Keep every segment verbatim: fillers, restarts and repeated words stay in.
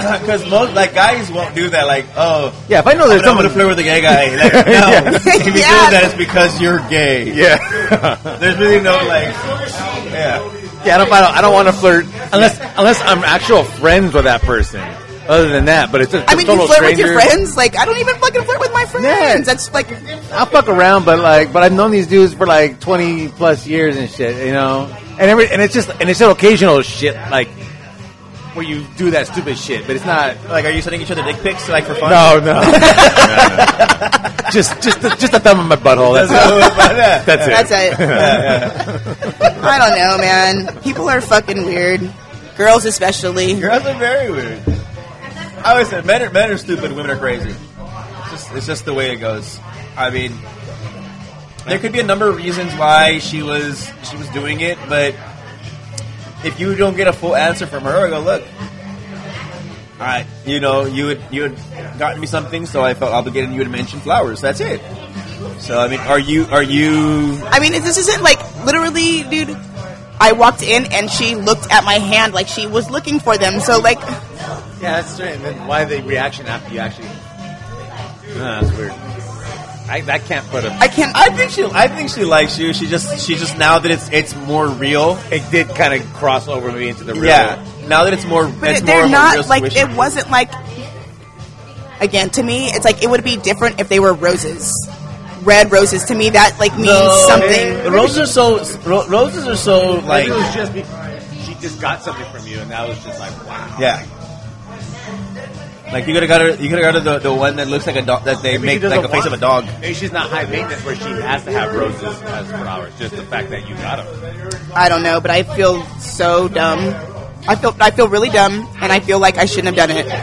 Because most like guys won't do that. Like, oh, yeah. If I know there's someone to flirt with a gay guy, like, no. Yeah. If you do Yeah. that, it's because you're gay. Yeah. There's really no like, yeah. Yeah, I don't, I don't, I don't want to flirt unless unless I'm actual friends with that person. Other than that, but it's just I mean, total you flirt stranger. with your friends. Like, I don't even fucking flirt with my friends. Yeah. That's like, I'll fuck around, but like, but I've known these dudes for like twenty plus years and shit, you know. And every, and it's just, and it's just occasional shit, like where you do that stupid shit, but it's not. Like, are you sending each other dick pics like for fun? No, no. no, no, no. Just, just, the, just a thumb in my butthole. That's it. That's it. that's it. I don't know, man. People are fucking weird. Girls especially. Girls are very weird. I always said men are, men are stupid, women are crazy. It's just, it's just the way it goes. I mean, there could be a number of reasons why she was she was doing it, but if you don't get a full answer from her, I go, look, all right, you know, you had you had gotten me something, so I felt obligated. You had mentioned flowers. That's it. So I mean, are you are you? I mean, this isn't like literally, dude. I walked in and she looked at my hand like she was looking for them. So like, Yeah, that's right. And then why the reaction after you actually? Oh, that's weird. I that can't put a. I can't. I think she I think she likes you. She just she just now that it's it's more real. It did kind of cross over me into the real. Yeah. Now that it's more, But it's it, more they're of a not real like situation. it wasn't like. Again, to me, it's like it would be different if they were roses. Red roses to me that like means No, something. The roses are so ro- roses are so like Like it was just because she just got something from you, and that was just like wow. yeah. Like you could have got her, you could have got her the, the one that looks like a dog that they Maybe make she like a doesn't face of a dog. want- Maybe she's not high maintenance where she has to have roses as flowers. Just the fact that you got them. I don't know, but I feel so dumb. I feel I feel really dumb, and I feel like I shouldn't have done it.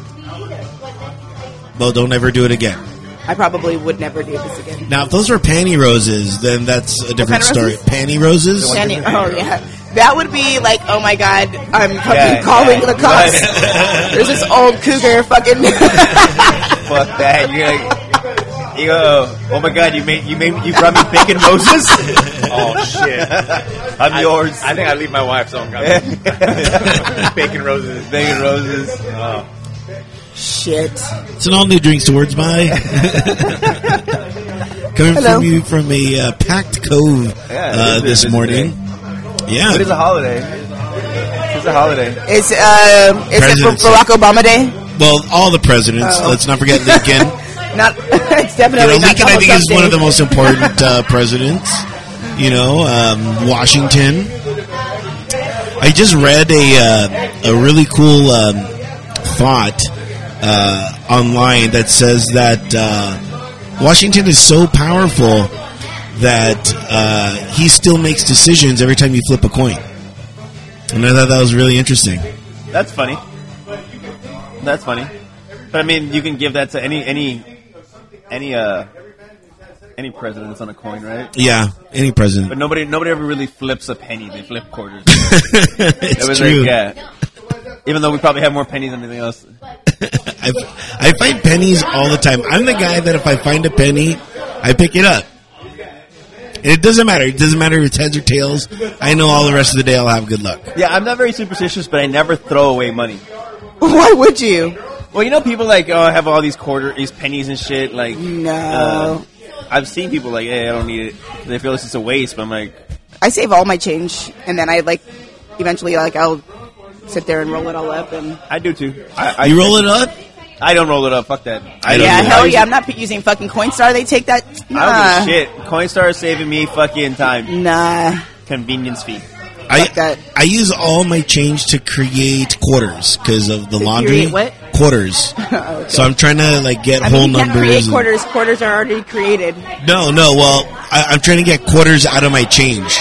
Well, don't ever do it again. I probably would never do this again. Now, if those were panty roses, then that's a different kind of story. roses? Panty roses? Standing, oh yeah, that would be like, oh my god, I'm fucking Yeah, calling yeah. the cops. There's this old cougar fucking. Fuck that! You're like, you go, oh my god, you made you made you brought me bacon roses. Oh shit! I'm I, yours. I think I leave my wife's home. Bacon roses. Bacon roses. Oh. Shit. It's an all new drinks towards by. Coming Hello. from you from a uh, packed cove Yeah, uh, it is- this it is morning. Yeah. It is a holiday. It's a holiday. Is uh is it Presidents. Barack Obama Day? Well, all the presidents. Oh. Let's not forget Lincoln. Not. It's You definitely know, not Lincoln, I Donald think, Trump is one of Day. the most important uh, presidents. You know, um, Washington. I just read a uh, a really cool um, thought uh, online that says that uh, Washington is so powerful that uh, he still makes decisions every time you flip a coin. And I thought that was really interesting. That's funny. That's funny. But I mean, you can give that to any any any uh any president that's on a coin, right? Yeah, any president. But nobody nobody ever really flips a penny. They flip quarters. It It's was true. like, yeah. Even though we probably have more pennies than anything else. I, I find pennies all the time. I'm the guy that if I find a penny, I pick it up. And it doesn't matter. It doesn't matter if it's heads or tails. I know all the rest of the day I'll have good luck. Yeah, I'm not very superstitious, but I never throw away money. Why would you? Well, you know, people like oh, have all these quarter, these pennies and shit. Like, No. uh, I've seen people like, hey, I don't need it. They feel it's just a waste. But I'm like, I save all my change, and then I like eventually like I'll sit there and roll it all up and. I do too. I, I, You roll it up? I don't roll it up. Fuck that. I don't Yeah, do it. hell I yeah! I'm not using fucking Coinstar. They take that. Nah. I don't give a shit. Coinstar is saving me fucking time. Nah. Convenience fee. I, Fuck that. I use all my change to create quarters because of the To laundry. create what? Quarters. Okay. So I'm trying to like get I whole mean, you can't numbers. create and- quarters. Quarters are already created. No, no. Well, I, I'm trying to get quarters out of my change.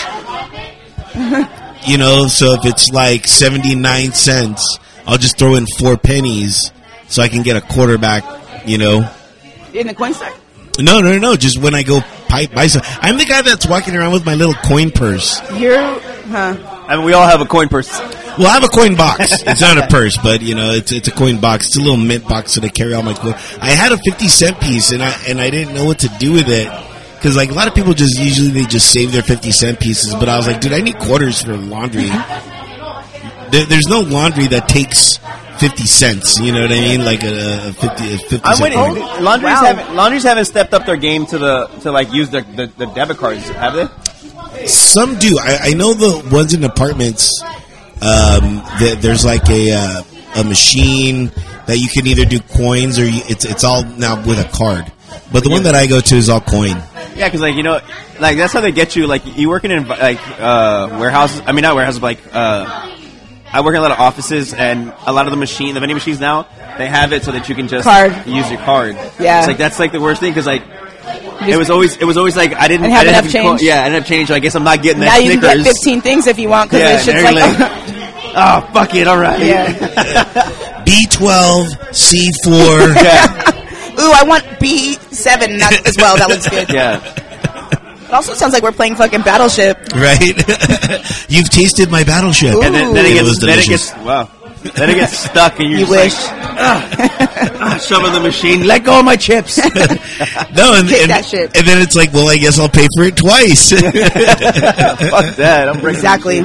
You know, so if it's like seventy-nine cents, I'll just throw in four pennies so I can get a quarter back, you know. In the Coinstar. No, no, no. Just when I go pipe buy some. I'm the guy that's walking around with my little coin purse. You're, huh? I mean, we all have a coin purse. Well, I have a coin box. It's not a purse, but you know, it's it's a coin box. It's a little mint box that I carry all my coins. I had a fifty cent piece, and I and I didn't know what to do with it because like a lot of people just usually they just save their fifty cent pieces. But I was like, dude, I need quarters for laundry. There, there's no laundry that takes fifty cents. You know what I mean? Like a, a fifty, a fifty I'm cent waiting. coin. Laundries Wow. haven't laundries haven't stepped up their game to the to like use the the, the debit cards, have they? Some do. I, I know the ones in apartments. Um, that there's like a uh, a machine that you can either do coins or you, it's it's all now with a card. But the one that I go to is all coin. Yeah, because like you know, like that's how they get you. Like you work in like uh, warehouses. I mean, not warehouses. Like uh, I work in a lot of offices, and a lot of the machine, the vending machines now, they have it so that you can just Card. use your card. Yeah. it's like that's like the worst thing because like it was always it was always like I didn't And I have didn't enough have co- change? yeah, I didn't have change. So I guess I'm not getting that Now you can Snickers. get fifteen things if you want because Yeah, it's just and like. they're Oh fuck it! All right. Yeah. B twelve, C four. yeah. Ooh, I want B seven not as well. That looks good. Yeah. It also sounds like we're playing fucking Battleship. Right? You've tasted my battleship. Ooh. And then, then it It gets was then it delicious. gets wow. Then it gets stuck and you're You just wish. like ah, shove in the machine. Let go of my chips. No, and, Kick and, that shit. and then it's like, well, I guess I'll pay for it twice. Fuck that. I'm breaking Exactly.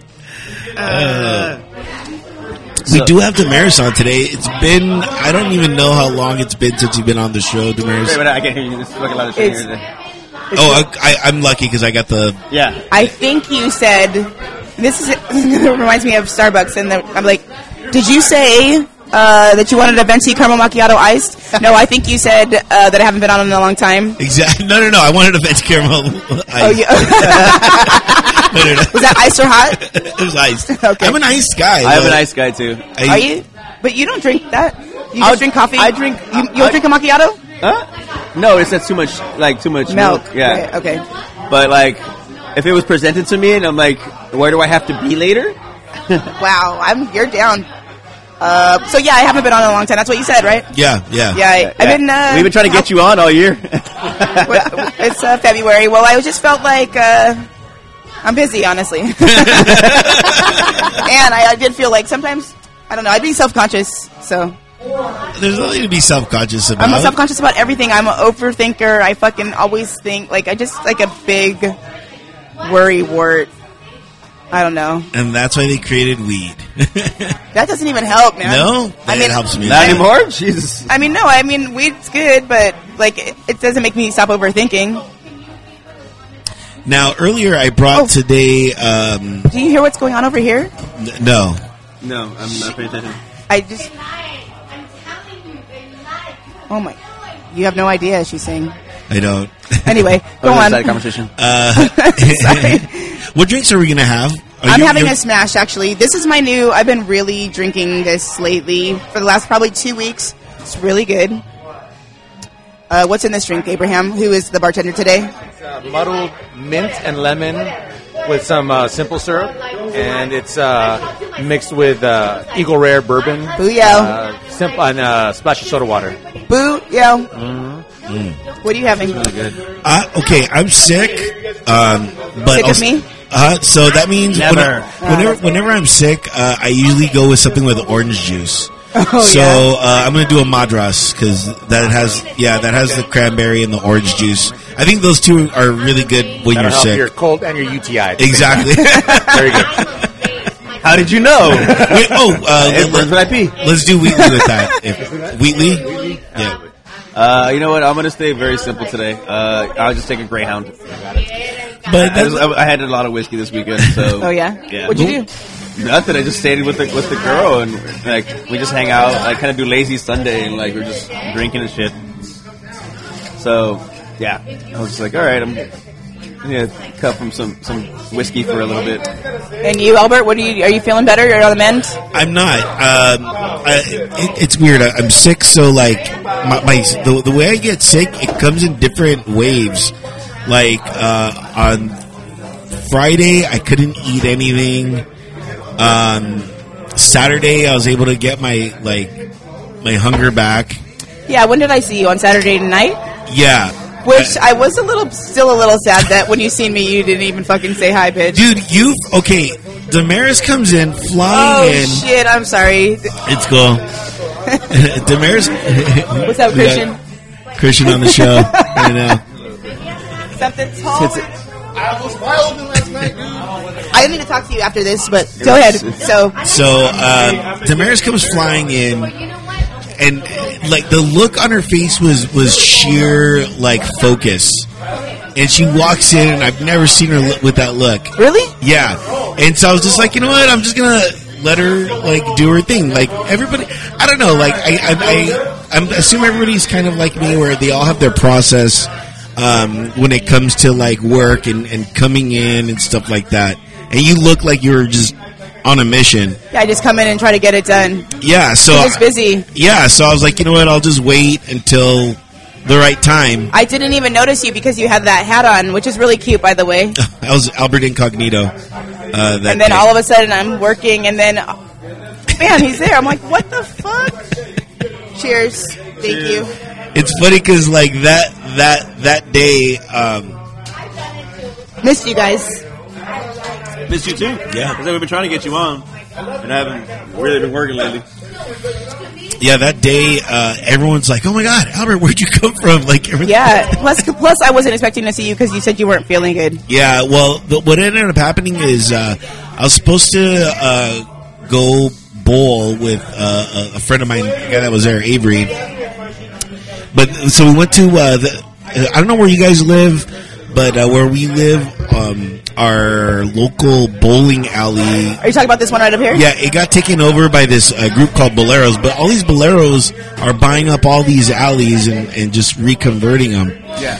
Uh, We do have Damaris on today. It's been, I don't even know how long it's been since you've been on the show, Damaris. Wait, wait, I can't hear you. This is fucking loud as shit It's- here. Oh, I, I, I'm lucky because I got the, Yeah. I think you said this is it reminds me of Starbucks, and the, I'm like, did you say uh, that you wanted a venti caramel macchiato iced? No, I think you said uh, that I haven't been on in a long time. exactly, no, no, no, I wanted a venti caramel ice. Oh, yeah. No, no, no. Was that iced or hot? It was iced. Okay. I'm an iced guy. I have though. an ice guy too. I- Are you? But you don't drink that. You I'll- just drink coffee. I drink- You, you don't I- drink a macchiato? Huh? No, it's not too much, like too much milk. Milk. Yeah. Okay. okay. But like, if it was presented to me and I'm like, where do I have to be later? Wow. I'm. You're down. Uh, so yeah, I haven't been on in a long time. That's what you said, right? Yeah, yeah. Yeah. I, Yeah. I've been. Uh, We've been trying to get you on all year. Well, it's uh, February. Well, I just felt like uh, I'm busy, honestly, and I, I did feel like sometimes I don't know. I'd be self-conscious, so There's nothing to be self-conscious about. I'm self-conscious about everything. I'm an overthinker. I fucking always think like I just like a big worry wart. I don't know. And that's why they created weed. That doesn't even help, man. No? I It mean, helps me. Not anymore? Jesus. I mean, no. I mean, weed's good, but like it, it doesn't make me stop overthinking. Now, earlier I brought Oh. today, um, Do you hear what's going on over here? n- no. No, I'm not paying attention. I just. Oh my! You have no idea. She's saying. I don't. Anyway, go Other on. side conversation. Sorry. What drinks are we going to have? Are I'm you- having you're- a smash, actually. This is my new... I've been really drinking this lately for the last probably two weeks. It's really good. Uh, what's in this drink, Abraham? Who is the bartender today? Uh, muddled mint and lemon with some uh, simple syrup, and it's uh, mixed with uh, Eagle Rare bourbon. Booyah. Uh, simple and uh, splash of soda water. Boo, yo. Mm. What are you having? Uh, okay, I'm sick. Um, but Sick of also- me? Uh, so that means Never. whenever, whenever, whenever I'm sick, uh, I usually go with something with orange juice. Oh, so yeah. uh, I'm gonna do a Madras because that has yeah that has the cranberry and the orange juice. I think those two are really good when That'll you're help sick. your cold and your U T I. Exactly. Very good. How did you know? Wait, oh, uh, It burns when I pee. let's do Wheatley with that. If, Wheatley, yeah. Uh, you know what? I'm gonna stay very simple today. Uh, I'll just take a Greyhound. But I, was, that's, I, I had a lot of whiskey this weekend, so. Oh, yeah? Yeah. What'd you do? Nothing. I just stayed with the with the girl and like we just hang out. I kind of do lazy Sunday and like we're just drinking and shit. So yeah, I was just like, all right, I'm gonna cut from some some whiskey for a little bit. And you, Albert, what are you? Are you feeling better? You're on the mend? I'm not. Um, I, it, it's weird. I, I'm sick, so like my, my the, the way I get sick, it comes in different waves. Like uh, on Friday, I couldn't eat anything. Um, Saturday, I was able to get my like my hunger back. Yeah. When did I see you on Saturday night? Yeah, Which I was a little, still a little sad that when you seen me, you didn't even fucking say hi, bitch. dude. You okay? Damaris comes in Oh flying in. shit! I'm sorry. It's cool. Damaris, What's up, we got Christian? Christian on the show. I know. Something tall. Since I almost wide open last night, dude. I didn't need to talk to you after this, but go ahead. So, So uh, Damaris comes flying in, and like the look on her face was was sheer like focus. And she walks in, and I've never seen her look with that look. really? Yeah, and so I was just like, you know what? I'm just gonna let her like do her thing. Like everybody, I don't know. Like I, I, I I'm assuming everybody's kind of like me, where they all have their process um, when it comes to like work and, and coming in and stuff like that. And you look like you're just on a mission. Yeah, I just come in and try to get it done. Yeah, so I'm just busy. Yeah, so I was like, you know what? I'll just wait until the right time. I didn't even notice you because you had that hat on, which is really cute, by the way. I was Albert Incognito. Uh, that And then day. all of a sudden I'm working, and then, man, he's there. I'm like, what the fuck? Cheers. Thank you. It's funny because like that that that day. Um, Missed you guys. Missed you too. Yeah. Because we've been trying to get you on, and I haven't really been working lately. Yeah, that day, uh, everyone's like, "Oh my God, Albert, where'd you come from?" Like, everything. Yeah. Plus, plus, I wasn't expecting to see you because you said you weren't feeling good. Yeah. Well, the, what ended up happening is uh, I was supposed to uh, go bowl with uh, a, a friend of mine, a guy that was there, Avery. But so we went to uh, the. I don't know where you guys live, but uh, where we live, um, our local bowling alley. Are you talking about this one right up here? Yeah, it got taken over by this uh, group called Boleros, but all these Boleros are buying up all these alleys and, and just reconverting them. Yeah.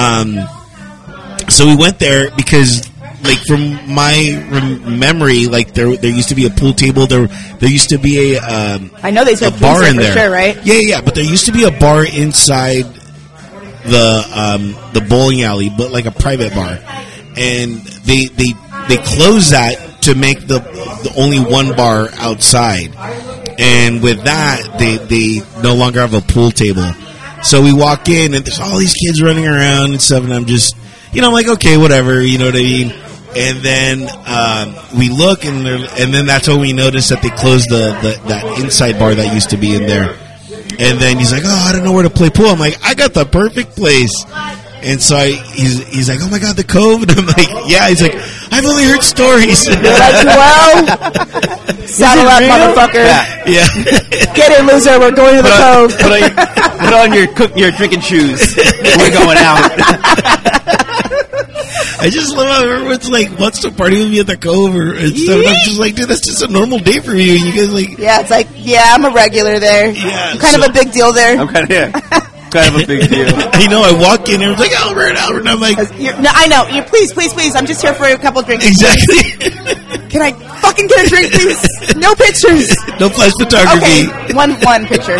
Um, so we went there because, like, from my rem- memory, like there there used to be a pool table. There there used to be a um, I know they a said bar in for there, sure, right? Yeah, yeah, but there used to be a bar inside the um, the bowling alley, but like a private bar, and they they they closed that to make the the only one bar outside, and with that they they no longer have a pool table. So we walk in and there's all these kids running around and stuff, and I'm just, you know, I'm like, okay, whatever, you know what I mean. And then um, we look, and and then that's when we notice that they closed the, the that inside bar that used to be in there. And then he's like, oh, I don't know where to play pool. I'm like, I got the perfect place. And so I, he's he's like, oh my God, the Cove. And I'm like, yeah. He's like, I've only heard stories. You're like, well, saddle up, motherfucker. Yeah. Yeah. Get it, loser. We're going to the Put on, cove. put on, your, put on your cook, your drinking shoes. We're going out. I just love how everyone's like wants to party with me at the Cove or and stuff. And I'm just like, dude, that's just a normal day for you. And you guys like, Yeah, it's like, yeah, I'm a regular there. Yeah, I'm kind so- of a big deal there. I'm kind of yeah, kind of a big deal. I know. I walk in and everyone's like, Albert, Albert. And I'm like, You're, no, I know. You please, please, please. I'm just here for a couple drinks. exactly. Can I fucking get a drink, please? No pictures. No flash photography. Okay, one one picture.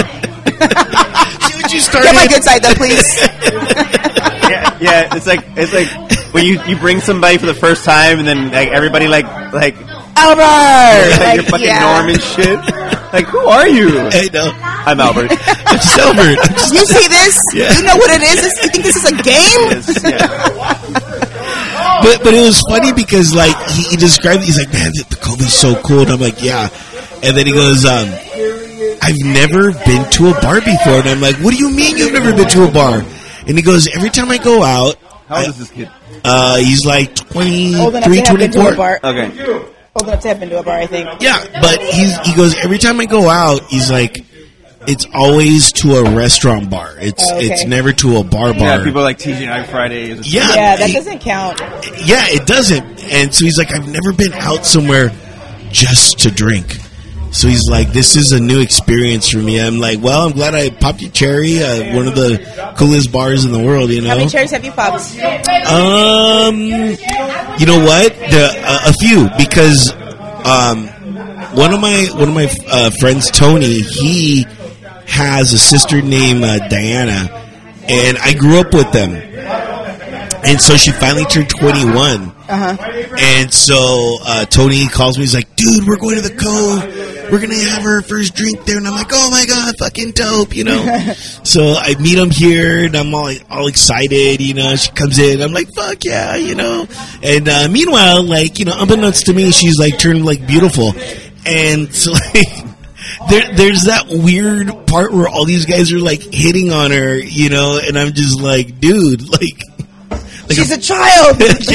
See what you started. Get my good side though, please. Yeah, yeah. It's like it's like when you, you bring somebody for the first time, and then like everybody like like, Albert. like, Like, you're fucking yeah. Norm and shit. Like, who are you? I know. I'm Albert. I'm just Albert. I'm just- You see this? Yeah. You know what it is? This- You think this is a game? Yes, yeah. But but it was funny because like he, he described it, he's like, man, the Cove is so cool. And I'm like, yeah. And then he goes, um, I've never been to a bar before. And I'm like, what do you mean you've never been to a bar? And he goes, every time I go out, How old is this kid? uh, he's like Old enough twenty-three, to have been to a twenty-four. bar. Okay. Old enough to have been to a bar, I think. Yeah, but he's he goes, every time I go out, he's like, it's always to a restaurant bar. It's Oh, okay. it's never to a bar bar. Yeah, people like T G I Fridays. or Yeah, Yeah, that he- doesn't count. Yeah, it doesn't. And so he's like, I've never been out somewhere just to drink. So he's like, this is a new experience for me. I'm like, well, I'm glad I popped your cherry. Uh, one of the coolest bars in the world, you know. How many cherries have you popped? Um, you know what? The, uh, a few because um, one of my one of my uh, friends, Tony, he has a sister named uh, Diana, and I grew up with them. And so she finally turned twenty-one. Uh-huh. And so uh, Tony calls me. He's like, dude, we're going to the Cove. We're going to have our first drink there. And I'm like, oh, my God, fucking dope, you know. So I meet him here, and I'm all, all excited, you know. She comes in. I'm like, fuck yeah, you know. And uh, meanwhile, like, you know, unbeknownst to me, she's, like, turned, like, beautiful. And so, like, there, there's that weird part where all these guys are, like, hitting on her, you know. And I'm just like, dude, like. Like She's a, a child. yeah.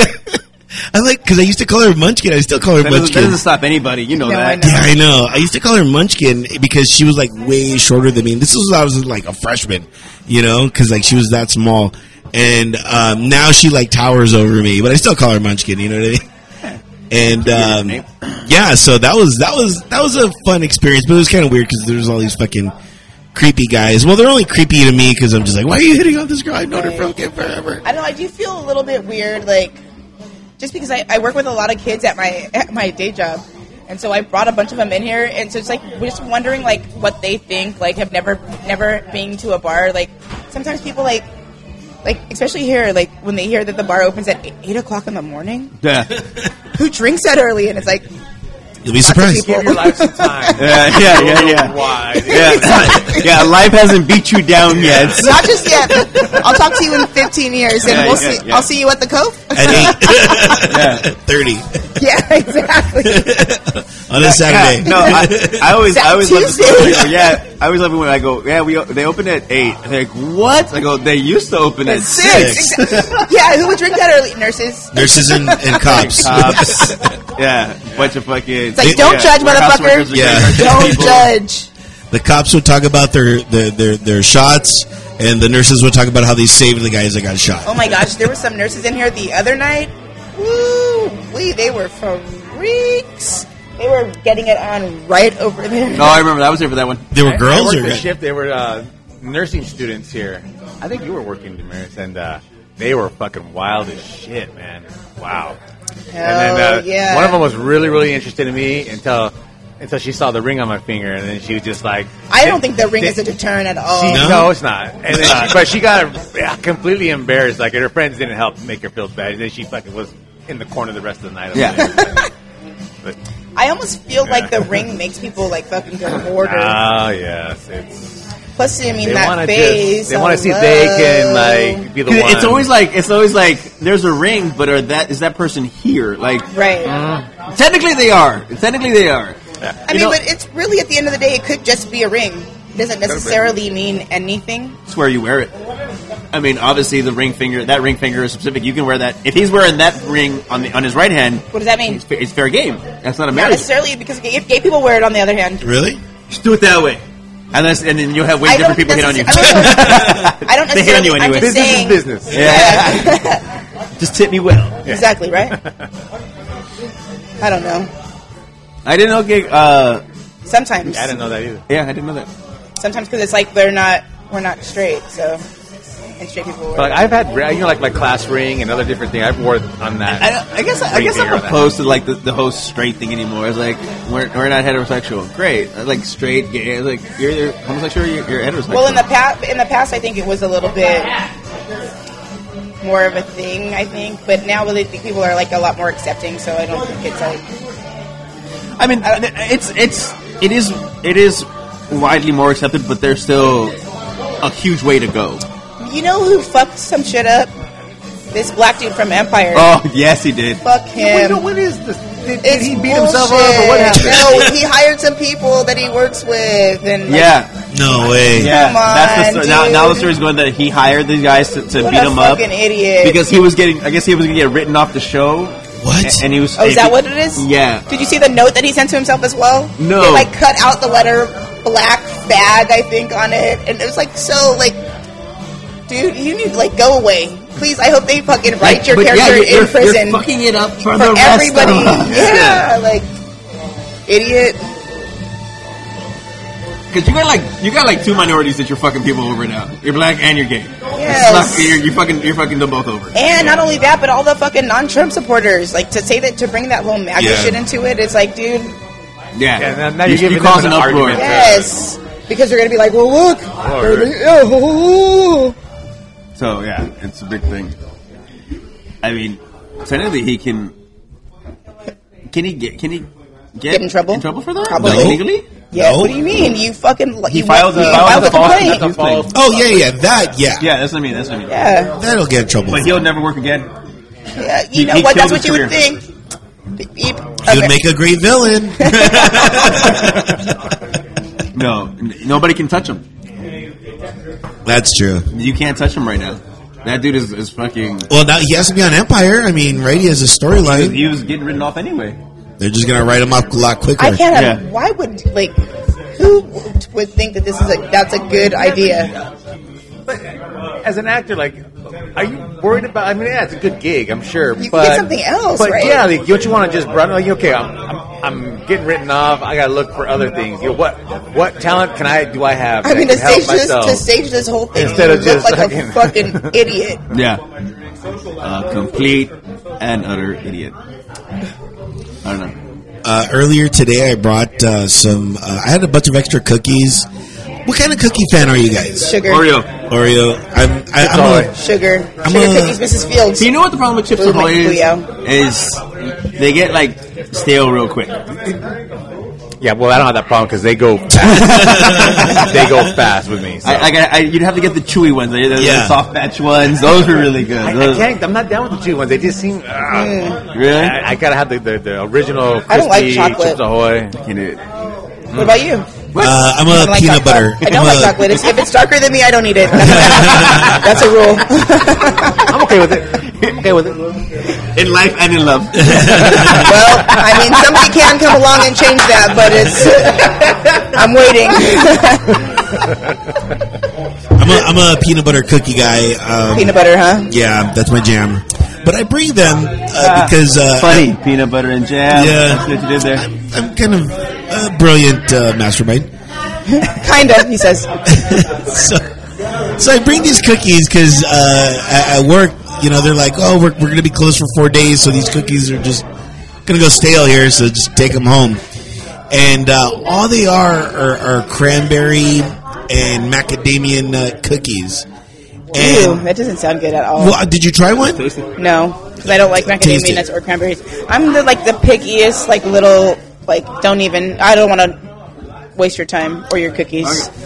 I like because I used to call her Munchkin. I still call her That doesn't, that Munchkin. doesn't stop anybody. You know No, that. I know. Yeah, I know. I used to call her Munchkin because she was like way shorter than me. And this was when I was like a freshman, you know, because like she was that small. And um, now she like towers over me, but I still call her Munchkin. You know what I mean? And um, yeah, so that was that was that was a fun experience, but it was kind of weird because there was all these fucking creepy guys. Well, they're only creepy to me because I'm just like, why are you hitting on this girl? I've known her for fucking forever. I don't know. I do feel a little bit weird, like just because I, I work with a lot of kids at my at my day job, and so I brought a bunch of them in here, and so it's like we're just wondering like what they think, like have never never been to a bar. Like sometimes people like like especially here, like when they hear that the bar opens at eight, eight o'clock in the morning. Yeah. Who drinks that early? And it's like You'll be surprised. people. Give your life some time. Yeah, yeah, yeah, yeah. Wide. Yeah, yeah. Life hasn't beat you down yet. not just yet. But I'll talk to you in fifteen years, and Yeah, we'll yeah, see. yeah. I'll see you at the Cove. At eight. Yeah. thirty. Yeah, exactly. On a Saturday. No, I, I always, I always love the Tuesday. story. Where, yeah, I always love it when I go. Yeah, we they open at eight. They're like, what? I go. They used to open at six. Six. Exactly. Yeah, who would drink that early? Nurses. Nurses and, and cops. Cops. Yeah, bunch of fucking. It's like, don't judge, motherfucker. Yeah. Don't judge. The cops would talk about their, their, their, their shots, and the nurses would talk about how they saved the guys that got shot. Oh my gosh, there were some nurses in here the other night. Woo, wee, they were freaks. They were getting it on right over there. No, I remember. I was there for that one. They were I- I girls worked or the shift. They were uh, nursing students here. I think you were working, Damaris, and uh, they were fucking wild as shit, man. Wow. Hell and then uh, yeah. one of them was really, really interested in me until until she saw the ring on my finger, and then she was just like, I don't think the ring is a deterrent at all. She, No? no? it's not. And then she, but she got yeah, completely embarrassed. Like her friends didn't help make her feel bad. And then she fucking was in the corner the rest of the night. Yeah. But, I almost feel like the ring makes people like fucking go hoarder. oh yes, it's. Plus, I mean, They that want to face. just. They want to see if they can like be the one. It's always like it's always like there's a ring, but are that is that person here? Like right. technically they are. Technically they are. I You mean, know- but it's really at the end of the day, it could just be a ring. It doesn't necessarily mean anything. It's where you wear it. I mean, obviously the ring finger, that ring finger is specific. You can wear that. If he's wearing that ring on the on his right hand, What does that mean? it's, fa- it's fair game. That's not a Not marriage. necessarily, because gay, gay people wear it on the other hand. Really? Just do it that way. Unless, and then you'll have way I different don't people hit on you. necessar- I don't They hit on you necessarily. I'm anyway. just business saying. is business. Yeah. Just tip me well. Exactly, right? I don't know. I didn't know gay. Uh, Sometimes. I didn't know that either. yeah, I didn't know that. Sometimes because it's like they're not, we're not straight, so. And straight people wear But like it. I've had, you know, like my class ring and other different things. I've worn on that. I, don't- I guess I, I Ring guess finger I'm on that. opposed to like the, the whole straight thing anymore. It's like we're, we're not heterosexual. Great, I like straight, gay. It's like you're either homosexual, or you're, you're heterosexual. Well, in the past, in the past, I think it was a little bit more of a thing. I think, but now I think people are like a lot more accepting. So I don't think it's like. I mean, it's it's it is it is widely more accepted, but there's still a huge way to go. You know who fucked some shit up? This black dude from Empire. Oh yes, he did. Fuck him. Wait, what is this? Did, did It's he beat bullshit. himself up or what happened? No, he hired some people that he works with, and like, Yeah, No way. yeah. Come on, That's the story. Now, now the dude. story's going that he hired these guys to, to what beat a him up fucking idiot. because he was getting. I guess he was going to get written off the show. What? A- And he was. Oh, is that what it is? Yeah. Did you see the note that he sent to himself as well? No. They like cut out the letter black bag, I think, on it, and it was like so like, dude, you need to like go away, please. I hope they fucking write your But yeah, character you're, you're, in prison You're fucking it up for, for the rest everybody. of us. Yeah, like idiot. Because you got like you got like two minorities that you're fucking people over now. You're black and you're gay. Yes. It's not- you're, you're fucking you're fucking them both over. And not only that, but all the fucking non-Trump supporters, like to say that to bring that whole MAGA Yeah. shit into it, it's like, dude, Yeah. Yeah, now- now you, you're giving you them cause an an uproar. argument. yes, because they're gonna be like, well, look, Oh, So yeah, it's a big thing. I mean, technically he can. Can he get? Can he get, Get in trouble? In trouble for that? Probably. Like, legally? yeah. No. What do you mean? You fucking He you filed the- you filed filed the a false- complaint. that's a false- Oh, yeah, yeah. That, yeah. Yeah, that's what I mean. That's what I mean. Yeah, That'll get in trouble. But he'll never work again. yeah. You He- know he what? killed That's what his you would career. think. He- He would make a great villain. No, n- nobody can touch him. That's true. You can't touch him right now. That dude is, is fucking. Well, now he has to be on Empire. I mean, right? He has a storyline. He was getting written off anyway. They're just gonna write him off a lot quicker. I can't. Have, Yeah. Why would like who would think that this is a that's a good idea? But as an actor, like, are you worried about? I mean, yeah, it's a good gig, I'm sure. You can but, get something else, but right? yeah, like, don't you want to just run? Like, okay, I'm, I'm, I'm getting written off. I got to look for other things. You know, what, what talent can I do? I have. I mean, that to can help stage this myself? to stage this whole thing, Instead you of look just like fucking- a fucking idiot. Yeah. A complete and utter idiot. I don't know. Uh, earlier today, I brought uh, some. Uh, I had a bunch of extra cookies. What kind of cookie fan are you guys? Sugar, Oreo. Oreo. I'm. I, I'm a, sugar, I'm sugar a- cookies, Missus Fields. So you know what the problem with Chips Blue Ahoy is? Booyah. Is they get like stale real quick. Yeah, well, I don't have that problem because they go fast. They go fast with me. So. I, I, I, you'd have to get the chewy ones, the, the Yeah. soft batch ones. Those are really good. I, I Those- can't. I'm not down with the chew ones. They just seem. Uh, really? I, I gotta have the, the, the original crispy I don't like chocolate. Chips Ahoy. Can it? What about you? uh, I'm I a don't like peanut chocolate. butter. I don't I'm like a- chocolate. It's, if it's darker than me, I don't eat it. That's a rule. I'm okay with it. I'm okay with it. In life and in love. Well, I mean, somebody can come along and change that, but it's. I'm waiting. I'm a, I'm a peanut butter cookie guy. Um, Peanut butter, huh? Yeah, that's my jam. But I bring them uh, because uh, Funny. Peanut butter and jam. Yeah. That's what you did there. I'm kind of a brilliant uh, mastermind. Kinda, he says. so, so I bring these cookies because uh, at, at work, you know, they're like, oh, we're, we're going to be closed for four days, so these cookies are just going to go stale here, so just take them home. And uh, all they are are, are cranberry and macadamian uh, cookies. Ew, And, that doesn't sound good at all. well, did you try one? No, because I don't like Taste macadamia it. nuts or cranberries. I'm the like the pickiest, like little, like don't even. I don't want to waste your time or your cookies.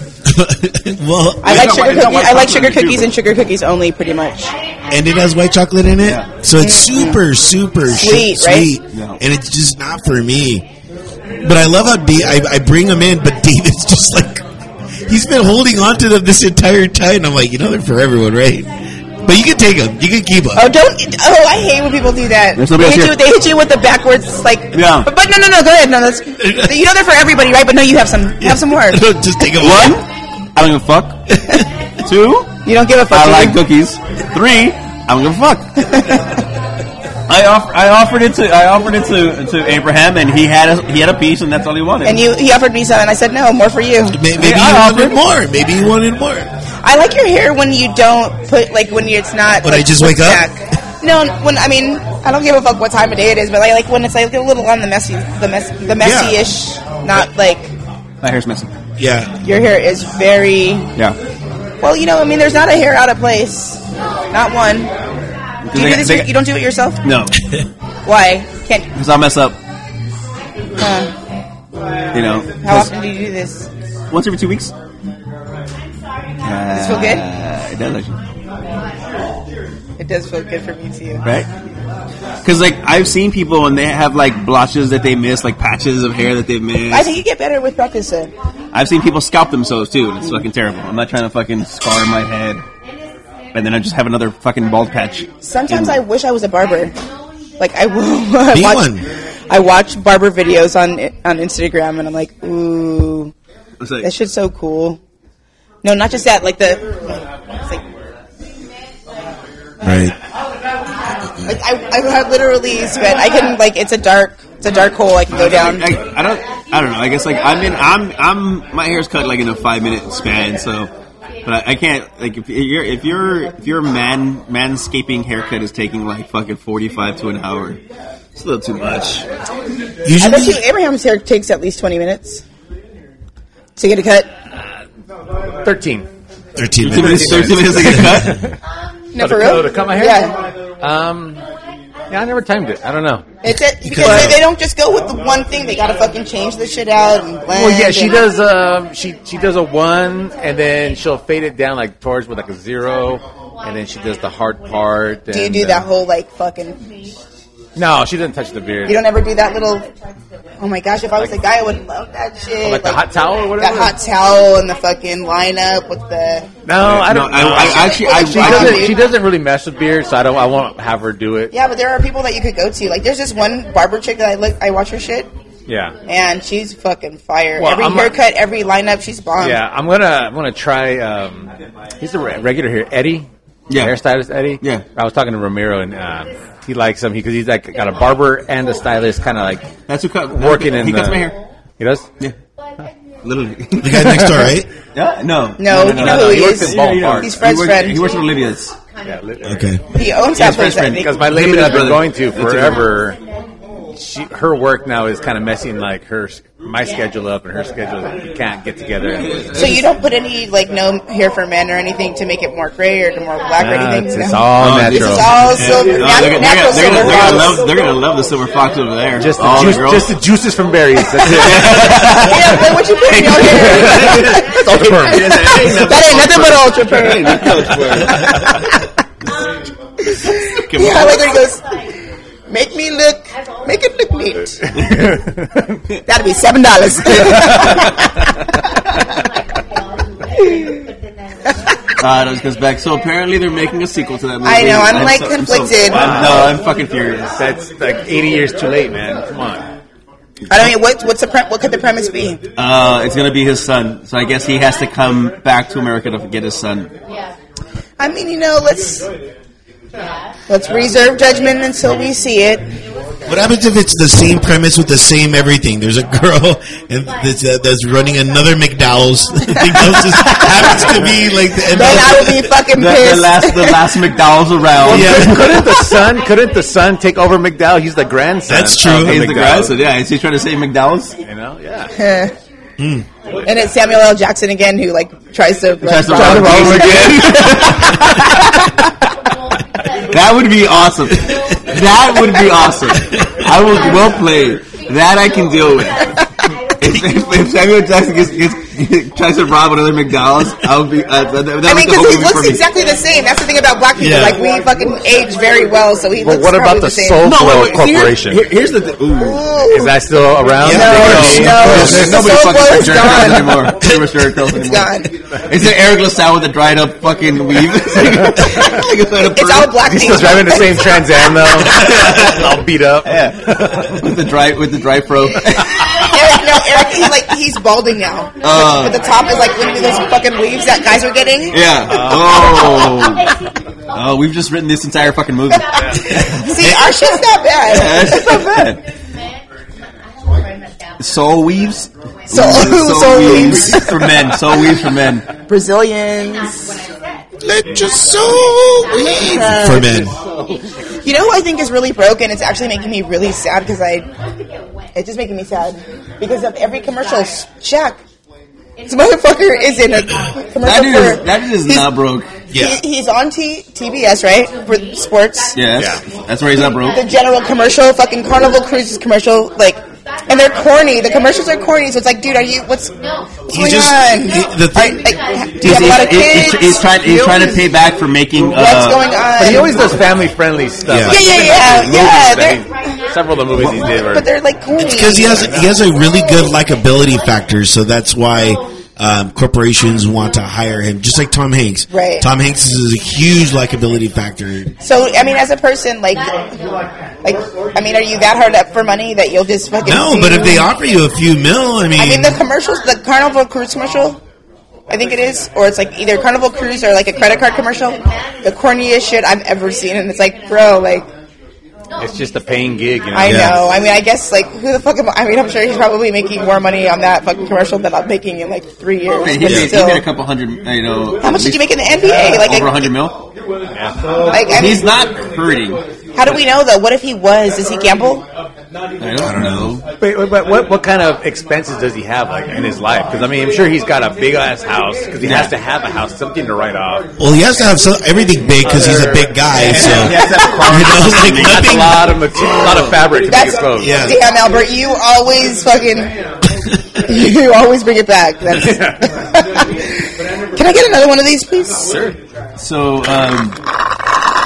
Well, I like got sugar white- it's got cookies. white I like chocolate sugar in it, too, cookies but- and sugar cookies only, pretty much. and it has white chocolate in it, Yeah. so it's super, super Sweet, sh- right? sweet, Yeah. and it's just not for me. But I love how Dave, I, I bring them in, but David's just like he's been holding on to them this entire time. And I'm like, you know, they're for everyone, right? But you can take them, you can keep them. Oh, don't! Oh, I hate when people do that. There's They nobody hit, else you, here. they hit you with the backwards, like. Yeah. But, but no, no, no. Go ahead. No, that's. You know they're for everybody, right? But no, you have some. Have some more. Just take them. One, I don't give a fuck. Two, You don't give a fuck. I do like you? cookies. Three, I don't give a fuck. I, off- I offered it to I offered it to, to Abraham, and he had a, he had a piece, and that's all he wanted. And you, he offered me some, and I said no, more for you. Maybe, maybe Yeah, you I wanted offered. more. Maybe you wanted more. I like your hair when you don't put like when it's not. When like, I just wake slicked up? back. No, when I mean I don't give a fuck what time of day it is, but I like when it's like a little on the messy, the mess, the messy-ish, not like My hair's messy. Yeah. your hair is very. Yeah. Well, you know, I mean, there's not a hair out of place, not one. Do you do this? They- You don't do it yourself? No, Why? Can't. because I'll mess up. Uh, You know, how 'cause often do you do this? once every two weeks. Does this feel good? Uh, it does actually. It does feel good for me too. Right? Because like I've seen people and they have like blotches that they miss, like patches of hair that they've missed. I think you get better with practice. Then. I've seen people scalp themselves too, and it's fucking terrible. I'm not trying to fucking scar my head, and then I just have another fucking bald patch. Sometimes I wish I was a barber. Like I will. I Be watch, one. I watch barber videos on on Instagram, and I'm like, ooh, It's like, that shit's so cool. No, not just that. Like the. It's like, Right. like I, I literally spent. I can like. It's a dark. It's a dark hole. I can go down. I, I don't. I don't know. I guess like I'm in. I'm. I'm. My hair's cut like in a five minute span. So, but I, I can't. Like if you're if you're if your man manscaping haircut is taking like fucking forty five to an hour, it's a little too much. I bet Usually, you Abraham's hair takes at least twenty minutes to get a cut. Thirteen. thirteen Thirty minutes. minutes. Thirty minutes to get a cut. No, Oh, for to, real. oh, to cut my hair? Yeah. Um, yeah, I never timed it. I don't know. It's it, because they, they don't just go with the one thing. They gotta fucking change the shit out and blend. Well, yeah, she and- does. Um, she she does a one, and then she'll fade it down like towards with like a zero, and then she does the hard part. Do you and, do uh, that whole like fucking? No, she doesn't touch the beard. You don't ever do that little. Oh my gosh! If I was a guy, I would love that shit. Like the hot towel or whatever? That hot towel and the fucking lineup with the. No, I don't. No, I, I actually, I, she I, doesn't. She doesn't really mess with beard, so I don't. I won't have her do it. Yeah, but there are people that you could go to. Like, there's this one barber chick that I look. I watch her shit. Yeah. And she's fucking fire. Well, every I'm haircut, every lineup, she's bomb. Yeah, I'm gonna. I'm gonna try. Um, he's a re- regular here, Eddie. Yeah. Hairstylist Eddie. Yeah. I was talking to Ramiro, and uh, he likes him because he's like got a barber and a stylist, kind of like that's who cut, working in. He cuts the, my hair. He does. Yeah. Literally. The guy next door, right? Yeah. No. No, no, you know who he, he works is. in ballpark. He's Fred's he works, friend. He works with Olivia's. Yeah, Okay. He owns Yes, that place, Fred's I friend, think. because my lady that I've been brother. going to That's it. forever, she, her work now is kind of messing like her my schedule up and her schedule. We can't get together. So you don't put any, like, no hair for men or anything to make it more gray or more black or Nah, anything? it's, no? it's all Oh, natural. This is all silver, No, nat- they're, gonna- natural they're, gonna, silver they're, gonna fox. love, they're gonna love the silver fox over there. just the All juice, girls. just the juices from berries. That's it. Yeah, but what you put in your hair? It's ultra firm. That ain't nothing but ultra perm. Yeah, I like when he goes, make me look, make it look neat. That'd be seven dollars. Uh, that goes back. So apparently they're making a sequel to that movie. I know, I'm, like, so- conflicted. So, I'm, no, I'm fucking furious. That's like eighty years too late, man. Come on. I don't mean, what, what's the pre- what could the premise be? Uh, it's gonna be his son. So I guess he has to come back to America to get his son. I mean, you know, let's let's reserve judgment until we see it. What happens if it's the same premise with the same everything? There's a girl and that's, uh, that's running another McDowell's. McDowell's just happens to be like the. Then I would be fucking The, pissed. the last, the last McDowell's around. Yeah. Couldn't the son? Couldn't the son take over McDowell? He's the grandson. That's true. of He's the McDowell. grandson. Yeah, is he trying to say McDowell's? You know, yeah. And it's Samuel L. Jackson again who, like, tries to, Tries to rob- rob rob him again. That would be awesome. That would be awesome. I will well play. That I can deal with. If, if, if Samuel Jackson gets, gets, tries to rob another McDonald's, I'll be. Uh, that, that I mean, was the because whole he movie looks for me. exactly the same. That's the thing about black people. Yeah. Like, we fucking age very well, so he But looks what about probably the same. Soul No, Glow wait, wait, see, here- Corporation? here- here's the thing. Ooh. Ooh. Is that still around? No, They no. go, There's The nobody Soul fucking Glow with is Jerry gone. Curls anymore. Too much Jerry Curls It's anymore. gone. It's an Eric LaSalle with a dried up fucking weave. It's all black He's people. still driving the same Trans Am though. All beat up. Yeah. with the dry with the dry fro. Eric, no, Eric, he, like, he's balding now. Uh. but the top is, like, one of those fucking weaves that guys are getting. Yeah. Oh. Oh, we've just written this entire fucking movie. See, our shit's not bad. Yeah, it's not bad. Soul weaves. Soul- soul weaves. for men. Soul weaves for men. Brazilians. Let your soul weave for men. You know who I think is really broken? It's actually making me really sad because I. It's just making me sad because of every commercial. Shaq. This motherfucker is in a commercial That dude for. is, that dude is he's- not broke. Yeah. He, he's on T, TBS, right? For sports. Yeah, that's, that's where he's not broke. The general commercial, fucking Carnival Cruises commercial, like. And they're corny. The commercials are corny, so it's like, dude, are you? What's, what's He's going just- on? he- the thing- Are- like, do He's, you have a lot of he's- kids? he's, he's trying. He's trying to pay back for making. Uh, What's going on? But he always does family friendly stuff. Yeah. Like, Yeah, yeah, yeah, movies, yeah. I they're- mean, several of the movies he did were. But they're like corny. It's because he has he has a really good likability factor, so that's why um, corporations want to hire him. Just like Tom Hanks. Right. Tom Hanks is a huge likability factor. So, I mean, as a person, like, like, I mean, are you that hard up for money that you'll just fucking? No, see- but if they offer you a few mil, I mean, I mean, the commercials, the Carnival Cruise commercial, I think it is, or it's like either Carnival Cruise or like a credit card commercial. The corniest shit I've ever seen, and it's like, bro, like, It's just a paying gig, you know. I Yeah. know. I mean, I guess like, who the fuck am I? I mean, I'm sure he's probably making more money on that fucking commercial than I'm making in like three years. He But made, he still, made a couple hundred. You know. how much did you make in the N B A? Like, Over a like, hundred mil. like I mean, He's not hurting. how do we know though? What if he was? Does he gamble? I don't know. Wait, wait, but what what kind of expenses does he have like in his life? Because I mean, I'm sure he's got a big ass house because he has to have a house, something to write off. well, he has to have some, everything big because he's a big guy. So He has to have a you know, like That's a nothing. lot of material, a lot of fabric to That's make clothes. Yeah. damn, Albert. You always fucking. You always bring it back. That's. Can I get another one of these, please? Sure. So, um,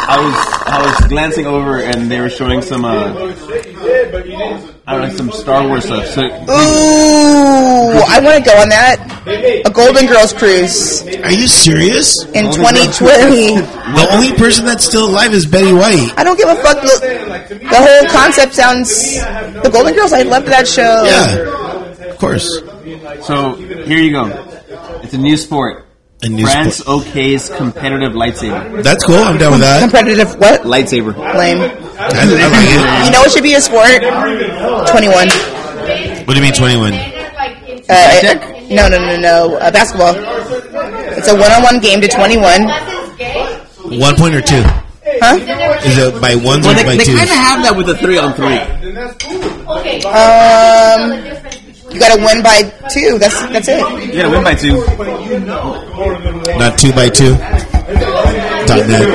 I was I was glancing over and they were showing some uh, I don't know, some Star Wars stuff. So, Ooh, I want to go on that. A Golden Girls cruise Are you serious? in twenty twenty. The only person that's still alive is Betty White. I don't give a fuck. The, the whole concept sounds. The Golden Girls, I loved that show. Yeah, of course. so here you go. It's a new sport. A new France sport. OK's competitive lightsaber. That's cool. I'm down with that. Competitive what? Lightsaber. Lame. I, I like You know what should be a sport? twenty-one. it. What do you mean twenty-one? Uh, no, no, no, no. Uh, basketball. It's a one-on-one game to twenty-one. One point or two? Huh? Is it by ones Well, or they, by they twos? kind of have that with the three on three. Um, you got to win by two. That's that's it. You gotta win by two. Not two by two. Dot net.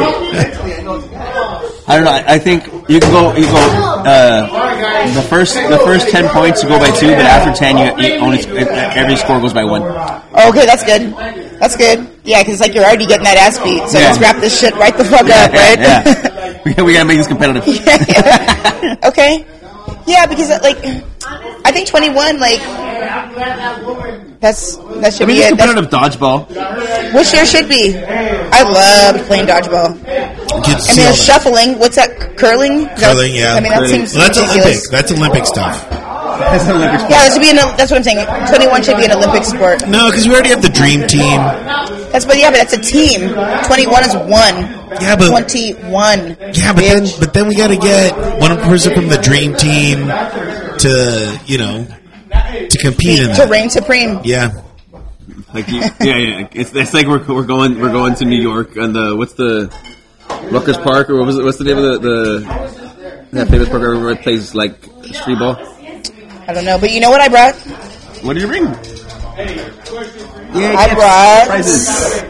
I don't know. I, I think you can go. You go. Uh, the first the first ten points you go by two, but after ten, you, you only every score goes by one. Okay, that's good. That's good. Yeah, because like you're already getting that ass beat. So Yeah. let's wrap this shit right the fuck up, right? Yeah. we, we gotta make this competitive. Okay. Yeah, because like I think twenty-one, like that's that should I mean, be it's it. That's, competitive dodgeball. which there should be. I loved playing dodgeball. Get to I see mean, all there's that. shuffling. What's that? Curling? Is that- Curling, yeah. I mean, that Curling. seems Well, that's ridiculous. Olympic. That's Olympic stuff. That's an Olympic sport. Yeah, that should be an. That's what I'm saying. twenty-one should be an Olympic sport. No, because we already have the dream team. That's but yeah, but that's a team. twenty-one is one. Yeah, but twenty-one. yeah, but then bitch. but then we got to get one person from the dream team to you know to compete in to that. reign supreme. Yeah. Like you, yeah, yeah. It's, it's like we're we're going we're going to New York and the what's the Rutgers Park or what was it? What's the name of the, the that famous park everywhere plays like street ball? I don't know, but you know what I brought? What did you bring? Yeah, I brought. prizes.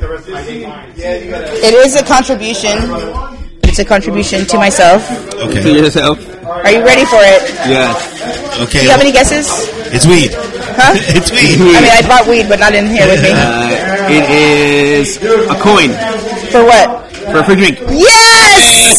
It is a contribution. It's a contribution to myself. To Okay. yourself. Are you ready for it? Yeah. Okay. Do you have any guesses? It's weed. Huh? It's weed. I mean, I brought weed, but not in here with me. Uh, it is a coin For what? for a free drink. Yes!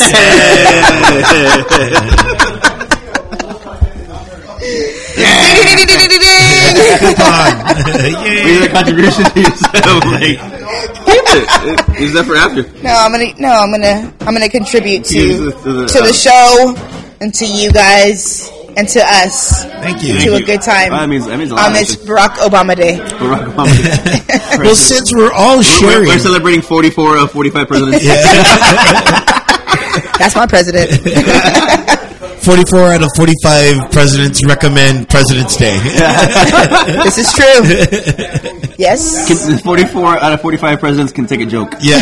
Yay. These are a contribution to yourself. Like, keep it. Use that for after. No, I'm gonna. No, I'm gonna. I'm gonna contribute to Use it to the- to the show and to you guys and to us Thank you. to Thank a you. good time That means- that means a lot, on this actually. Barack Obama Day. Barack Obama. Well, since we're all We're, sharing, we're celebrating forty-four of forty-five presidents. That's my president. forty-four out of forty-five presidents recommend President's Day. This is true. Yes. Can- forty-four out of forty-five presidents can take a joke. Yeah.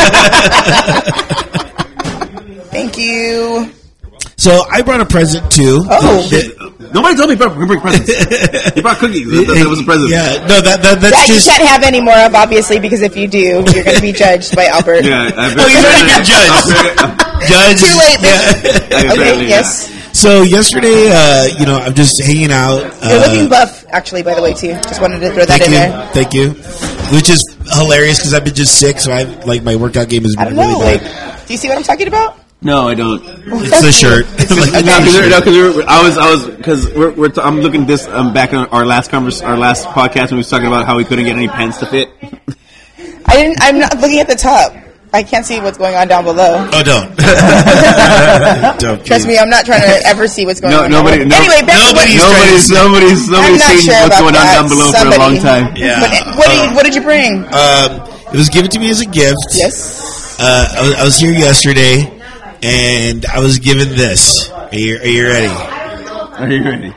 Thank you. So I brought a present too. Oh. That- Nobody told me you bring presents. You brought cookies. That, that, that was a present. Yeah. No, that, that that's That you just. can't have any more of, obviously, because if you do, you're going to be judged by Albert. Yeah, I've Oh, he's already been judged. Judge. Too late, bitch. Yeah. Okay, yes. So yesterday, uh, you know, I'm just hanging out. You're uh, looking buff, actually, by the way, too. Just wanted to throw that Thank in you, there. thank you. Which is hilarious because I've been just sick, so I like my workout game has I been don't really know. bad. Like, do you see what I'm talking about? No, I don't. It's the shirt. Like, No, because no, 'cause we were- I was, I was, because we're, we're t- I'm looking this. I'm back on our last convers, our last podcast when we was talking about how we couldn't get any pants to fit. I didn't. I'm not looking at the top. I can't see what's going on down below. Oh, don't. don't Trust me, I'm not trying to ever see what's going No, on. nobody- down no- below. anyway, back to nobody's what, Nobody's, nobody's, I'm nobody's not seen sure what's about going on that. down below Somebody. for a long time. Yeah. What, what, did you, what did you bring? Um, it was given to me as a gift. Yes. Uh, I, was, I was here yesterday, and I was given this. Are you, are you ready? Are you ready?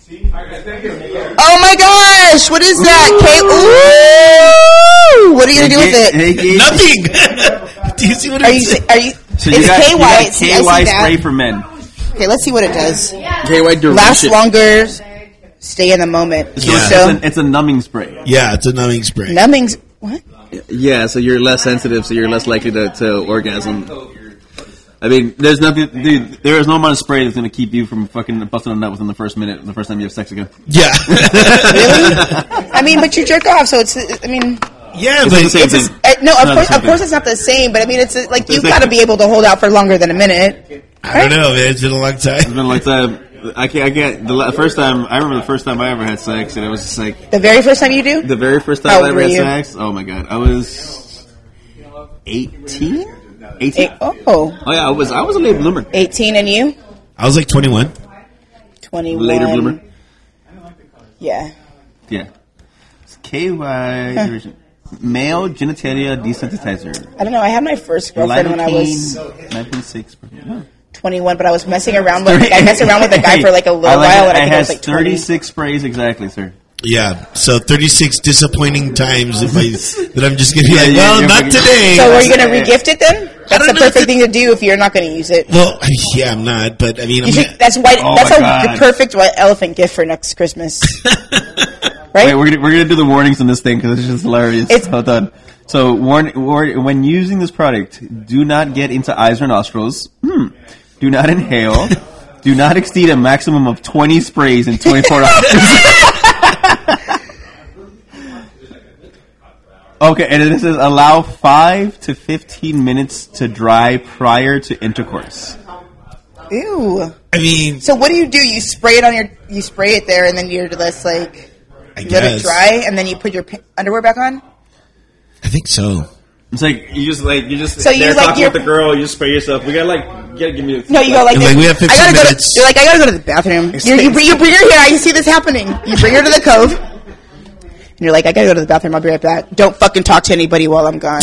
Oh my gosh! What is that? K. Ooh! What are you gonna do with it? Hey, Gabe. Nothing. Do you see what Are it you? is? Are you? So you it's got, K you Y. got See, I K Y see spray that. for men. Okay, let's see what it does. K Y duration. Last longer. Stay in the moment. So Yeah. it's, So, it's, a, it's a numbing spray. Yeah, it's a numbing spray. numbings. What? Yeah, so you're less sensitive, so you're less likely to, to orgasm. I mean, there's nothing, dude. There is no amount of spray that's gonna keep you from fucking busting a nut within the first minute, the first time you have sex again. Yeah. Really? I mean, but you jerk off, so it's. I mean, Yeah, It's but not the same It's thing. a, uh, no, It's of not course, the same of course, thing. it's not the same. But I mean, it's uh, like It's you've like- got to be able to hold out for longer than a minute. I don't know, man. It's been a long It's time. been a long time. I can't. I can't. The la- first time I remember the first time I ever had sex, and it was just like The very first time you do, the very first How time I old ever were had you? sex. Oh my god, I was eighteen. Eighteen. Eight, oh, Oh yeah, I was. I was a late bloomer. eighteen and you, I was like twenty-one. twenty-one. Later bloomer. Yeah. Yeah. It's K Y male genitalia desensitizer. I don't know. I had my first girlfriend when I was nine point six. twenty-one, but I was messing around with I messed around with a guy for like a little I like while, it. and I I think I had was like twenty. thirty-six sprays exactly, sir. Yeah, so thirty-six disappointing times if I, that I'm just going to be Yeah, like, yeah, well, you're not fucking- today. So are you going to regift it then? That's don't the know perfect if it- thing to do if you're not going to use it. Well, yeah, I'm not, but I mean, You I'm should, not, that's white. Oh that's my a God. the perfect white elephant gift for next Christmas, right? Wait, we're gonna, we're gonna do the warnings on this thing because it's just hilarious. It's- Hold on. So, warn, warn, when using this product, do not get into eyes or nostrils. Hmm. Do not inhale. Do not exceed a maximum of twenty sprays in twenty-four hours. Okay, and it says allow five to fifteen minutes to dry prior to intercourse. Ew. I mean, So what do you do? You spray it on your, you spray it there, and then you're just like, I you let it guess. dry, and then you put your p- underwear back on. I think so. It's like you just like you just So you, they're like, talking you're- with the girl. You just spray yourself. We gotta like you gotta give me. No, you go like, And, this. like, we have I fifteen gotta go minutes. To, you're like, I gotta go to the bathroom. You're, you, bring, you bring her here. I see this happening. You bring her to the cove. And you're like, I gotta go to the bathroom. I'll be right back. Don't fucking talk to anybody while I'm gone.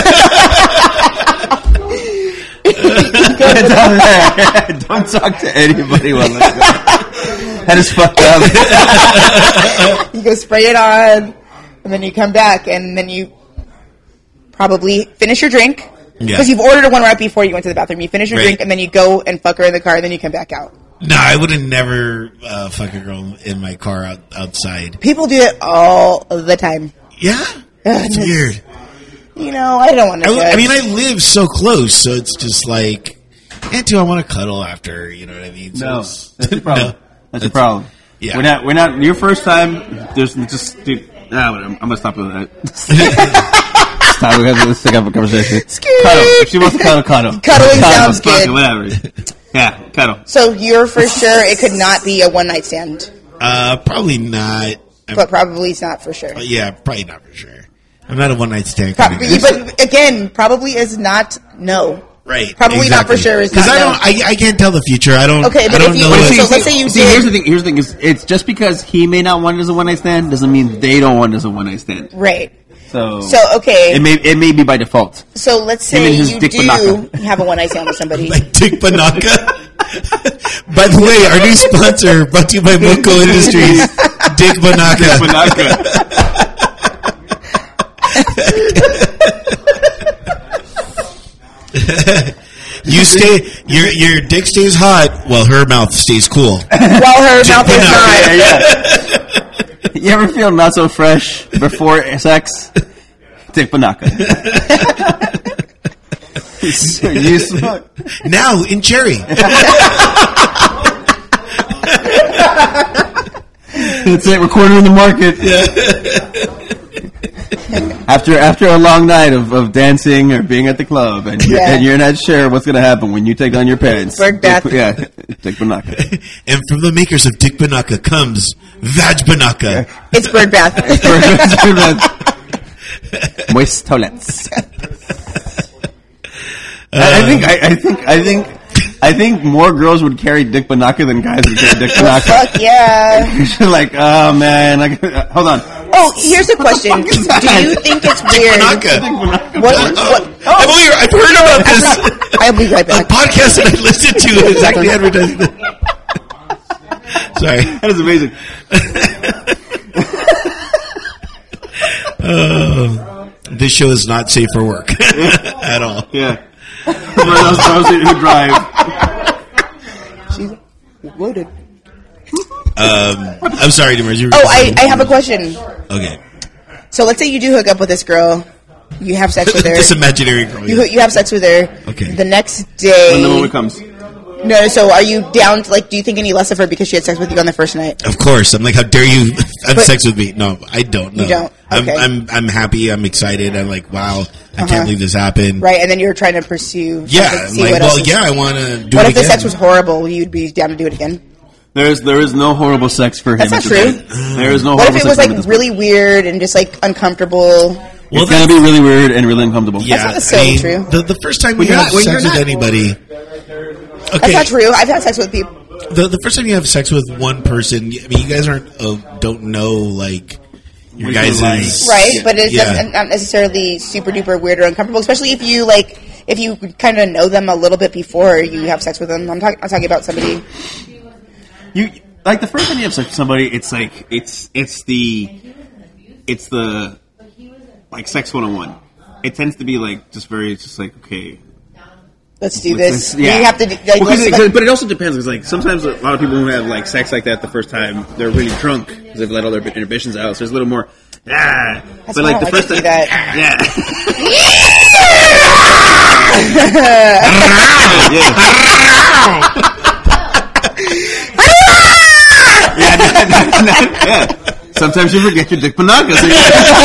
Don't talk to anybody while I'm gone. That is fucked up. You go spray it on, and then you come back, and then you probably finish your drink. Yeah. Because you've ordered one right before you went to the bathroom. You finish your Right. drink, and then you go and fuck her in the car, and then you come back out. No, I would have never uh, fuck a girl in my car out, outside. People do it all the time. Yeah? It's weird. You know, I don't want to. I, I mean, I live so close, so it's just like, and two, I want to cuddle after, you know what I mean? So No, it's- that's your problem. No. That's your problem. Yeah. We're not. We're not. Your first time. There's just. Dude, nah, I'm, I'm gonna stop with that. Stop. We have to let's take up a conversation. Scared. Cuddle. If she wants to cuddle, cuddle. Cuddling Cuddle, sounds fuck it, good. Whatever. Yeah, cuddle. So you're for sure it could not be a one night stand, Uh, probably not. I'm- but probably it's not for sure. yeah, probably not for sure. I'm not a one night stand kind of Probably, guy. but again, probably is not no. Right. Probably not for sure is Because not I no. don't, I, I can't tell the future. I don't. Okay, but I don't if you- know. but what- see- so let's say you see, did- here's the thing. Here's the thing. Is it's just because he may not want it as a one night stand doesn't mean they don't want it as a one night stand. Right. So. So okay. It may it may be by default. So let's Him say and his you Dick do Banaka. have a one night stand with somebody. like Dick Banaka. By the way, our new sponsor brought to you by Moco Industries, Dick Banaka. You stay, your your dick stays hot while her mouth stays cool. While her mouth is Banaka. not. Yeah. You ever feel not so fresh before sex? Dick Banaka. You smoke. Now in cherry. That's it. We're cornering the market. After after a long night of, of dancing or being at the club, and you're, Yeah. and you're not sure what's going to happen when you take down your pants. Bird bath. Dick, yeah, Dick Banaka. And from the makers of Dick Banaka comes Vag Banaka. It's bird bath. Moist toilets. I, I think I, I think I think I think more girls would carry Dick Banaka than guys would carry Dick Banaka. Fuck yeah. You're like, oh man, I, uh, hold on. Oh, here's a question. Do you think it's weird? Banaka. What? Oh, what oh, I've, only, I've heard about this. I'll be right A back. podcast that I listened to is actually advertising this. Sorry. That is amazing. Uh, this show is not safe for work at all. Yeah. For those those who drive. She's loaded. Um, I'm sorry, Demers. You were Oh, I, I have a question. Okay. So let's say you do hook up with this girl. You have sex with her. This imaginary girl. You, yeah. you have sex with her. Okay. The next When the day, moment comes. No, so are you down to, like, do you think any less of her because she had sex with you on the first night? Of course. I'm like, how dare you have But- sex with me? No, I don't. No. You don't? Okay. I'm, I'm, I'm happy. I'm excited. I'm like, wow, I Uh-huh. can't believe this happened. Right, and then you're trying to pursue Yeah. something, I'm see like, what well, else is- yeah, I want to do What it if the again. sex was horrible? You'd be down to do it again? There's there is no horrible sex for him. That's not at this true. point. There is no What horrible if it sex was, for him like, at this really weird and just, like, uncomfortable? point. Well, It's gonna be really weird and really uncomfortable. Yeah, That's not necessarily I mean, true. The, the first time When you you're have not- when sex you're with not- anybody, okay, That's not true. I've had sex with people. The, the first time you have sex with one person, I mean, you guys aren't uh, don't know like your What guys' you like. Right, but it's yeah. not, not necessarily super duper weird or uncomfortable, especially if you, like, if you kind of know them a little bit before you have sex with them. I'm, talk- I'm talking about somebody. You like the first time you have sex with somebody, it's like it's it's the it's the like sex one oh one. It tends to be like just very just like okay. Let's do let's- this. You have to, do- like, Well, 'cause let's- it- 'cause- but it also depends because like sometimes a lot of people who have like sex like that the first time they're really drunk because they've let all their inhibitions out. So there's a little more. Ah, That's but why like I the don't first like to time, do that. yeah. yeah, not, not, not, yeah. Sometimes you forget your dick panaka. So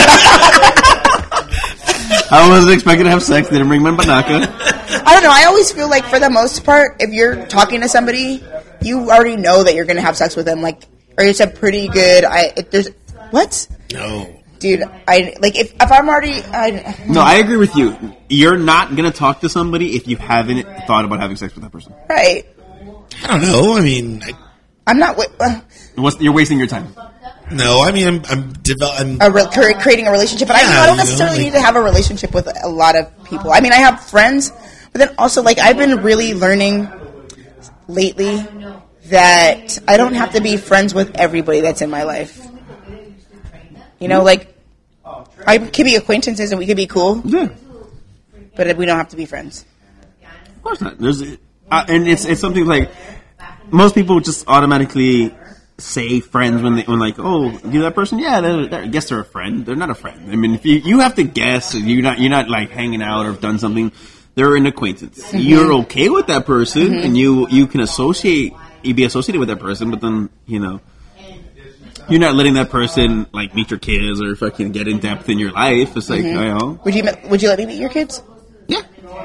I wasn't expecting to have sex. Didn't bring my panaka. I don't know. I always feel like, for the most part, if you're talking to somebody, you already know that you're going to have sex with them. Like, or it's a pretty good. I if there's what, No. dude. I like if if I'm already. I, No, I agree with you. You're not gonna talk to somebody if you haven't thought about having sex with that person. right. I don't know. I mean, I, I'm not. wa- Uh, What's, you're wasting your time. no. I mean, I'm I'm, devel- I'm a re- cre- creating a relationship, but I, Yeah, I don't you know, necessarily like- need to have a relationship with a lot of people. I mean, I have friends, but then also, like, I've been really learning lately that I don't have to be friends with everybody that's in my life. You know, like, I could be acquaintances and we could be cool, Yeah, but we don't have to be friends. of course not. There's, uh, and it's it's something like most people just automatically say friends when they when like oh you that person yeah they're, they're, I guess they're a friend. They're not a friend. I mean if you you have to guess you're not you're not like hanging out or have done something. They're an acquaintance. Mm-hmm. You're okay with that person and you you can associate you be associated with that person, but then you know. You're not letting that person like meet your kids or fucking get in depth in your life. It's like, Mm-hmm. you know, Would you Would you let me meet your kids? yeah,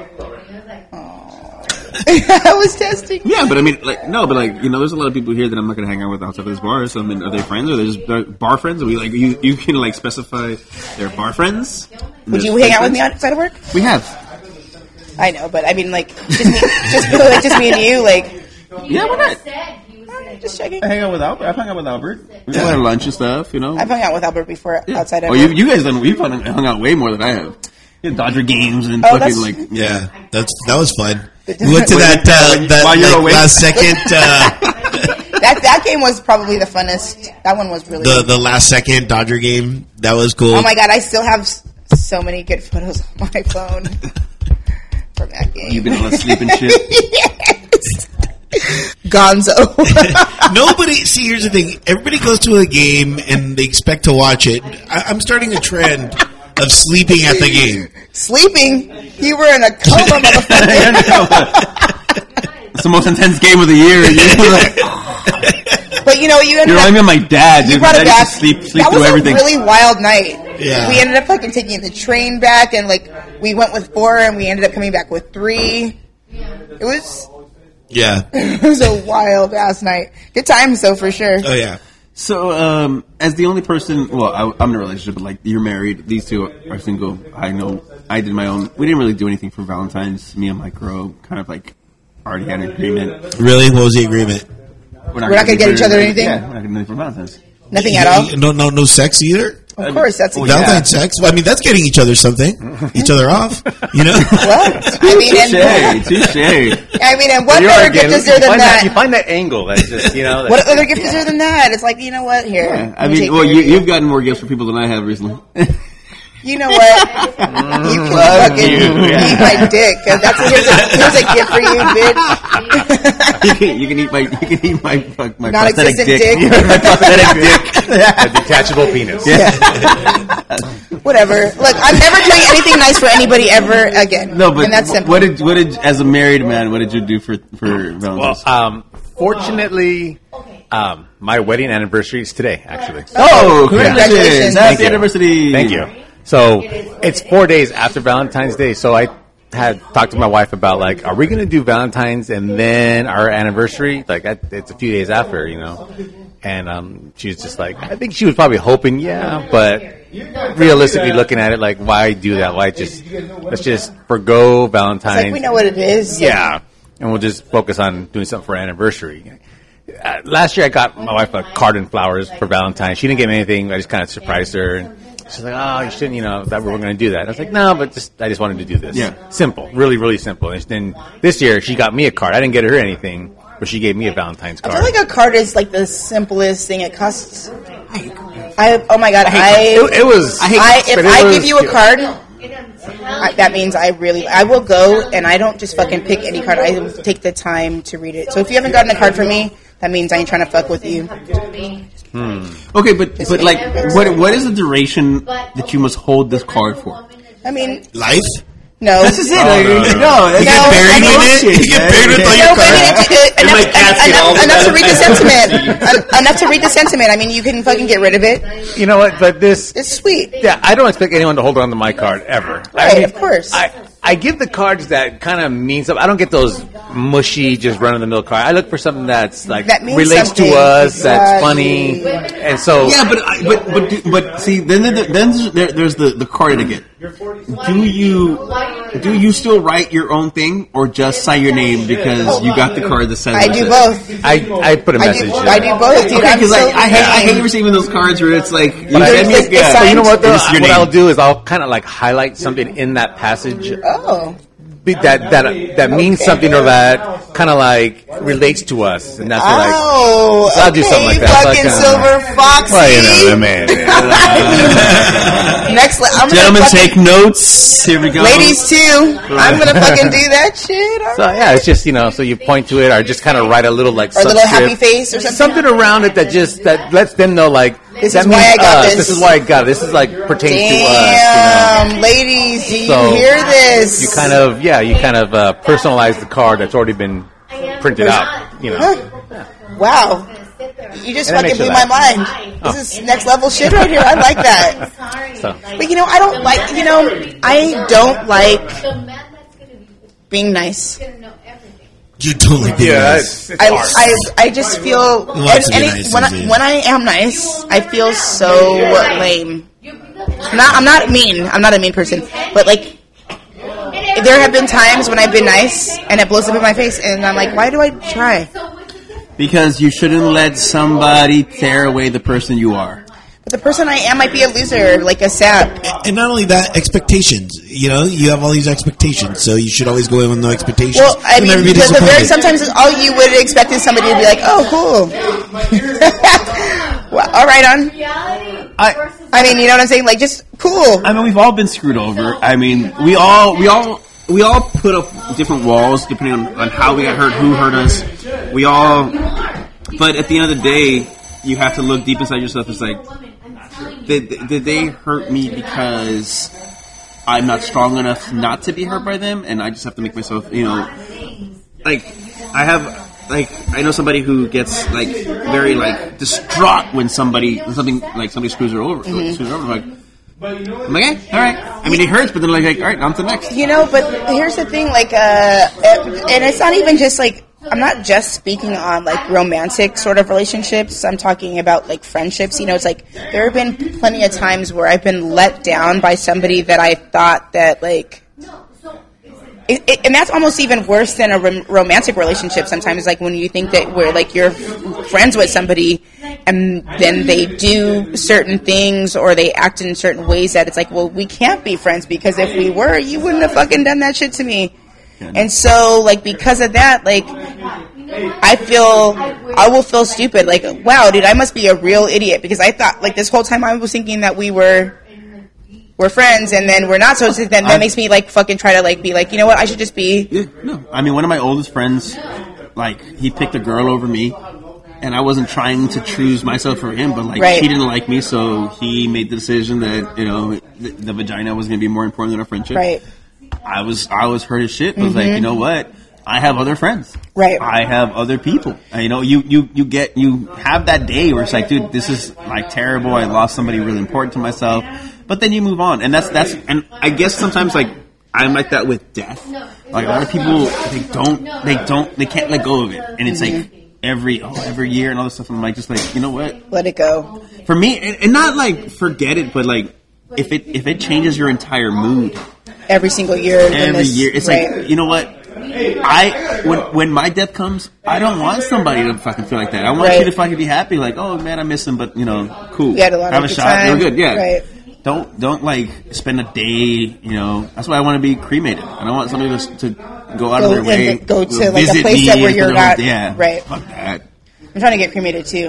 I was testing. yeah. But I mean, like, no, but like, you know, there's a lot of people here that I'm not gonna hang out with outside of this bar. So I mean, are they friends or are they just they're bar friends? Are we like you? You can like specify they're bar friends. Would you hang out with me outside of work? We have, I know, but I mean, like, just me, just like just me and you, like, yeah, why not? alright, just checking. I hang out with Albert. I've hung out with Albert. We had lunch and stuff, you know. I've hung out with Albert before outside of Oh, you, work. you guys done? We've hung, hung out way more than I have. Yeah, Dodger games and Oh, fucking that's- like. yeah. That's that was fun. We went to When that uh, that while you're like, away. last second uh, That that game was probably the funnest. That one was really. the good. the last second Dodger game. That was cool. Oh my god, I still have s- so many good photos on my phone from that game. You've been all asleep and shit. Yes. Gonzo. Nobody. See, here's the thing. Everybody goes to a game and they expect to watch it. I, I'm starting a trend of sleeping at the game. Sleeping? You were in a coma, motherfucker. It's the most intense game of the year. You're, like, But you know, you ended you're up. reminding me of my dad. You Dude. brought My it dad back. used to sleep, sleep that through was everything. a really wild night. Yeah. We ended up fucking taking the train back, and like we went with four, and we ended up coming back with three. It was Yeah. it was a wild ass night. Good times though, for sure. Oh yeah. So, um, as the only person, well, I, I'm in a relationship, but like you're married, these two are single. I know I did my own. We didn't really do anything for Valentine's. Me and my girl kind of like already had an agreement. Really? What was the agreement? We're not gonna get each other anything? Yeah, we're not gonna do anything for Valentine's. Nothing at all. No, no, no sex either. Of course, that's a Oh, good. yeah. Valentine's sex. Well, I mean, that's getting each other something, each other off. You know. Well, I mean, and, Touche, touche. I mean, and what You better are gift getting- is there you than find that? You find that angle that's just, you know. What that's- other gift is there than that? It's like, you know what? Here, Yeah, I let me mean, take well, care you, of you've gotten more gifts for people than I have recently. You know what? You can fucking you, yeah. eat my dick. 'Cause That's here's a, here's a gift for you, bitch. you, can, you can eat my, you can eat my, fuck, my prosthetic Non-existent dick. dick. My prosthetic dick, a detachable penis. Yeah. Whatever. Look, I'm never doing anything nice for anybody ever again. No, but and that's simple. what did what did as a married man? What did you do for for Valentine's? Well, um, fortunately, um, my wedding anniversary is today. Actually. Oh, congratulations. Happy Thank you. anniversary! Thank you. So it's four days after Valentine's Day. So I had talked to my wife about like, are we going to do Valentine's and then our anniversary? Like, I, it's a few days after, you know. And um, she was just like, I think she was probably hoping, yeah, but realistically looking at it, like, why do that? Why just let's just forgo Valentine's? It's like we know what it is. Yeah, and we'll just focus on doing something for our anniversary. Uh, last year, I got my wife a card and flowers for Valentine's. She didn't get me anything. I just kind of surprised her. And she's like, "Oh, you shouldn't, you know, that we were going to do that." I was like, "No, but just I just wanted to do this. Yeah. Simple, really, really simple." And then this year, she got me a card. I didn't get her anything, but she gave me a Valentine's I card. feel like a card is like the simplest thing. It costs. I oh my god! I, it, it was. I, I if but it I was give you a cute. card, I, that means I really I will go and I don't just fucking pick any card. I will take the time to read it. So if you haven't gotten a card from me, that means I ain't trying to fuck with you. Okay, but but like, what what is the duration that you must hold this card for? I mean, Life? no. That's just it. No, like, no, no. no, that's You just get buried that's in it? bullshit, You get man. buried with all No, your but I mean, cards? it- it- And my enough, cats get all enough, the enough to read the benefits. sentiment. En- enough to read the sentiment. I mean, you can fucking get rid of it. You know what? But this, It's sweet. yeah, I don't expect anyone to hold on to my card ever. Right, I mean, of course. I, I give the cards that kind of mean something. I don't get those mushy, just run of the mill cards. I look for something that's like That means relates something. to us, that's Exactly. funny, and so Yeah, but I- but but do- but see, then then then there, there's the the card etiquette. Do you do you still write your own thing or just sign your name because you got the card that says I what it do says? both. I I put a I message. do, in. I do both, dude. Okay, I'm because so like I hate I hate lame. receiving those cards where it's like you But I- send me it's- a it's yeah, signed. But you know what? Though, and it's your what name. I'll do is I'll kind of like highlight something in that passage Oh. be- that that that means Okay. something or that kind of like relates to us, and that's what like. Oh, So I'll do okay, something like that. fucking Like, uh, Silver Foxy. Well, you know, man. Next, le- I'm gonna Gentlemen, fucking- take notes. Here we go. Ladies too. I'm gonna fucking do that shit. So yeah, it's just you know, so you point to it or just kind of write a little like Or a little subscript. happy face or something. something around it that just that lets them know like This that is why means I got us. this. This is why I got it. This is like pertains to us. Damn, ladies, do you So, hear this? You know? You kind of yeah, you kind of uh, personalize the card that's already been printed out. You know, Huh. Wow. You just And it fucking makes you blew my laugh. mind. This is next level shit right here. I like that. so But you know, I don't like, you know, I don't like being nice. You're totally being yeah, nice. it's, it's I, hard. I, I just feel, and, Lots to be and nice it, when, I, these days. when I am nice, I feel so lame. I'm not, I'm not mean. I'm not a mean person. But like, there have been times when I've been nice and it blows up in my face, and I'm like, why do I try? Because you shouldn't let somebody tear away the person you are. But the person I am might be a loser, like a sap. And not only that, expectations. You know, you have all these expectations, so you should always go in with no expectations. Well, I You'll mean, never be because the very disappointed. sometimes all you would expect is somebody to be like, "Oh, cool." Well, all right, on. I I mean, you know what I'm saying? Like, just cool. I mean, we've all been screwed over. I mean, we all we all we all put up different walls depending on, on how we got hurt, who hurt us. We all, but at the end of the day, you have to look deep inside yourself. It's like, did did they hurt me because I'm not strong enough not to be hurt by them, and I just have to make myself, you know, like I have. Like, I know somebody who gets like very like distraught when somebody when something like somebody screws her over. Mm-hmm. Screws her over. Like, I'm like, okay, all right. I mean, it hurts, but then like, like all right, on to the next. You know, but here's the thing, like, uh, and it's not even just like, I'm not just speaking on like romantic sort of relationships. I'm talking about like friendships. You know, it's like there have been plenty of times where I've been let down by somebody that I thought that like. It, it, and that's almost even worse than a rom- romantic relationship sometimes, like when you think that we're like you're f- friends with somebody and then they do certain things or they act in certain ways that it's like, well, we can't be friends because if we were, you wouldn't have fucking done that shit to me. And so, like, because of that, like, I feel, I will feel stupid. Like, wow, dude, I must be a real idiot because I thought, like, this whole time I was thinking that we were... we're friends, and then we're not. So then that I- makes me like fucking try to like be like, you know what? I should just be. Yeah, no. I mean, one of my oldest friends, like, he picked a girl over me, and I wasn't trying to choose myself for him, but like Right. she didn't like me, so he made the decision that you know the, the vagina was going to be more important than our friendship. Right. I was I was hurt as shit. But was like, you know what? I have other friends. Right. I have other people. And, you know, you, you, you get you have that day where it's like, dude, this is like terrible. I lost somebody really important to myself. But then you move on, and that's that's and I guess sometimes like I'm like that with death. Like a lot of people, they don't they don't they can't let go of it, and it's like every oh every year and all this stuff. I'm like just like you know what? Let it go. For me, and, and not like forget it, but like if it if it changes your entire mood. Every single year. then Every this- year, it's right. like you know what? I when when my death comes, I don't want somebody to fucking feel like that. I want Right. you to fucking be happy, like, oh man, I miss him, but you know, cool. You had a lot Have of a good shot, time. you're good, yeah. Right. Don't don't like spend a day, you know. That's why I want to be cremated. I don't want somebody to, to go out Go of their way, and go to, like, a visit place me that where and you're put their not- own- yeah, right. Fuck that. I'm trying to get cremated too.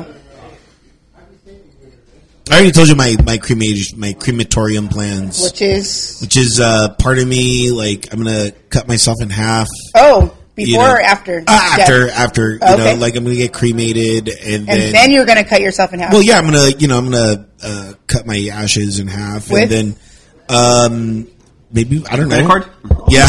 I already told you my my cremation my crematorium plans, Which is which is uh, part of me like I'm gonna cut myself in half. oh, before you know. or after? Uh, after, Yeah. after, you Okay. know, like I'm gonna get cremated, and, And then, then you're gonna cut yourself in half. well, yeah, I'm gonna, you know, I'm gonna uh, cut my ashes in half, With? and then, um, maybe I don't know, Credit card? yeah,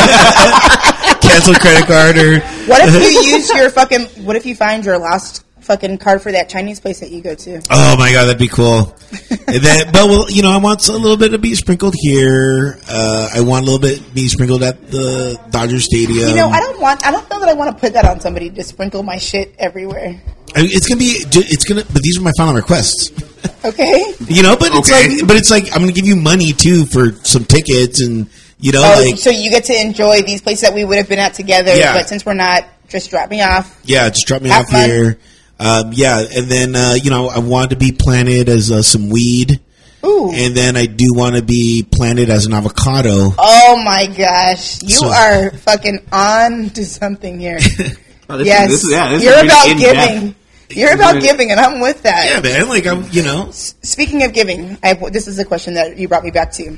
cancel credit card or What if you use your fucking? What if you find your lost fucking card for that Chinese place that you go to? oh my god, that'd be cool. And then, but well, you know, I want a little bit to be sprinkled here. Uh, I want a little bit to be sprinkled at the Dodger Stadium. You know, I don't want. I don't know that I want to put that on somebody to sprinkle my shit everywhere. I mean, it's gonna be, it's gonna, but these are my final requests. Okay. You know, but it's Okay. like, but it's like I'm gonna give you money too for some tickets, and you know, Oh, like so you get to enjoy these places that we would have been at together, Yeah. but since we're not, just drop me off. yeah, just drop me Have off fun. here. Um, yeah, and then uh, you know, I want to be planted as uh, some weed, Ooh. and then I do want to be planted as an avocado. Oh my gosh, you So- are fucking on to something here. Oh, this yes, is, this is, yeah, this you're is really about in-depth. giving. You're about really- giving, and I'm with that. Yeah, man, like I'm, you know. Speaking of giving, I, this is a question that you brought me back to.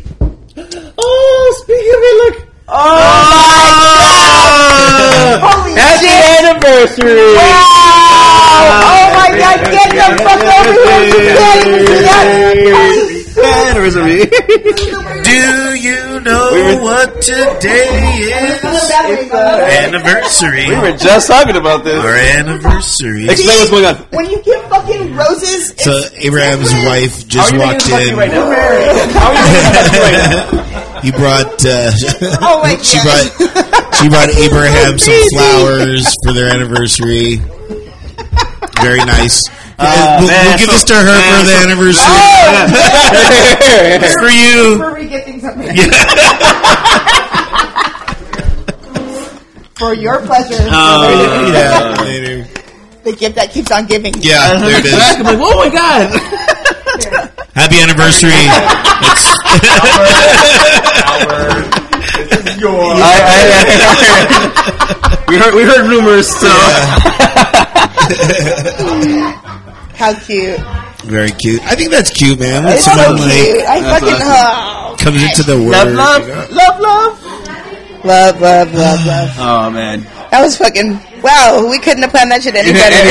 Oh, speaking of it, look. Oh my god! Holy Happy shit! anniversary! Wow! Oh my god! Get the fuck over here! You can't even see that! Anniversary. Do you know what today is? Anniversary. We were just talking about this. Our anniversary. Explain what's going on. When you give fucking roses, So it's Abraham's different. wife just How are you walked making this in. right now? How are you making this right now? He brought. Uh, Oh my she god! brought. She brought Abraham some flowers for their anniversary. Very nice. Uh, we'll, man, we'll give so- this to her man, for the so- anniversary. It's for you. For re-gifting something. For your pleasure. Oh, Yeah, later. The gift that keeps on giving. Yeah, there it is. I'm like, oh my god. Happy anniversary. I, I, we heard we heard rumors, so How cute. Very cute. I think that's cute, man. When It's so someone cute. like I fucking oh. comes into the world. love, love, love, love. Love, love, love, love. oh man, That was fucking wow. We couldn't have planned that shit any better.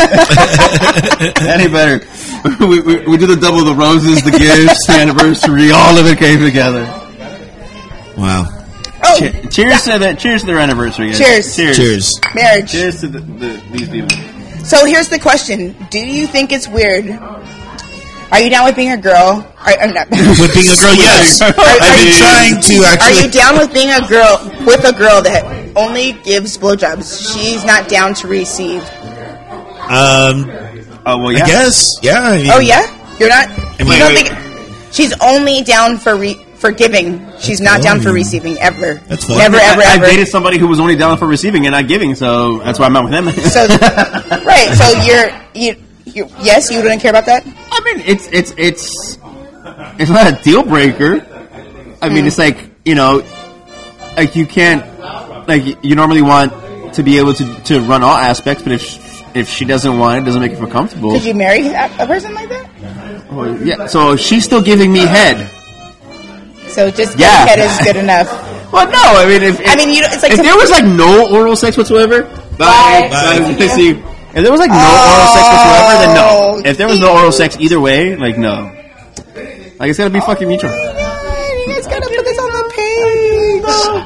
any better, any better. we, we we did the double, the roses, the gifts, the anniversary, all of it came together. Wow. Oh, Che- cheers to that! Cheers to their anniversary. Guys. Cheers. Cheers. Cheers. marriage. Cheers to the, the, these people. So here's the question: do you think it's weird? Are you down with being a girl? Are, I'm not. With being a girl, yes. I've been trying to Are actually. you down with being a girl with a girl that only gives blowjobs? She's not down to receive. Um, Oh well, I yeah. guess. Yeah. I mean, Oh yeah, you're not. You I- don't think she's only down for re, for giving? She's not down for fine. receiving ever. That's fine. Never, ever, I, I ever. dated somebody who was only down for receiving and not giving, so that's why I'm out with him. So right. So you're you. You, yes, you wouldn't care about that. I mean, it's it's it's it's not a deal breaker. I mean, it's like you know, like you can't like you normally want to be able to, to run all aspects, but if if she doesn't want it, it doesn't make her feel comfortable. Could you marry a, a person like that? Well, yeah, so she's still giving me head. So just Yeah. yeah. head is good enough. Well, no, I mean, if, if I mean, you know, it's like if to- there was like no oral sex whatsoever, bye, Bye. bye, Bye. see you. If there was like no Oh. oral sex whatsoever, then no. If there was no oral sex either way, like no. Like it's gotta be fucking mutual. You guys gotta put this on the page.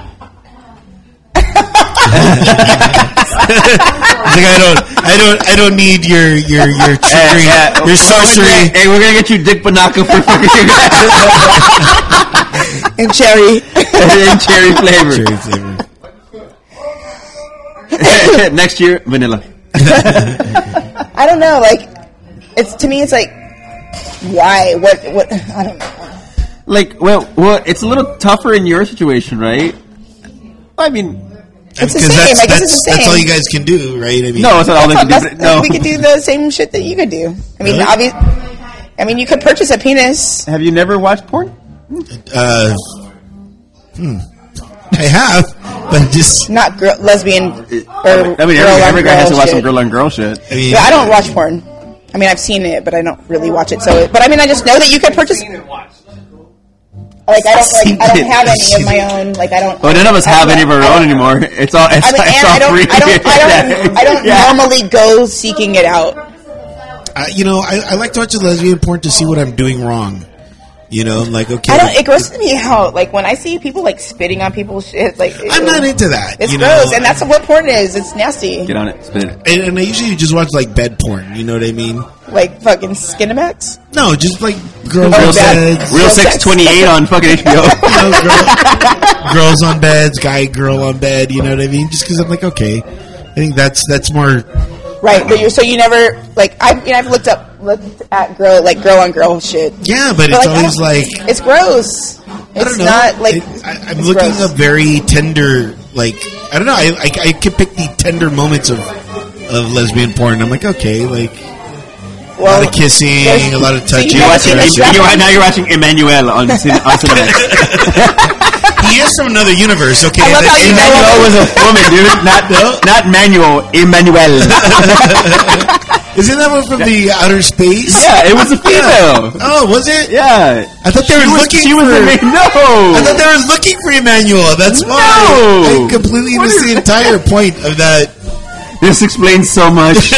He's like, I don't, I don't, I don't need your, your, your trickery, yeah. your sorcery. Hey, we're gonna get you Dick Banaka for fucking And cherry. and cherry flavor. Cherry flavor. Next year, vanilla. I don't know. Like, it's to me, it's like, why? What? What? I don't know. Like, well, well, it's a little tougher in your situation, right? I mean, It's the Because same. that's, I guess that's, it's the that's same. all you guys can do, right? I mean, no, it's not all they can do. That's- but- No. We could do the same shit that you could do. I mean, Really? obvious. I mean, you could purchase a penis. Have you never watched porn? uh, hmm. I have, but just, Not girl, lesbian or I mean, girl every, on every guy has to girl watch some shit. girl on girl shit. I mean, Yeah, I don't watch porn. I mean, I've seen it, but I don't really watch it. So, but I mean, I just know that you can purchase. Like I don't, like, I don't have any of my own. Like I don't. Well, none of us I have don't- any of our I own don't- anymore. It's all, it's, I mean, it's and all I don't, free. I don't, I don't, I don't Yeah. normally go seeking it out. I, you know, I, I like to watch a lesbian porn to see what I'm doing wrong. You know, like okay, I don't. It grosses me out. Like when I see people like spitting on people's shit. Like I'm not into that. It's you gross, know? and that's what porn is. It's nasty. Get on it, spin it. And, and I usually just watch like bed porn. You know what I mean? Like fucking Skinemax. No, just like girls Oh, on bad. beds, Real Real Sex sex. twenty-eight on fucking H B O. you know, girl, girls on beds, guy girl on bed. You know what I mean? Just because I'm like, okay, I think that's that's more. Right, but you so you never like I mean I've looked up looked at girl like girl on girl shit. Yeah, but, But, it's like, I always don't- like It's gross. I It's don't know. not like It- I, I'm it's looking gross. up very tender, like I don't know. I, I I can pick the tender moments of of lesbian porn. I'm like, okay, like a well, lot of kissing, there's- a lot of so you touching. You're never watching, seen the you, strap- you, now you're watching Emmanuel on, cin- on Cinemax. He is from another universe. Okay, I love how That's- you know- Emmanuel was a woman, dude. Not, not Manuel. Emmanuel. Isn't that one from the outer space? Yeah, it was a female. Oh, was it? Yeah. I thought they She were was, looking she was for. the main, no. I thought they were looking for Emmanuel. That's why No. I completely What missed is- the entire point of that. This explains so much.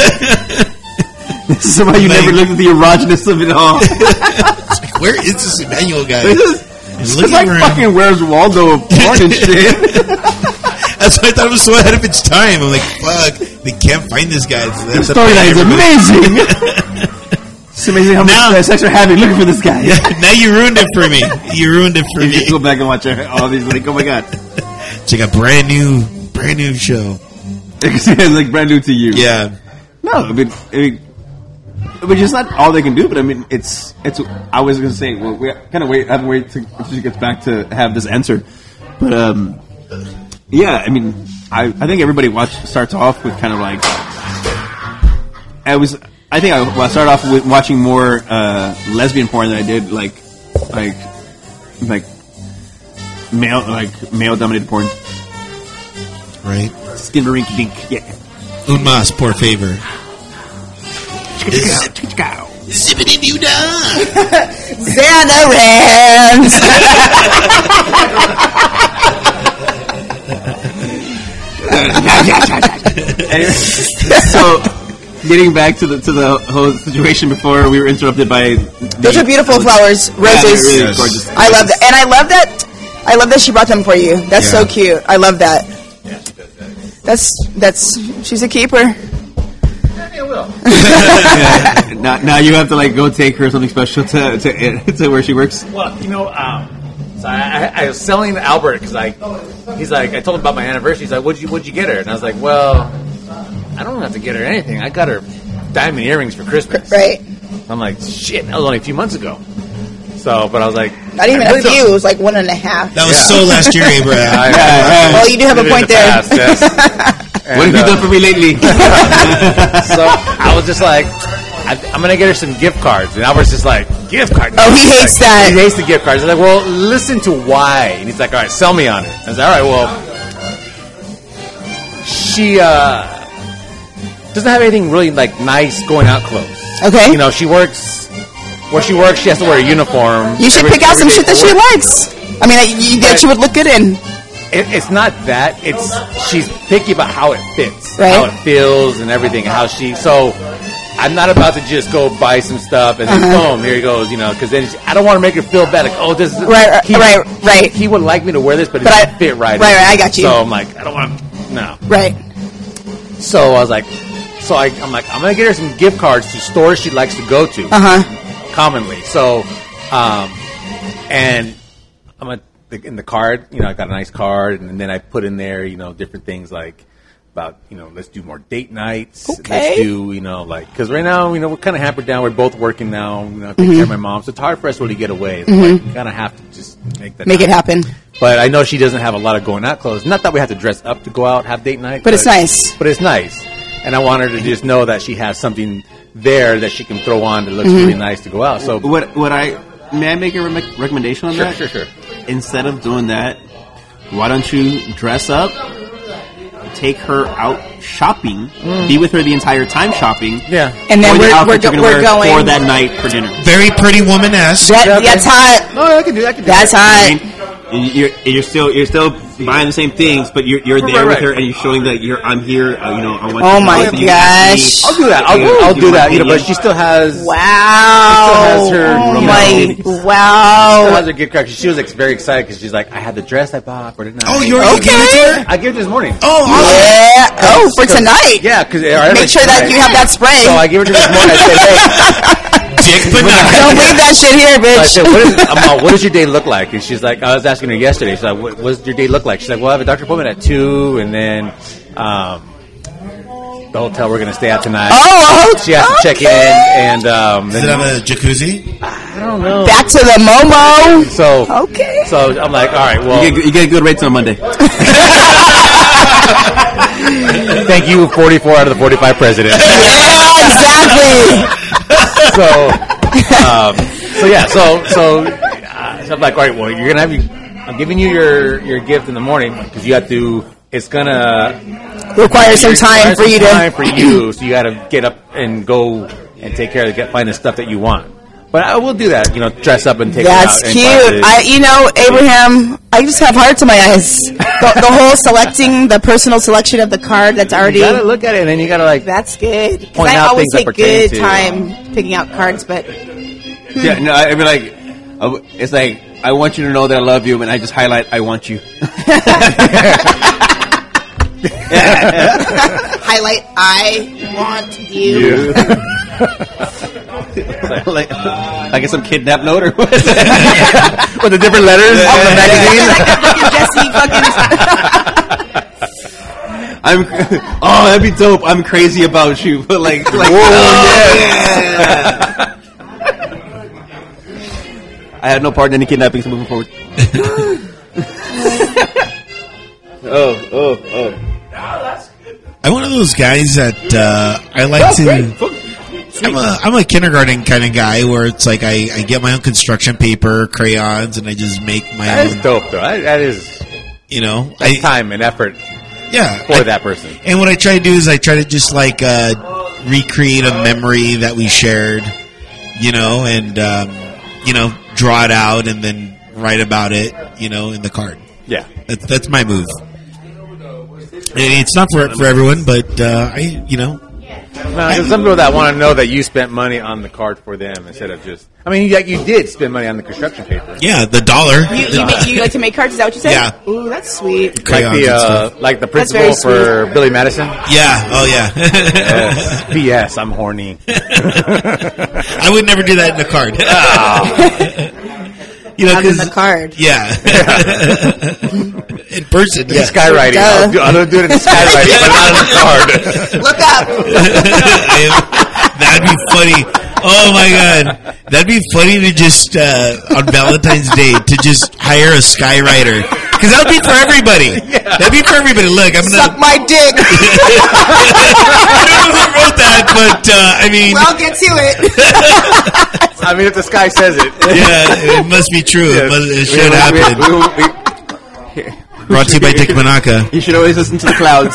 This is why you Like- never looked at the erogenous of it all. It's like, where is this Emmanuel guy? This is He's it's looking like for him. fucking Where's Waldo of porn and shit. That's why I thought it was so ahead of its time. I'm like, fuck, they can't find this guy. So The that's storyline is amazing. It's amazing how much Now- uh, sex we're having. Looking for this guy. Yeah, now you ruined it for me. You ruined it for You me. just go back and watch all these. Like, oh my god, It's like a brand new, brand new show. it's like brand new to you. Yeah. No, I mean, I mean, which is not all they can do. But I mean, it's it's. I was gonna say, well, we kind of wait, have to wait to, until she gets back to have this answer. But um, yeah, I mean, I I think everybody watch starts off with kind of like I was. I think I, well, I started off with watching more uh, lesbian porn than I did like like like male like male dominated porn. Right. Skin rink dink. Yeah. Un mas, por favor. Zippity doo dah. Xanarans. Anyway, so getting back to the to the whole situation before we were interrupted by Those are beautiful flowers, Yeah, they're roses. really Yes. gorgeous. I love that, and I love that. I love that she brought them for you. That's so Yeah. cute. I love that. That's that's. She's a keeper. now, now you have to like go take her something special to to, to where she works. Well, you know, um, so I, I, I was selling to Albert because I, he's like, I told him about my anniversary. He's like, "What'd you What'd you get her?" And I was like, "Well, I don't have to get her anything. I got her diamond earrings for Christmas." Right. I'm like, "Shit, that was only a few months ago." So, but I was like, Not even I really a few. don't- It was like one and a half. That was so last year, Abraham. I- Yeah, Well, you do have a Did it in point the there. past, yes. What have And, you uh, done for me lately? So I was just like, I, I'm gonna get her some gift cards, and Albert's just like, gift card. Oh, he hates Like, that. He hates the gift cards. I was like, well, listen to why. And he's like, all right, sell me on it. I was like, all right, well, she uh, doesn't have anything really like nice going out clothes. Okay. You know, she works where she works. She has to wear a uniform. You should every- pick out some every shit day that for she work. likes. I mean, you, that you would look good in. it, it's not that. It's she's picky about how it fits, Right. how it feels, and everything. How she so. I'm not about to just go buy some stuff and then Uh-huh. boom, here he goes. You know, because then she, I don't want to make her feel bad. Like, oh, this is Right, right, he, right, right. He would like me to wear this, but it But doesn't I- fit right. right, in. right, I got you. So I'm like, I don't want to. No. Right. So I was like, so I, I'm like, I'm gonna get her some gift cards to stores she likes to go to. Uh huh. Commonly. So, um, and I'm a, in the card, you know, I got a nice card, and then I put in there, you know, different things like about, you know, let's do more date nights. Okay. Let's do, you know, like, because right now, you know, we're kind of hampered down. We're both working now. You know, taking care of my mom, so it's hard for us to really get away. It's like, you kind of have to just make that Make it happen. But I know she doesn't have a lot of going out clothes. Not that we have to dress up to go out, have date night. But it's nice. But it's nice. And I want her to just know that she has something there that she can throw on that looks really nice to go out. So What what I may I make a re- recommendation on Sure, that? sure, sure. Instead of doing that, why don't you dress up, take her out shopping, be with her the entire time shopping, yeah. And then or the we're, outfit we're, you're go- gonna we're wear going. for that night for dinner. Very pretty woman-esque. That, Yeah, okay. that's hot. Oh, I can do that. I can do That's that. hot. And you're you're still you're still buying the same things, but you're you're there Right, with right. her and you're showing that you're I'm here. Uh, you know, I want. Oh you my to know gosh. I'll do that. I'll, You- I'll you do want that. You know, opinion? but she still has. Wow. She still has her, oh you my. know, Still Wow. has her gift card. She was like, very excited because she's like, I had the dress I bought for tonight. Oh, you already gave it to her? I gave it this morning. Oh, awesome. Yeah. Oh, for tonight. Yeah, because Make sure that you have that spray. So I gave her to this morning. I said, hey. Dick Don't Banana. leave that shit here, I bitch. said, what, is, I'm all, what does your day look like? And she's like, I was asking her yesterday. She's like, what, what does your day look like? She's like, well, I have a doctor appointment at two, and then um, the hotel we're going to stay at tonight. Oh, She has to check in, okay. and um, Does it then, have a jacuzzi? I don't know. Back to the Momo. So, Okay. so I'm like, all right, well, You get, you get good rates on Monday. thank you, forty-four out of the forty-five presidents. Yeah, exactly. so, um, so yeah, so so, uh, so I'm like, all right, well, you're gonna have you. I'm giving you your your gift in the morning because you have to. It's gonna Require some time require for some you time to. for you. So you got to get up and go and take care of the, get find the stuff that you want. But I will do that. You know, dress up and take. That's it out and cute. buy it. I, you know, Abraham, I just have heart to my eyes. The, the whole selecting, the personal selection of the card that's already. You gotta look at it, and then you gotta like. That's good. 'Cause Point I out always things that take pertain good to- time picking out cards, but Yeah, no, I'd be like, uh, it's like I want you to know that I love you, and I just highlight I want you. highlight, I want you. like, like it's some kidnap note or what? with the different letters on the magazine. Like that fucking Jesse fucking. I'm oh that'd be dope. I'm crazy about you, but like, like oh, yeah. I had no part in any kidnappings moving forward. oh, oh, oh. I'm one of those guys that uh, I like to. I'm a I'm a kindergarten kind of guy where it's like I, I get my own construction paper, crayons, and I just make my That is own. dope, though. That, that is You know, that's I, time and effort yeah. for I- that person. And what I try to do is I try to just like uh, recreate a memory that we shared, you know, and um, you know, draw it out and then write about it, you know, in the card. Yeah. That's that's my move. And it's not for for everyone, but uh, I, you know, No, there's some people that want to know that you spent money on the card for them instead of just. I mean, like you did spend money on the construction paper. yeah, the dollar, You, you, make, you like to make cards? Is that what you said? Yeah. Ooh, that's sweet. Like crayons the and uh, stuff. like the That's principal very for Billy Madison. Yeah, oh yeah. Yes. P S. I'm horny. I would never do that in a card. you know, Not in 'cause- the card. yeah, in person. Yeah. Skywriting. Duh. I'll do, I'll do it in skywriting, but not on the card. Look up. That'd be funny. Oh my god, that'd be funny to just uh, on Valentine's Day to just hire a skywriter because that would be for everybody. That'd be for everybody. Look, I'm Suck gonna. my dick. I don't know who wrote that, but uh, I mean, Well, get to it. I mean, if the sky says it. yeah, it must be true. It, must, it should We- happen. we- we- we- Brought to you by Dick Manaka. You should always listen to the clouds.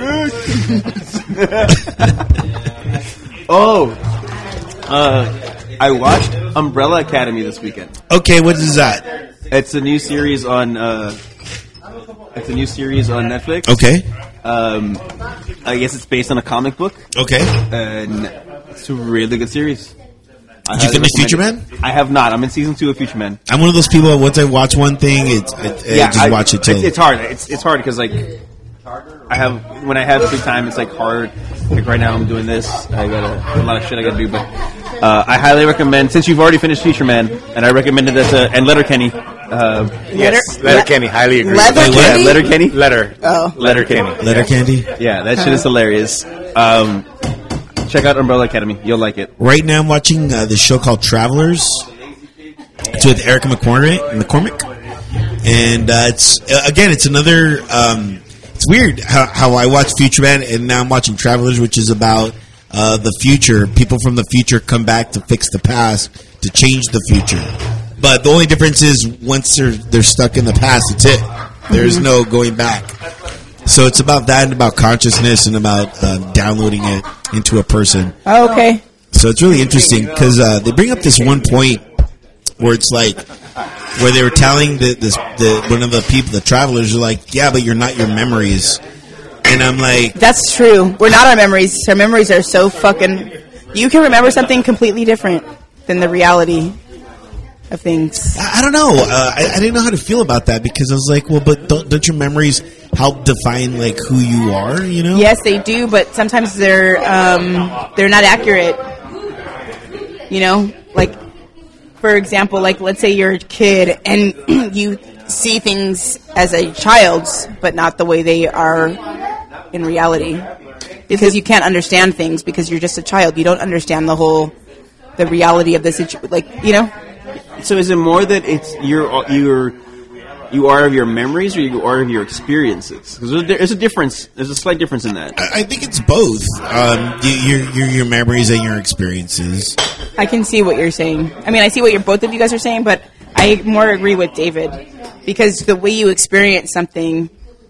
Uh, oh, uh, I watched Umbrella Academy this weekend. Okay, what is that? It's a new series on. Uh, it's a new series on Netflix. Okay. Um, I guess it's based on a comic book, Okay. and it's a really good series. I Did you highly finish Future recommend Man? it. I have not. I'm in season two of Future Man. I'm one of those people. Once I watch one thing, it's I, I just I- watch it till. It's, it's hard. It's it's hard because like I have when I have free time, it's like hard. Like right now, I'm doing this. I got a, a lot of shit I got to do, but uh, I highly recommend. Since you've already finished Future Man, and I recommended that to and Letterkenny. Uh, Yes, Letterkenny, highly agree. Leather with that. Kenny? yeah, Letterkenny. Letter. Oh. Letterkenny. Letter candy. Yeah, that shit is hilarious. Um, check out Umbrella Academy. You'll like it. Right now, I'm watching uh, this show called Travelers. It's with Erica McCormick, McCormick. and uh, it's uh, again, it's another. Um, it's weird how, how I watch Future Man, and now I'm watching Travelers, which is about uh, the future. People from the future come back to fix the past, to change the future. But the only difference is once they're they're stuck in the past, it's it. There's no going back. So it's about that and about consciousness and about uh, downloading it into a person. Oh, okay. So it's really interesting because uh, they bring up this one point where it's like where they were telling the, this the one of the people, the travelers, are like, yeah, but you're not your memories. And I'm like, That's true. We're not our memories. Our memories are so fucking... You can remember something completely different than the reality of things. I, I don't know. Uh, I, I didn't know how to feel about that because I was like, well, but don't, don't your memories help define like who you are? You know? Yes, they do, but sometimes they're um, they're not accurate. You know, like for example, like let's say you're a kid and you see things as a child's, but not the way they are in reality, because you can't understand things because you're just a child. You don't understand the whole the reality of the situation. Like you know. So is it more that it's you're you're you are of your memories or you are of your experiences? Because there's a difference. There's a slight difference in that. I, I think it's both. Um, your, your your memories and your experiences. I can see what you're saying. I mean, I see what you're, both of you guys are saying, but I more agree with David because the way you experience something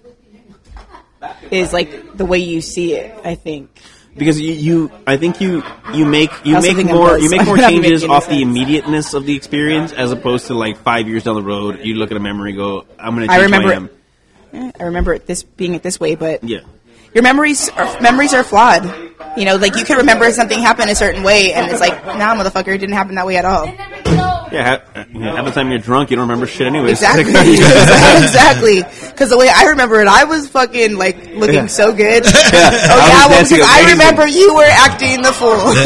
is like the way you see it. I think. Because you, you, I think you, you make you I also make think I'm more close. you make more I'm not changes making off any the sense. immediateness of the experience as opposed to like five years down the road. You look at a memory, and go, I'm going to I change remember who I it. am. I remember it this being it this way, but Yeah. your memories are, memories are flawed. You know, like you can remember something happened a certain way, and it's like, nah, motherfucker, it didn't happen that way at all. Yeah, ha- yeah, half the time you're drunk, you don't remember shit anyways. Exactly, exactly. Because the way I remember it, I was fucking like looking Yeah. so good. Yeah. Oh I yeah, was well, dancing because I amazing. remember you were acting the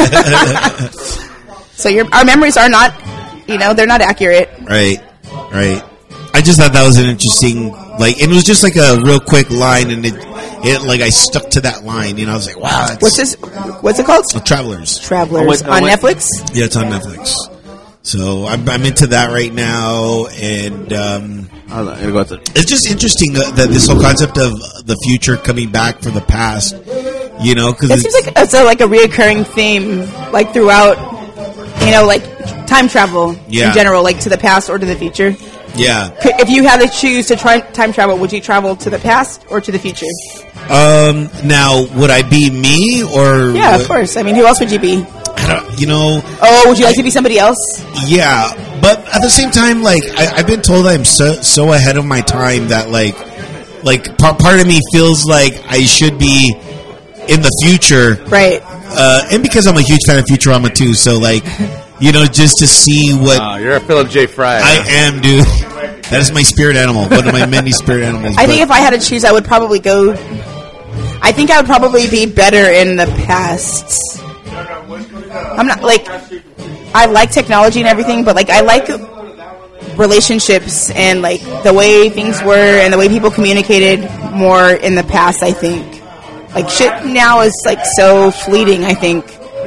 fool. So your our memories are not, you know, they're not accurate. Right, right. I just thought that was an interesting, like, it was just like a real quick line, and it, it like I stuck to that line. You know, I was like, wow. That's, What's this? What's it called? Travelers. Travelers Oh, what- oh, on what- Netflix. Yeah, it's on Netflix. So I'm, I'm into that right now, and um, Hold on, I gotta go outside. it's just interesting uh, that this whole concept of the future coming back for the past. You know, because It seems like it's a, like a reoccurring theme, like throughout, you know, like time travel Yeah. in general, like to the past or to the future. yeah. Could- If you had to choose to try time travel, would you travel to the past or to the future? Um, now, would I be me or? Yeah, would- of course. I mean, who else would you be? I don't, you know, Oh, would you like to be somebody else? yeah. But at the same time, like I, I've been told I'm so so ahead of my time that like like part part of me feels like I should be in the future. Right. Uh, and because I'm a huge fan of Futurama too, so like, you know, just to see what Oh, you're a Philip J. Fry. I huh? am, dude. That is my spirit animal. One of my many spirit animals. I think but- if I had to choose, I would probably go. I think I would probably be better in the past. I'm not like I like technology and everything, but like I like relationships and like the way things were and the way people communicated more in the past. I think like shit now is like so fleeting. I think.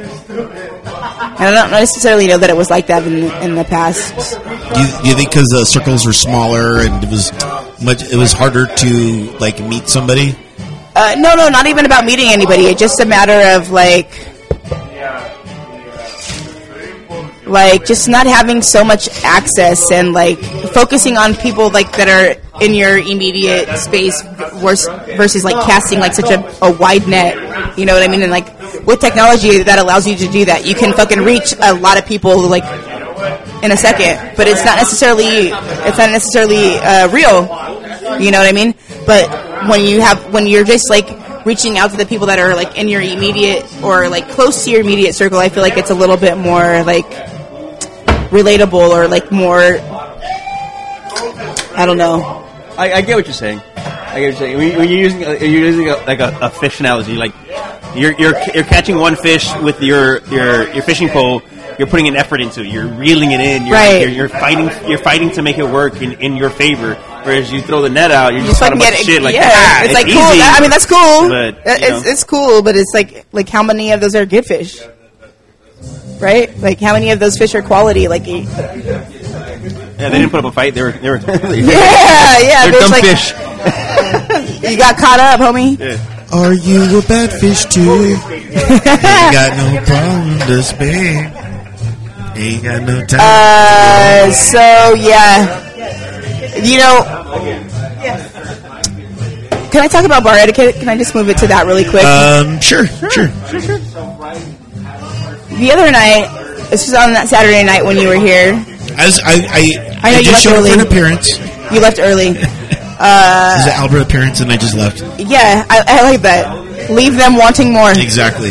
And I don't necessarily know that it was like that in, in the past. you, you think because the circles were smaller and it was much, it was harder to like meet somebody. Uh, no, no, not even about meeting anybody. It's just a matter of like, like just not having so much access and like focusing on people like that are in your immediate space vers- versus like casting like such a, a wide net. You know what I mean? And like with technology that allows you to do that. You can fucking reach a lot of people like in a second, but it's not necessarily it's not necessarily uh, real. You know what I mean? But when you have when you're just like reaching out to the people that are like in your immediate or like close to your immediate circle, I feel like it's a little bit more like relatable or like more. I don't know. I, I get what you're saying. I get what you're saying. When, when you're using, a, you're using a, like a, a fish analogy, like you're you're you're catching one fish with your your your fishing pole. You're putting an effort into it. You're reeling it in. You're, right. You're, you're fighting. You're fighting to make it work in, in your favor. Whereas you throw the net out, you're You just just talking fucking about get it. shit. Like, yeah, ah, it's, it's like easy. cool. That, I mean, that's cool. But, That- you it's know. it's cool, but it's like like how many of those are good fish? Right? Like how many of those fish are quality? Like yeah, Yeah, they didn't put up a fight. They were. They were. yeah, yeah. They're bitch, dumb like, fish. You got caught up, homie. Yeah. Are you a bad fish too? Ain't got no problem to spare. Ain't got no time. Uh, so yeah, you know. Can I talk about bar etiquette? Can I just move it to that really quick? um, sure, sure. The other night, this was on that Saturday night when you were here. As I, I, I know you just left showed up early. for an appearance. You left early. It was an Albert appearance, and I just left. Yeah, I, I like that. Leave them wanting more. Exactly.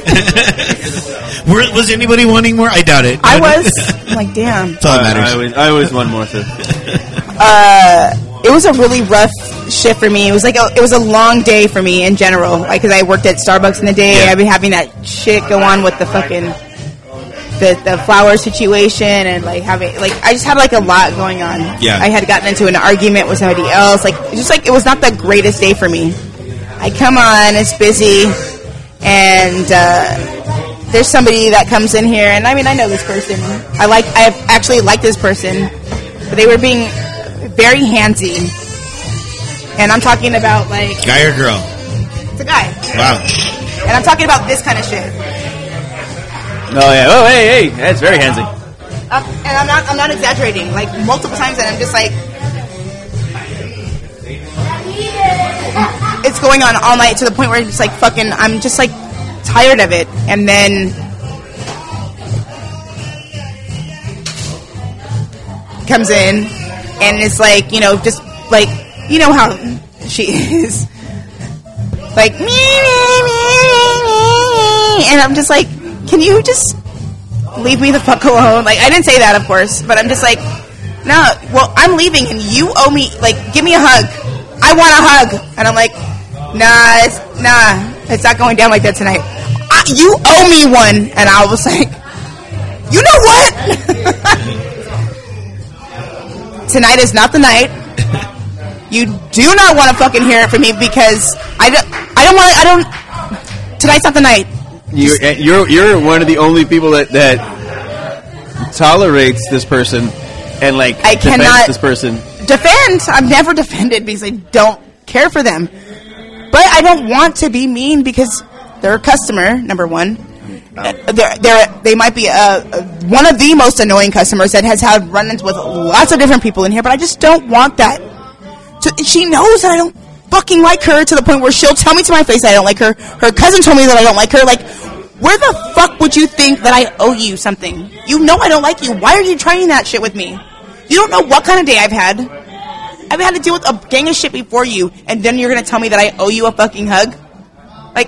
Were, was anybody wanting more? I doubt it. I was. I'm like, damn. That's all that I matters. always, I always want more. So. It was a really rough shift for me. It was like a, it was a long day for me in general. Like, because I worked at Starbucks in the day. Yeah. I've been having that shit go on with the fucking the the flower situation and like having like I just had like a lot going on. Yeah. I had gotten into an argument with somebody else. Like, it's just like it was not the greatest day for me. I come on, it's busy, and uh, there's somebody that comes in here, and I mean I know this person. I like I actually like this person, but they were being very handsy, and I'm talking about like Guy or girl? it's a guy, Wow. and I'm talking about this kind of shit. Oh yeah. Oh hey hey. That's very handsy. Um, and I'm not I'm not exaggerating. Like multiple times, and I'm just like, it's going on all night to the point where it's like fucking. I'm just like tired of it, and then comes in, and it's like you know just like you know how she is, like me me me me me, and I'm just like, can you just leave me the fuck alone? Like, I didn't say that, of course, but I'm just like, no, well, I'm leaving, and you owe me, like, give me a hug. I want a hug. And I'm like, nah, it's, nah, it's not going down like that tonight. I, you owe me one. And I was like, you know what? Tonight is not the night. You do not want to fucking hear it from me because I don't, I don't want to, I don't, tonight's not the night. You're you're you're one of the only people that that tolerates this person and like I defends cannot- this person. Defend. I've never defended because I don't care for them. But I don't want to be mean because they're a customer, number one. Uh, They're, they're, they might be uh, uh, one of the most annoying customers that has had run-ins with lots of different people in here, but I just don't want that. So, she knows that I don't fucking like her to the point where she'll tell me to my face that I don't like her. Her cousin told me that I don't like her. Like, where the fuck would you think that I owe you something? You know I don't like you. Why are you trying that shit with me? You don't know what kind of day I've had. I've had to deal with a gang of shit before you, and then you're going to tell me that I owe you a fucking hug? Like,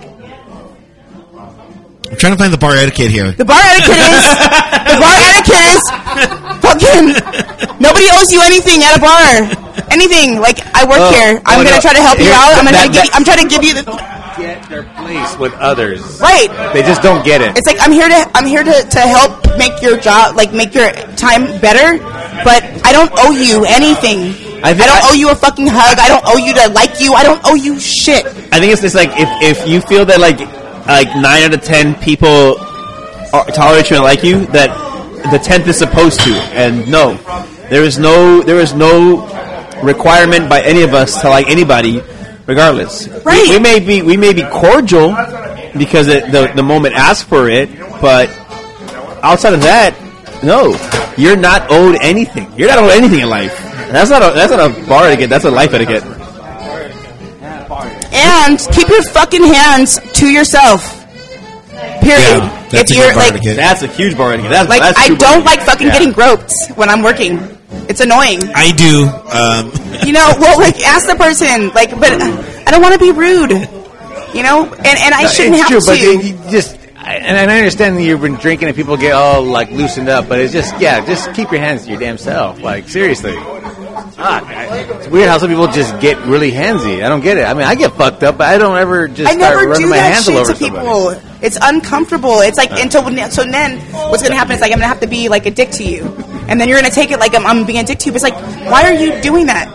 I'm trying to find the bar etiquette here. the bar etiquette is... the bar etiquette is... fucking... Nobody owes you anything at a bar. Anything. Like, I work Oh, here. I'm oh, going to no. try to help you Here, out. I'm going that- to give you... that- I'm trying to give you the... Get their place with others. Right. They just don't get it. It's like I'm here to I'm here to, to help make your job like make your time better, but I don't owe you anything. I I, think don't I- owe you a fucking hug. I don't owe you to like you. I don't owe you shit. I think it's just like if, if you feel that like like nine out of ten people are, tolerate you and like you, that the tenth is supposed to. And no, there is no there is no requirement by any of us to like anybody, regardless. Right. We, we may be we may be cordial because it, the the moment asks for it, but outside of that, no, you're not owed anything. You're not owed anything in life. That's not a that's not a bar etiquette. That's a life etiquette. And keep your fucking hands to yourself. Period. Yeah, that's if a you're good bar like, etiquette. That's a huge bar etiquette. That's, like that's I true bar don't like etiquette. fucking Yeah. getting groped when I'm working. It's annoying. I do. Um, You know, well, like ask the person, like, but I don't want to be rude. You know, and and I shouldn't it's have true, to. but you just. I- And I understand that you've been drinking and people get all like loosened up, but it's just yeah, just keep your hands to your damn self. Like seriously, ah, I- it's weird how some people just get really handsy. I don't get it. I mean, I get fucked up, but I don't ever just I start never running do my that hands all shit over to somebody. people. It's uncomfortable. It's like until so then what's gonna happen is like I'm gonna have to be like a dick to you, and then you're gonna take it like I'm, I'm being a dick to you. But it's like, why are you doing that?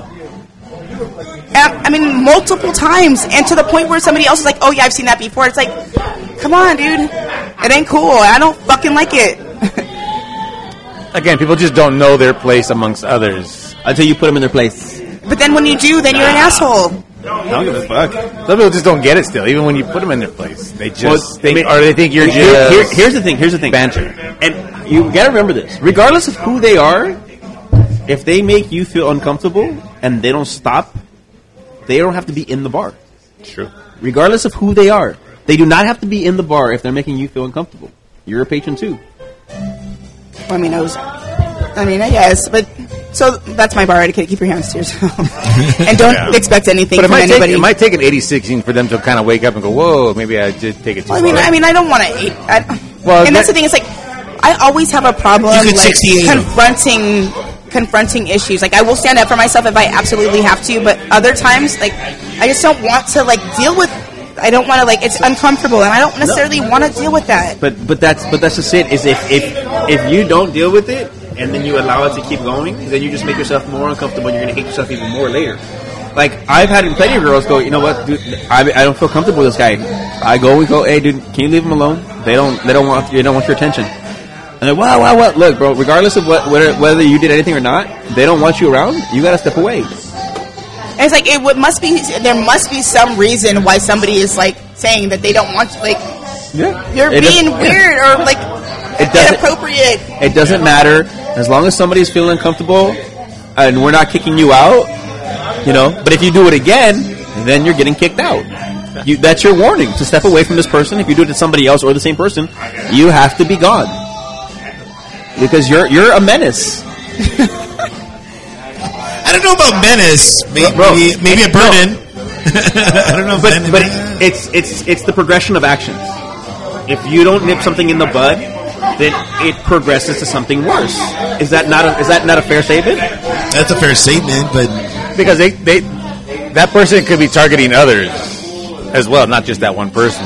And, I mean, multiple times, and to the point where somebody else is like, "Oh yeah, I've seen that before." It's like, come on, dude, it ain't cool. I don't fucking like it. Again, people just don't know their place amongst others. Until you put them in their place. But then when you do, then you're an asshole. I don't give a fuck. Some people just don't get it still, even when you put them in their place. They just, Well, they, I mean, or they think you're Here- just here- here's the thing. Here's the thing. banter. And you gotta remember this. Regardless of who they are, if they make you feel uncomfortable and they don't stop, they don't have to be in the bar. True. Regardless of who they are, they do not have to be in the bar if they're making you feel uncomfortable. You're a patron too. I mean, I was. I mean, yes, but so that's my bar etiquette. Keep your hands to yourself, and don't Yeah. expect anything But it from might, take, anybody. it might take an eighty-six for them to kind of wake up and go, "Whoa, maybe I did take it too Well, I mean, far." I mean, I don't want to eat. I, Well, and that's that- the thing. It's like I always have a problem You could like sixty-eight 'em. confronting confronting issues. Like I will stand up for myself if I absolutely have to, but other times, like I just don't want to like deal with. I don't want to like it's uncomfortable, and I don't necessarily want to deal with that. But but that's but that's just it. Is if if if you don't deal with it and then you allow it to keep going, then you just make yourself more uncomfortable. and You're gonna hate yourself even more later. Like I've had plenty of girls go, you know what, dude, I, I don't feel comfortable with this guy. I go, we go, hey, dude, can you leave him alone? They don't they don't want they don't want your attention. And they're, wow, wow, wow. Look, bro, regardless of what whether, whether you did anything or not, they don't want you around. You gotta step away. And it's like it would, must be there must be some reason why somebody is like saying that they don't want like Yeah, you're It being doesn't- weird or like It doesn't- inappropriate. It doesn't matter as long as somebody's feeling comfortable and we're not kicking you out, you know. But if you do it again, then you're getting kicked out. You, that's your warning to step away from this person. If you do it to somebody else or the same person, you have to be gone because you're you're a menace. I don't know about menace. Maybe, Bro, maybe, maybe a no. burden. I don't know. But menace. but it's it's it's the progression of actions. If you don't nip something in the bud, then it progresses to something worse. Is that not a, is that not a fair statement? That's a fair statement, but because they, they that person could be targeting others as well, not just that one person.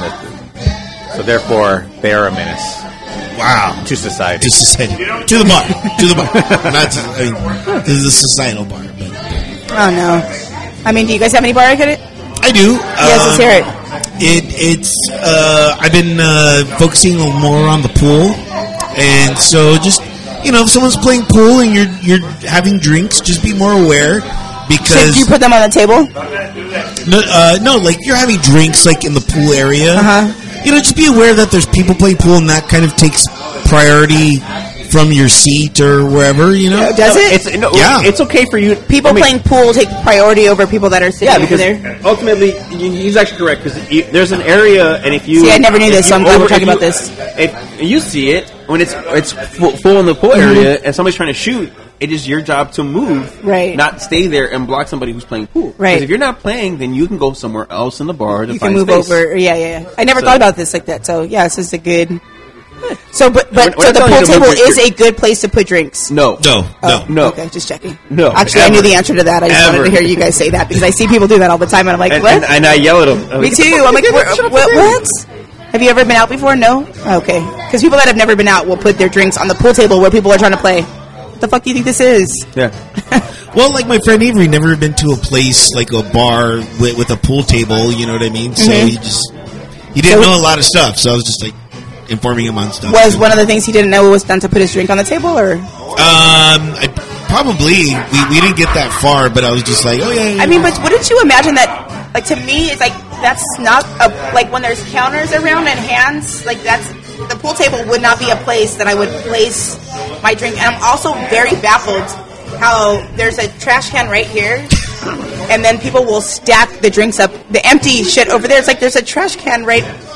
So therefore, they are a menace wow. to society. To society. To the bar. To the bar. Not to, I mean, this is a societal bar. But Oh no. I mean, do you guys have any bar etiquette? I do. Yes, let's Um, hear it. It it's uh, I've been uh, focusing a little more on the pool, and so just you know, if someone's playing pool and you're you're having drinks, just be more aware So because do you put them on the table? no, uh, no, like you're having drinks like in the pool area. Uh-huh. You know, just be aware that there's people playing pool, and that kind of takes priority from your seat or wherever. You know, Does it? It's no, Yeah. It's okay for you. People I mean, playing pool take priority over people that are sitting Yeah, over because there. ultimately, you- he's actually correct. Because there's an area, and if you See, I never knew if this, you so I'm glad we're over- talking if about you- this. If you see it when it's it's full, full in the pool area, and somebody's trying to shoot, it is your job to move, Right. Not stay there and block somebody who's playing pool. 'Cause Right. if you're not playing, then you can go somewhere else in the bar to You can find move space. over. Yeah, yeah, yeah. I never So- thought about this like that. So yeah, this is a good. So, but but We're- we're so not the telling pool you to table move your- is a good place to put drinks. No, no, no. Oh, no. Okay, just checking. No, Actually, I knew ever. the answer to that. I just Ever. wanted to hear you guys say that because I see people do that all the time, and I'm like, and, what? and, and I yell at them. I'm Me like, too. I'm like, "Get what? the shut up What? there." what? Have you ever been out before? No. Okay. Because people that have never been out will put their drinks on the pool table where people are trying to play. What the fuck do you think this is? Yeah. Well, like my friend Avery never been to a place like a bar with, with a pool table. You know what I mean? So Mhm. he just he didn't So- know a lot of stuff. So I was just like informing him on stuff. Was one of the things he didn't know was done to put his drink on the table, or? Um, I, probably we, we didn't get that far, but I was just like, oh yeah. yeah I mean, but wouldn't you imagine that? Like to me, it's like that's not a like when there's counters around and hands. Like that's the pool table would not be a place that I would place my drink. And I'm also very baffled how there's a trash can right here, and then people will stack the drinks up, the empty shit over there. It's like there's a trash can right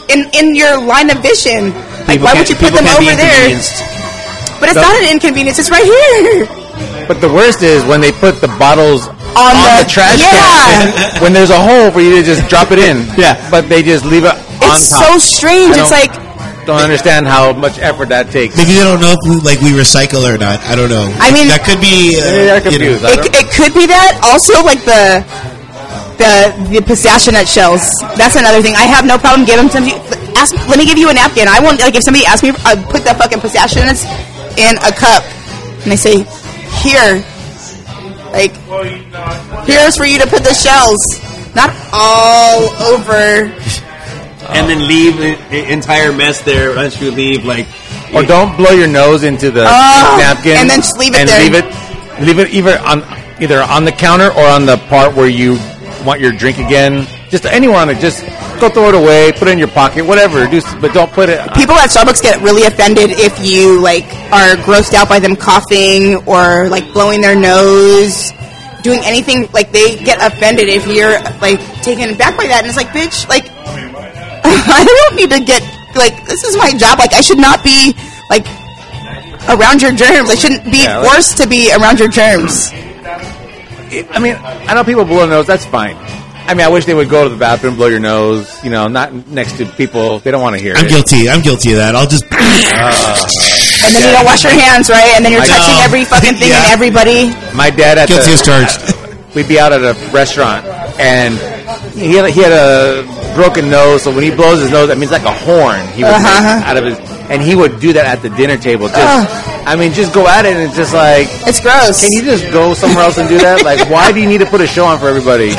in in your line of vision. Like, People why can't- would you put people them can't be over there? inconvenienced. But it's So- not an inconvenience. It's right here. But the worst is when they put the bottles On on, the- the, trash yeah. can. When there's a hole for you to just drop it in. Yeah. But they just leave it on It's top. so strange. I It's don't- like, Don't understand how much effort that takes. Maybe they don't know if we, like we recycle or not. I don't know. I mean- that could be. Uh, Maybe they're you know. confused. I it, don't- it could be that. Also, like the the the pistachio nut shells. That's another thing. I have no problem giving somebody. Ask. Let me give you a napkin. I want like if somebody asks me, I put the fucking pistachio nuts in a cup, and they say, "Here, like here's for you to put the shells." Not all over. And then leave the, the entire mess there once you leave. Like, Or don't blow your nose into the Oh, napkin and then just leave it and there. leave it, leave it either on either on the counter or on the part where you want your drink again. Just anywhere on it. Just go throw it away, put it in your pocket, whatever. Do, but don't put it. People at Starbucks get really offended if you like are grossed out by them coughing or like blowing their nose, doing anything. Like they get offended if you're like taken back by that, and it's like, bitch, like I don't need to get like this is my job. Like I should not be like around your germs. I shouldn't be Yeah, like- forced to be around your germs. I mean, I know people blow their nose. That's fine. I mean, I wish they would go to the bathroom, blow your nose. You know, not next to people. They don't want to hear I'm it. guilty. I'm guilty of that. I'll just. And then you don't wash your hands, right? And then you're I touching know. every fucking thing Yeah. and everybody. My dad at Guilty the, as charged. we'd be out at a restaurant, and he had, he had a broken nose. So when he blows his nose, that means like a horn. He would Uh-huh. make out of his, and he would do that at the dinner table. Just, Ugh. I mean, just go at it, and it's just like, It's gross. can you just go somewhere else and do that? Like, why do you need to put a show on for everybody?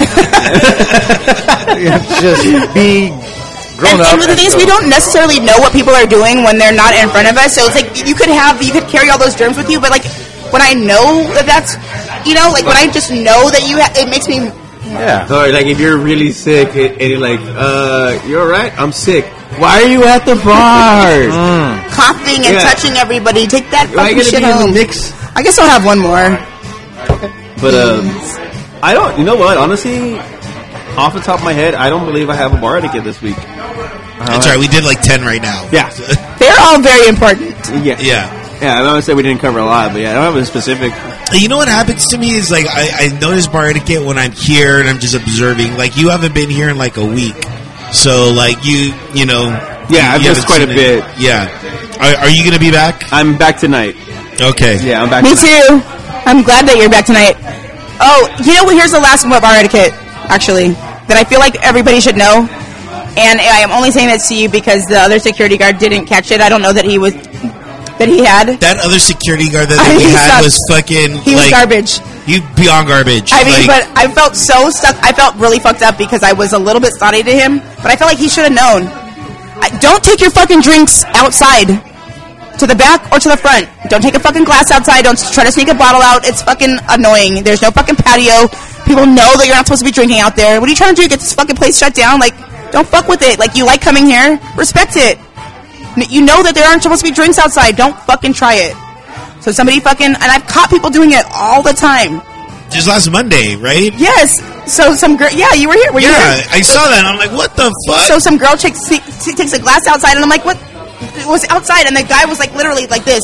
Just be grown And, up. and the thing is, we don't necessarily know what people are doing when they're not in front of us. So it's like you could have, you could carry all those germs with you, but like when I know that that's, you know, like when I just know that you, ha- it makes me. Yeah. or like if you're really sick and and you're like, uh, you're alright, I'm sick. Why are you at the bar? Coughing and Yeah. touching everybody. Take that Why are you fucking gonna shit be in home. the Knicks? I guess I'll have one more. But um, I don't. You know what? Honestly, off the top of my head, I don't believe I have a bar etiquette this week. That's right. We did like ten right now. Yeah. They're all very important. Yeah. Yeah. Yeah, I don't say we didn't cover a lot, but yeah, I don't have a specific. You know what happens to me is like I, I notice bar etiquette when I'm here and I'm just observing. Like you haven't been here in like a week, so like you you know. Yeah, I've you missed haven't quite a seen it. bit. Yeah. Are, are you going to be back? I'm back tonight. Okay. Yeah, I'm back. Me tonight. too. I'm glad that you're back tonight. Oh, you know what? Here's the last one about bar etiquette, actually, that I feel like everybody should know. And I am only saying this to you because the other security guard didn't catch it. I don't know that he was that he had. That other security guard that I we mean, had sucked. was fucking He was like garbage. you beyond garbage. I mean, Like, but I felt so stuck. I felt really fucked up because I was a little bit snotty to him. But I felt like he should have known. I, don't take your fucking drinks outside. To the back or to the front. Don't take a fucking glass outside. Don't try to sneak a bottle out. It's fucking annoying. There's no fucking patio. People know that you're not supposed to be drinking out there. What are you trying to do? Get this fucking place shut down? Like, don't fuck with it. Like, you like coming here. Respect it. N- You know that there aren't supposed to be drinks outside. Don't fucking try it. So somebody fucking... And I've caught people doing it all the time. just last Monday, right? Yes. So some girl... Yeah, you were here. Were you Yeah, here? I saw that. I'm like, what the fuck? So some girl takes, takes a glass outside, and I'm like, what? It was outside, and the guy was like literally like this.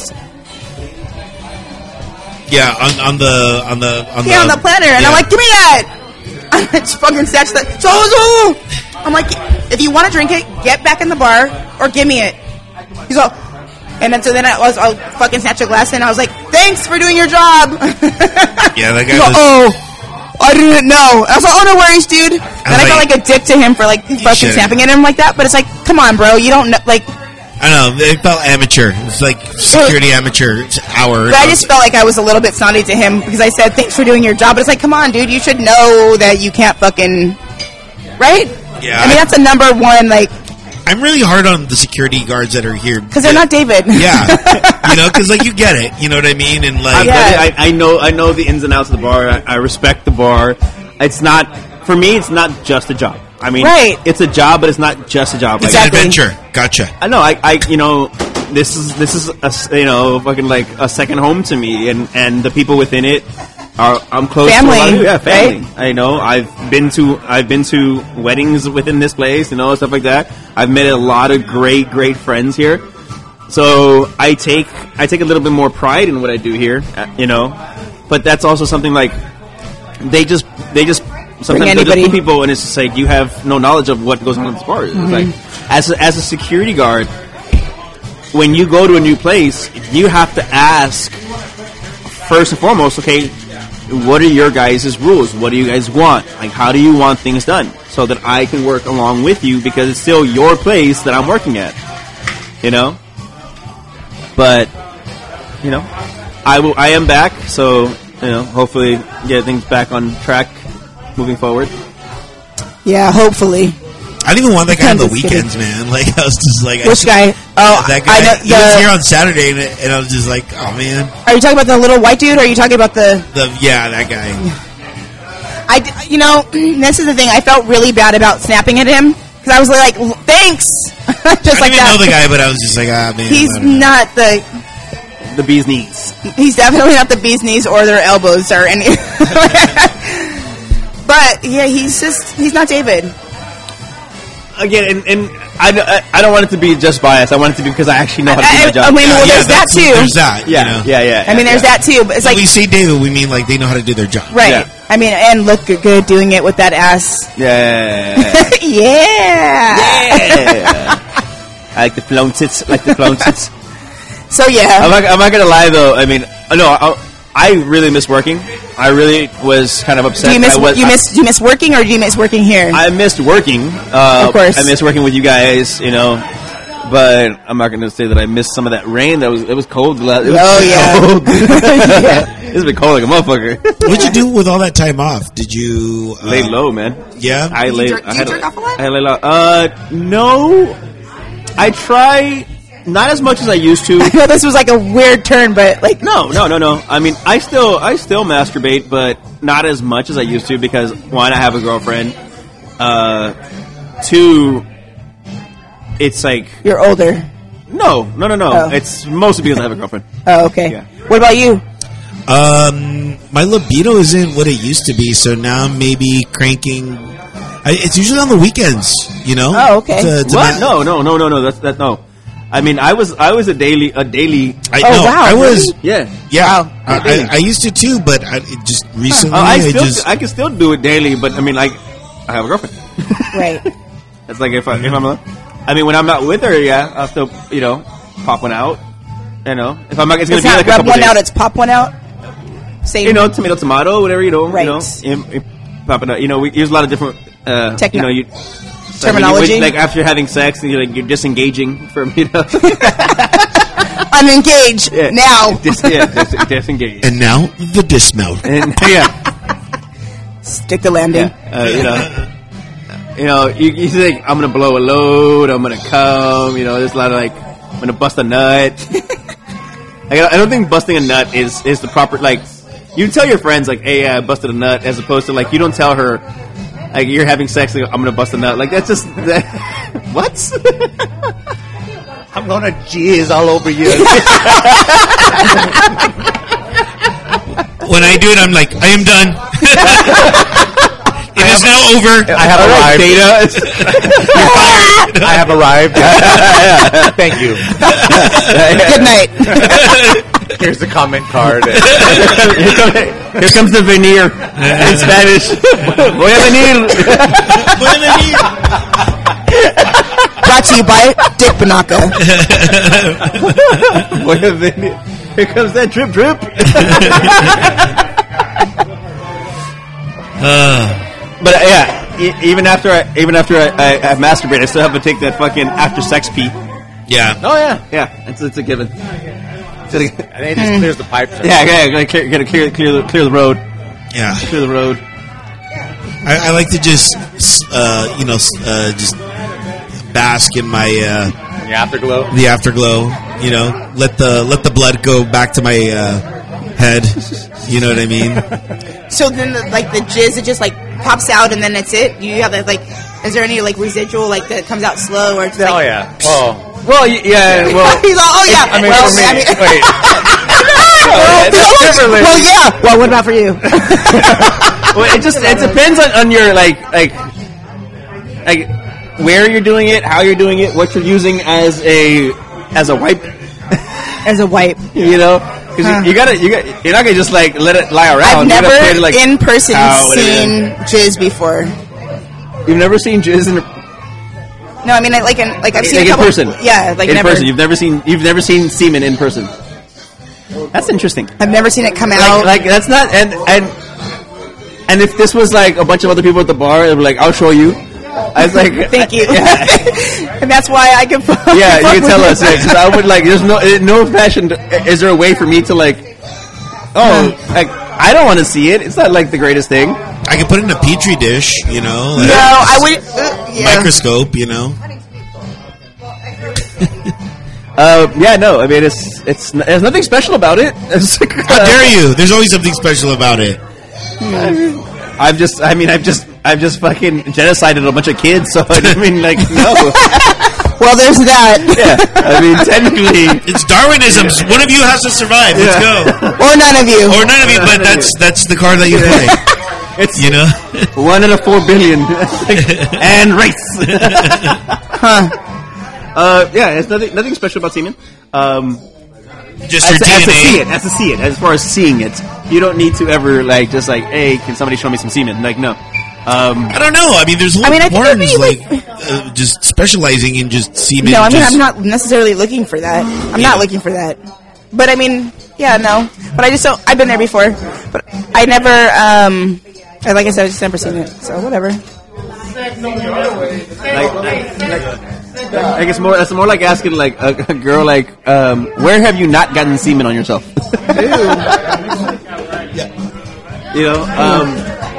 yeah, on, on the on the on Yeah, on the planner, and yeah. I'm like, give me that. I just fucking snatched that. So, so, I'm like, if you want to drink it, get back in the bar or give me it. He's all, and then so then I was, I fucking snatched a glass and I was like, thanks for doing your job. Yeah, that guy He's all, was. oh, I didn't know. I was like, oh, no worries, dude. Then I, like- felt like a dick to him for like fucking shouldn't. snapping at him like that. But it's like, come on, bro, you don't know, like. I don't know. It felt amateur. It's like security amateur hour. But I just felt like I was a little bit snotty to him because I said, thanks for doing your job. But it's like, come on, dude, you should know that you can't fucking... Right? Yeah, I mean, I- that's a number one, like... I'm really hard on the security guards that are here Because they're not David. Yeah, you know, because like you get it. You know what I mean? And like, Yeah. I, I know I know the ins and outs of the bar. I, I respect the bar. It's not for me. It's not just a job. I mean, Right. it's a job, but it's not just a job. it's Like, an Exactly. adventure. Gotcha. I know. I, I, you know, this is this is a, s- you know, fucking like a second home to me, and and the people within it, are, I'm close Family, to a lot of people. Yeah, family. right? I know. I've been to I've been to weddings within this place, you know, stuff like that. I've met a lot of great, great friends here. So I take I take a little bit more pride in what I do here, uh, you know. But that's also something like they just they just sometimes they just put people, and it's just like you have no knowledge of what goes on in this bar. Mm-hmm. It's like as a, as a security guard, when you go to a new place, you have to ask first and foremost, okay, what are your guys' rules? What do you guys want? Like, how do you want things done? So that I can work along with you, because it's still your place that I'm working at, you know? But, you know, I will. I am back, so, you know, hopefully get things back on track moving forward. Yeah, hopefully. I didn't even want that guy on the I'm just weekends, kidding. man. Like, I was just like... Which I, guy? Oh, that guy. I know, he was the- here on Saturday, and, and I was just like, oh, man. Are you talking about the little white dude, or are you talking about the... The Yeah, that guy. I, d- you know, this is the thing. I felt really bad about snapping at him, because I was like, thanks! Just I like didn't even that. know the guy, but I was just like, ah, man. He's I don't know. not the... The bee's knees. He's definitely not the bee's knees or their elbows or any... But, yeah, he's just... He's not David. Again, and, and I, I, I don't want it to be just bias. I want it to be because I actually know how to do I, my I job. mean, well, Yeah, there's that, that's- too. There's that, yeah, you know? yeah, yeah, I mean, yeah, there's yeah. that, too. But it's When like... we say David, we mean like they know how to do their job. Right. Yeah. I mean, and look good doing it with that ass. Yeah. Yeah. Yeah. I like the flown tits. Like the flown tits. So, yeah. I'm not, I'm not gonna lie though. I mean, uh, no, I, I really miss working. I really was kind of upset. Do you miss I was, you miss do you miss working, or do you miss working here? I, I missed working. Uh, Of course. I miss working with you guys. You know. But I'm not gonna say that I missed some of that rain. That was it was cold. It was Oh, yeah. cold. Yeah. It's been cold like a motherfucker. What'd you do with all that time off? Did you... Uh, Lay low, man. Yeah? I you lay. jerk- do I you had jerk a- off a lot? I lay low. Uh, no. I try not as much as I used to. I know this was like a weird turn, but like No, no, no, no. I mean, I still, I still masturbate, but not as much as I used to because one, I have a girlfriend. Uh, two, it's like you're older. no, no, no, no. Oh. It's mostly because I have a girlfriend. Oh, okay. Yeah. What about you? Um, my libido isn't what it used to be, so now I'm maybe cranking... I, it's usually on the weekends, you know? Oh, okay. To- to What? ma- No, no, no, no, no. That's that. No. I mean, I was, I was a daily, a daily. I, Oh, no, wow, I was... really? Yeah. Yeah, Wow. I, I, I used to too, but I, it just recently Uh, I I still, just... I can still do it daily, but I mean, like, I have a girlfriend. Right. It's like if I, if I'm, a, I mean, when I'm not with her, yeah, I'll still, you know, pop one out. You know, if I'm not, it's gonna It's be not like a rub couple one days. out, it's pop one out. Same. You know, tomato, tomato, whatever. You know, Right. you know, im- im- pop it out. You know, we use a lot of different, uh, Techno- you know, you. Terminology? Like, when you- like after having sex, and you're like you're disengaging from, you know. I'm engaged Yeah. now. Dis, yeah, dis, disengage. And now, the dismount. And yeah, Stick the landing. yeah, uh, you know. You know, you, you think I'm gonna blow a load, I'm gonna come. You know, there's a lot of like, I'm gonna bust a nut. I, I don't think busting a nut is is the proper like. You tell your friends like, "Hey, I busted a nut," as opposed to like you don't tell her like you're having sex. Like, I'm gonna bust a nut. Like that's just that, what? I'm gonna jizz all over you. When I do it, I'm like, I am done. It is now over. I have arrived. Data. I have arrived. Thank you. Good night. Here's the comment card. Here comes, here comes the veneer in Spanish. Voy a venir. Brought to you by Dick Banaka. Voy a venir. Here comes that drip drip. Uh, But uh, yeah, e- even after I, even after I, I, I masturbate, I still have to take that fucking after sex pee. yeah. Oh yeah, yeah, it's it's a given. It's a, And it just clears the pipes. yeah, yeah, gotta clear, gotta clear, clear, the, clear the road, Yeah. clear the road. I, I like to just, uh, you know, uh, just bask in my uh, The afterglow. the afterglow. You know, let the let the blood go back to my uh, head. You know what I mean? So then, the, like the jizz, it just like pops out, and then it's it. You have that like. Is there any like residual like that comes out slow, or it's Oh like, yeah. Oh. Well, y- yeah, well, He's all, oh yeah. I mean, well, for me, I mean, wait. we're all, we're all privilege. Well, yeah. Well, what about for you? Well, it just it depends on, on your like like like where you're doing it, how you're doing it, what you're using as a as a wipe. As a wipe, you know, because huh. you, you gotta you got you're not gonna just like let it lie around. I've never to, like, in person seen jizz before. You've never seen jizz in. No, I mean like in like I've seen like a couple, in person. Yeah, like in never. person. You've never seen you've never seen semen in person. That's interesting. I've never seen it come out. Like, like that's not and and and if this was like a bunch of other people at the bar, they were like, "I'll show you." I was like, "Thank you," yeah. And that's why I can. Yeah, you can tell us. Yeah, 'cause I would like. There's no no fashion. Is there a way for me to like? Oh, like I don't want to see it. It's not like the greatest thing. I could put it in a petri dish, you know. Like no, I would. Uh, yeah. Microscope, you know. Uh, yeah, no. I mean, it's it's there's nothing special about it. It's like, How uh, dare you? There's always something special about it. I've just, I mean, I've just, I've just fucking genocided a bunch of kids. So I mean, like, no. Well, there's that. Yeah, I mean, technically, it's Darwinism. One of you has to survive. Let's yeah. go. Or none of you. Or none of you. But that's that's the card that you play. It's you know, one in a four billion, and race. Huh. Uh, yeah, it's nothing, nothing special about semen. Um, just as, your as D N A. to see it, as to see it, as far as seeing it, you don't need to ever like just like, hey, can somebody show me some semen? Like, no. Um, I don't know. I mean, there's whole I mean, I porns think like, like uh, just specializing in just semen. No, I mean, just, I'm not necessarily looking for that. I'm yeah. not looking for that. But I mean, yeah, no. But I just don't. I've been there before, but I never. Um, like I said, I just never seen it. So whatever. like, like, like it's more. It's more like asking like a, a girl like, um, where have you not gotten semen on yourself? yeah. You know. Um,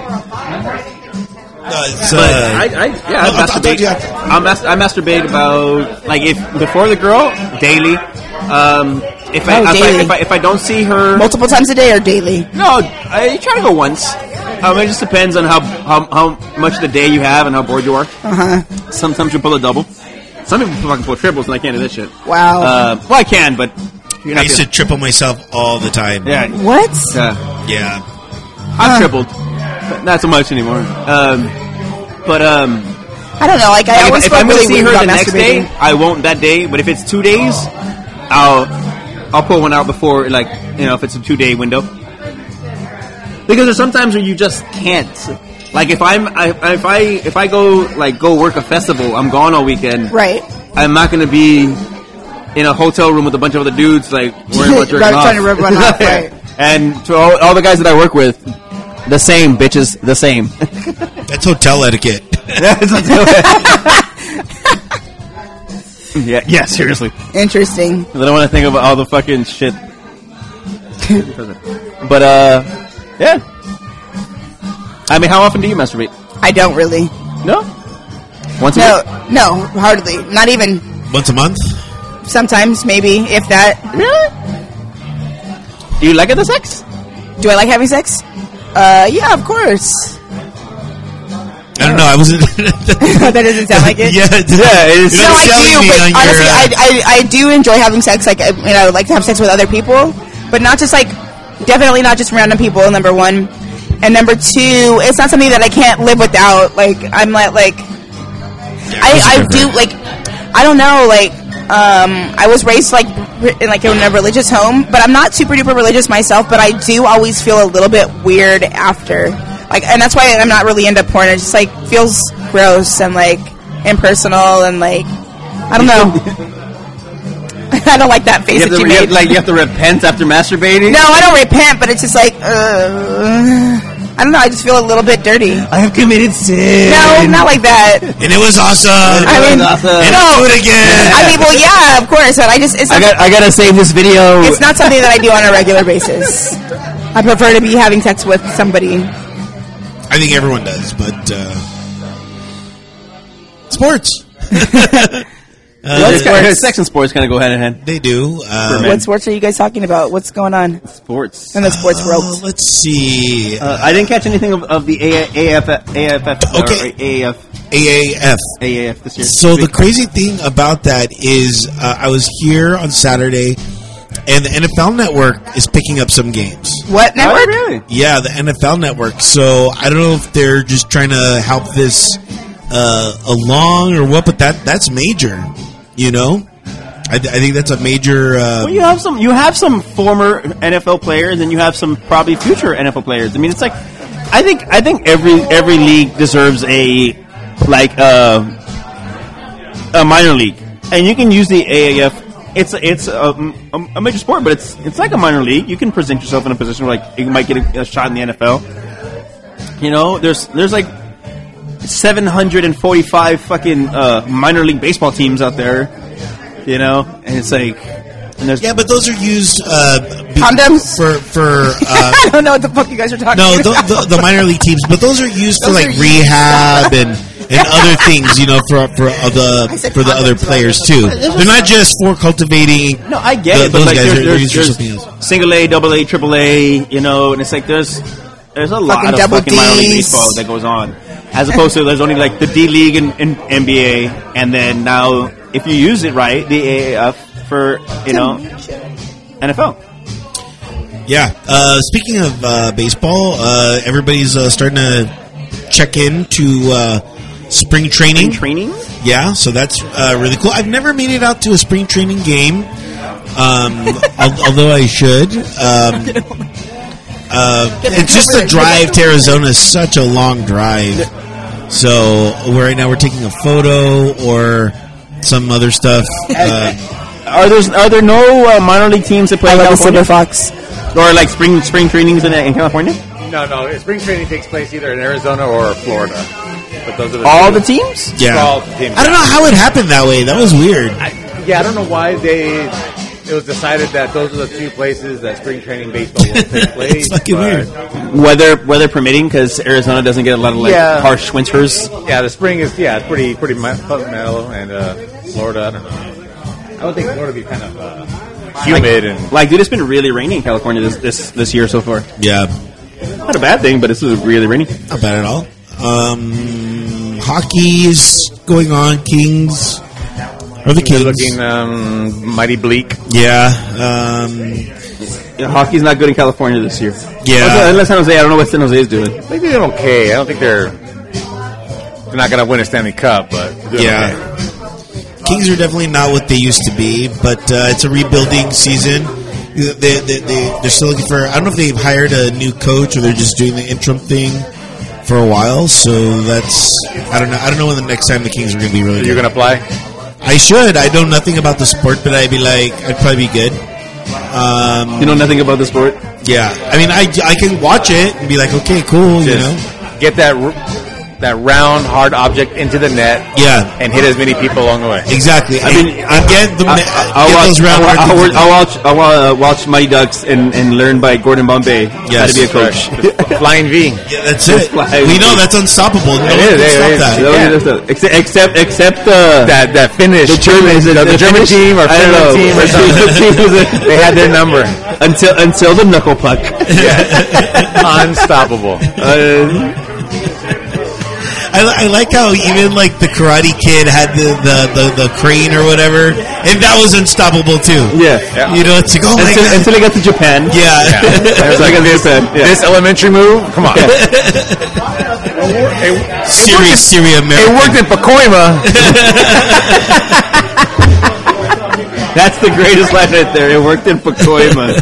Uh, it's, but uh, I, I, yeah, I no, I masturbate. thought- I I, mas- I masturbate about like if before the girl daily. Um, if I, Oh, if, I daily. if I if I don't see her, Multiple times a day or daily? no, I try to go once. Um, it just depends on how, how how much of the day you have and how bored you are. Uh huh. Sometimes you pull a double. Some people fucking pull triples, and I can't do this shit. Wow. Uh, well, I can, but you're I not used gonna- to triple myself all the time. Yeah, What? yeah. Yeah. I've Huh. tripled, but not so much anymore. Um, but um. I don't know. Like I Like, always if, if felt I'm going really to see weird her about the next day, masturbating. I won't that day. But if it's two days, I'll I'll pull one out before, like, you know, if it's a two day window. Because there's sometimes where you just can't. Like if I'm I, if I if I go like go work a festival, I'm gone all weekend. Right. I'm not going to be in a hotel room with a bunch of other dudes like worrying about jerking Right, off. trying to rub one off, right. And to all, all the guys that I work with, the same bitches, the same. That's hotel etiquette. yeah, yeah, seriously. Interesting. I don't want to think about all the fucking shit. But, uh, yeah. I mean, how often do you masturbate? I don't really. No? Once a No, week? no, hardly. Not even. Once a month? Sometimes, maybe, if that. Really? Do you like it, the sex? Do I like having sex? Uh, yeah, of course. I don't know. I wasn't. That doesn't sound like it. Yeah, Yeah, it is. You're No, not I selling do, me but on your, honestly, uh, I, I, I do enjoy having sex. Like, I- you know, like to have sex with other people, but not just like, definitely not just random people. Number one, and number two, it's not something that I can't live without. Like, I'm like, like, I, I do like, I don't know, like, um, I was raised like, in, like in a religious home, but I'm not super duper religious myself. But I do always feel a little bit weird after. Like, and that's why I'm not really into porn. It just like feels gross and like impersonal and like I don't know. I don't like that face You have, that to, you you have, made. like, you have to repent after masturbating? No, I don't repent, but it's just like uh, I don't know. I just feel a little bit dirty. I have committed sin. No, not like that. and it was awesome. I mean, awesome. and no. I'll do it again. I mean, well, yeah, of course, but I just it's I not, got. I gotta save this video. it's not something that I do on a regular basis. I prefer to be having sex with somebody. I think everyone does, but uh, sports. Uh, Let's go- sex and sports kind of go hand in hand. they do. Um, men. What sports are you guys talking about? What's going on Sports. in the sports uh, world? let's see. Uh, I didn't catch anything of, of the A- AF, AFF. Okay. Or A A F. A A F. A A F this year. So the crazy thing about that is, uh, I was here on Saturday, and the N F L Network is picking up some games. What network? Oh, really? Yeah, the N F L Network. So I don't know if they're just trying to help this uh, along or what, but that that's major. You know, I, th- I think that's a major. Uh, Well, you have some. You have some former N F L players, and you have some probably future N F L players. I mean, it's like, I think I think every every league deserves a like uh, a minor league, and you can use the A A F. It's it's a, a, a major sport, but it's it's like a minor league. You can present yourself in a position where like you might get a, a shot in the N F L. You know, there's there's like seven hundred forty-five fucking uh, minor league baseball teams out there. You know, and it's like, and there's yeah, but those are used uh, be- Condoms? for for. Uh, I don't know what the fuck you guys are talking No, about. the, the, the minor league teams, but those are used for Those like are used- rehab and, and other things, you know, for for the I said for the other condoms, players right? too. They're not just for cultivating. no, I get the- it, but those like guys there's, are- they're there's, used for there's something else. single A, double A, triple A, you know, and it's like there's there's a lot Fucking of double fucking minor league Ds. baseball that goes on, as opposed to there's only like the D League and, and N B A, and then now if you use it right, the A A F for you know N F L. Yeah. Uh, speaking of uh, baseball, uh, everybody's uh, starting to check in to uh, spring training. Training? Yeah, so that's uh, really cool. I've never made it out to a spring training game, um, al- although I should. Um, uh, it's just the drive to Arizona is such a long drive. So right now we're taking a photo or some other stuff. Uh, Are there are there no uh, minor league teams that play I in love the California, Silver Fox. or like spring spring trainings in, in California? No, no. Spring training takes place either in Arizona or Florida. But those are the All two- the teams? yeah, all the teams. I don't know how it happened that way. That was weird. I, yeah, I don't know why they. It was decided that those are the two places that spring training baseball will take place. It's fucking but- weird. Weather weather permitting, because Arizona doesn't get a lot of like Yeah. harsh winters. Yeah, the spring is yeah, it's pretty pretty mi- mellow, and uh, Florida, I don't know. I would think Florida would be kind of uh, humid and Like, dude, it's been really rainy in California this this, this year so far. Yeah, Not a bad thing, but it's really rainy. not bad at all. Um, hockey is going on. Kings are the they're Kings. looking um, mighty bleak. Yeah. Um, Yeah, hockey's not good in California this year. Yeah. Unless San Jose, I don't know what San Jose is doing. They're doing okay. I don't think they're they're not going to win a Stanley Cup, but they're doing yeah. okay. Kings are definitely not what they used to be, but uh, it's a rebuilding season. They, they, they, they're still looking for. I don't know if they've hired a new coach or they're just doing the interim thing for a while. So that's I don't know. I don't know when the next time the Kings are going to be really. You're good. going to apply? I should. I know nothing about the sport, but I'd be like, I'd probably be good. Um, You know nothing about the sport? yeah, I mean, I, I can watch it and be like, okay, cool, you Just know. get that r- that round hard object into the net, Yeah, and hit as many people along the way. exactly. I mean, I get the I, get I'll, watch, those round I'll, I'll, hard I'll watch. I'll uh, watch Mighty Ducks and, and learn by Gordon Bombay how Yes, to be a coach. Flying V. Yeah, that's it. Like- We know that's unstoppable. No It one is, can it stop is. that. That was just a- Except, except, except uh, That that Finnish the German, team, the, the German Finnish- team or I don't Finland know. team or something. They had their number. until until the knuckle puck. Unstoppable. Uh, I, li- I like how even like the Karate Kid had the, the, the, the crane or whatever, and that was unstoppable too. yeah. Yeah. You know, it's like, oh my Until, god. until they got to Japan. Yeah. It was like this, Yeah. this elementary move. Come on. Serious, Syria It American. worked in Pacoima. That's the greatest line right there. It worked in Pacoima.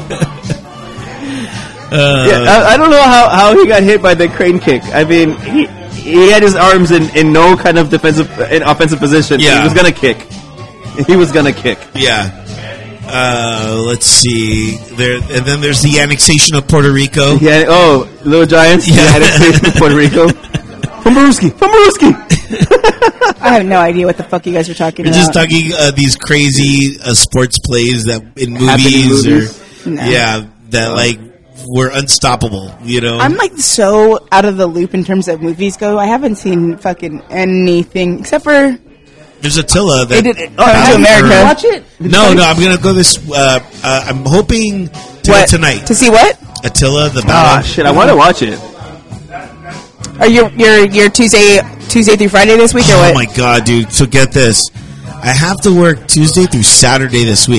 Uh, yeah, I, I don't know how, how he got hit by the crane kick. I mean, he he had his arms in, in no kind of defensive, in offensive position. Yeah. He was gonna kick. He was gonna kick. Yeah. Uh, let's see. There and then there's the annexation of Puerto Rico. Yeah. Oh, Little Giants. Yeah. Yeah. Had it from Puerto Rico. From Baruski. From Baruski. I have no idea what the fuck you guys are talking We're about. just talking uh, these crazy uh, sports plays that in Happen in movies, movies? or No. yeah, that like were unstoppable. You know. I'm like so out of the loop in terms of movies go. I haven't seen fucking anything except for There's Attila they that. did oh, to America. Watch it. No, no, I'm gonna go this. Uh, uh, I'm hoping to What go tonight. to see what? Attila the Ah, battle. shit! I want to watch it. Are you your your Tuesday Tuesday through Friday this week or Oh what? my god, dude! So get this. I have to work Tuesday through Saturday this week.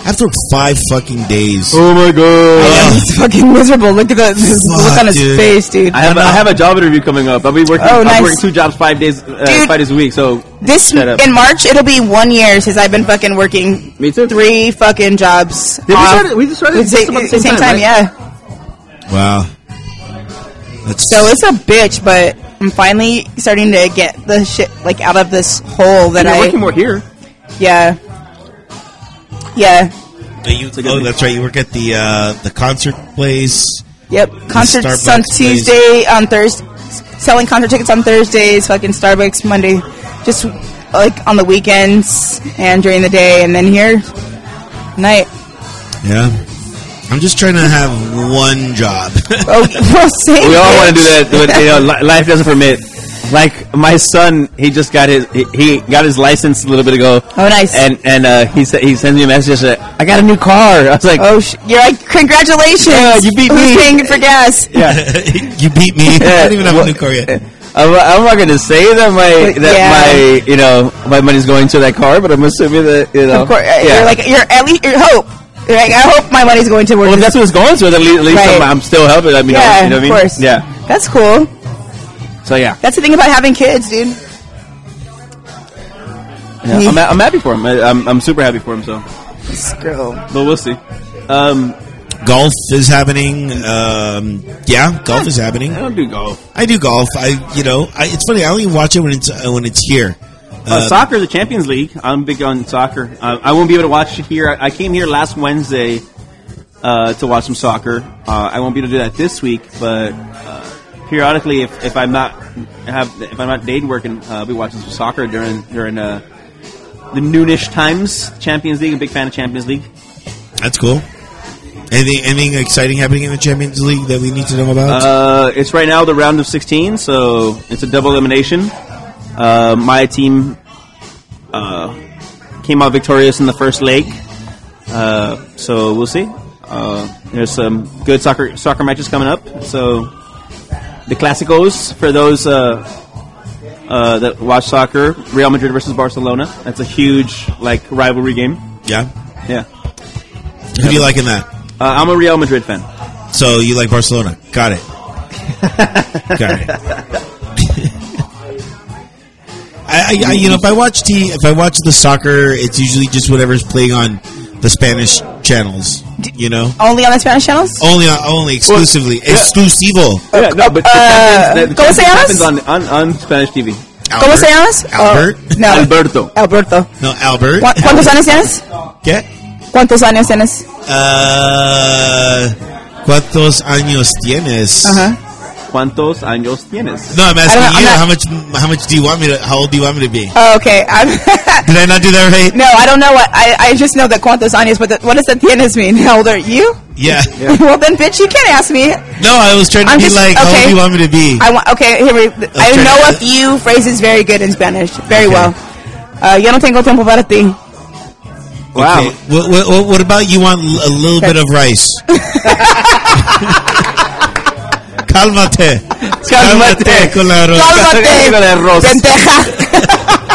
I have to work five fucking days. Oh my god! He's fucking miserable. Look at the his Fuck, look on his dude. face, dude. I have I have a job interview coming up. I'll be working. Oh, I'm nice. working two jobs, five days, uh, Dude. five days a week. So This shut up. in March, it'll be one year since I've been fucking working. Me too. Three fucking jobs. Did we off. start it- we just started At the just about the same time, right? yeah. Wow. That's So it's a bitch, but I'm finally starting to get the shit like out of this hole that You're I. working more here. Yeah. Yeah. Uh, you, oh, that's right. You work at the uh, the concert place. Yep. Concerts Starbucks on place. Tuesday, on Thursday. Selling concert tickets on Thursdays. Fucking Starbucks Monday. Just like on the weekends and during the day, and then here night. Yeah. I'm just trying to have one job. Oh, well, same. We all want to do bitch. that, but you know, li- life doesn't permit. Like my son, he just got his he, he got his license a little bit ago. Oh, nice. And and uh, he sa- he sends me a message. That, I got a new car. I was like, Oh, sh- you're like, congratulations! Yeah, you beat Who's me. paying for gas? yeah. You beat me. I Yeah, don't even have well- a new car yet. I'm, I'm not going to say that my But, that yeah. my you know my money's going to that car, but I'm assuming that you know. Of course, uh, yeah. you're like, you're at least your hope. You're like, I hope my money's going to work. Well, if that's what it's going to, then at least, at least Right. I'm, I'm still helping. I mean, yeah, you know what I mean? of course. Yeah. That's cool. So yeah, That's the thing about having kids, dude. yeah. I'm, I'm happy for him. I, I'm I'm super happy for him. So, Girl. but we'll see. Um, Golf is happening. Um, yeah, golf is happening. I don't do golf. I do golf. I, you know, I, it's funny. I only watch it when it's uh, when it's here. Uh, soccer, the Champions League. I'm big on soccer. Uh, I won't be able to watch it here. I, I came here last Wednesday uh, to watch some soccer. Uh, I won't be able to do that this week, but uh, periodically, if, if I'm not have if I'm not dating working, uh, I'll be watching some soccer during during uh, the noonish times. Champions League. I'm a big fan of Champions League. That's cool. Anything, anything exciting happening in the Champions League that we need to know about? Uh, it's right now the round of sixteen, so it's a double elimination. Uh, my team uh, came out victorious in the first leg, uh, so we'll see. Uh, there's some good soccer soccer matches coming up. So the Clásicos for those uh, uh, that watch soccer: Real Madrid versus Barcelona. That's a huge like rivalry game. yeah. Yeah, Who do you like in that? uh, I'm a Real Madrid fan. So you like Barcelona? Got it. Got it. I, I, I, you know, if I watch the if I watch the soccer, it's usually just whatever's playing on the Spanish channels. You know, Only on the Spanish channels? only only exclusively exclusivo. Yeah, no, but the Uh, Champions, the ¿cómo se Champions llama? happens on, on, on Spanish T V. ¿Cómo se llamas? Albert? Oh, no. Alberto. Alberto. No, Albert. ¿Cu- ¿Cuántos años tienes? ¿Qué? ¿Cuántos años tienes? Uh, ¿Cuántos años tienes? Uh-huh. ¿Cuántos años tienes? No, I'm asking I don't- I'm you. not- How much? How much do you want me to? How old do you want me to be? Oh, okay. I'm Did I not do that right? no, I don't know what. I, I just know that cuántos años, but the, what does the tienes mean? How old are you? Yeah. Well, then, bitch, you can't ask me. No, I was trying to I'm be just- like, how old okay. do you want me to be? I want. Okay, here we. I trying know to- a few phrases very good in Spanish. Very Okay. well. Uh, yo no tengo tiempo para ti. Wow. Okay. What, what, what about you want a little bit of rice? Cálmate. Cálmate. con la arroz. Cálmate, Con el arroz. pendeja.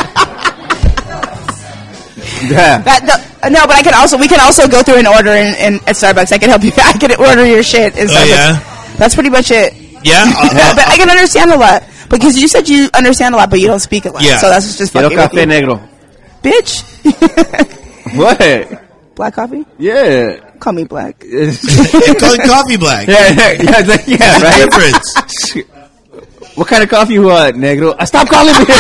Yeah. That, no, no, but I can also. We can also go through an order in, in at Starbucks. I can help you. I can order your shit in Starbucks. Oh, yeah? That's pretty much it. Yeah? Uh, Yeah, but I can understand a lot because you said you understand a lot, but you don't speak a lot. Yeah. So that's just Quiero fucking with café you. negro. Bitch. What? Black coffee? Yeah. Call me black. They call it coffee black. Yeah, yeah, yeah, like, yeah, There's a right? difference. What kind of coffee you want, negro? Uh, Stop calling me.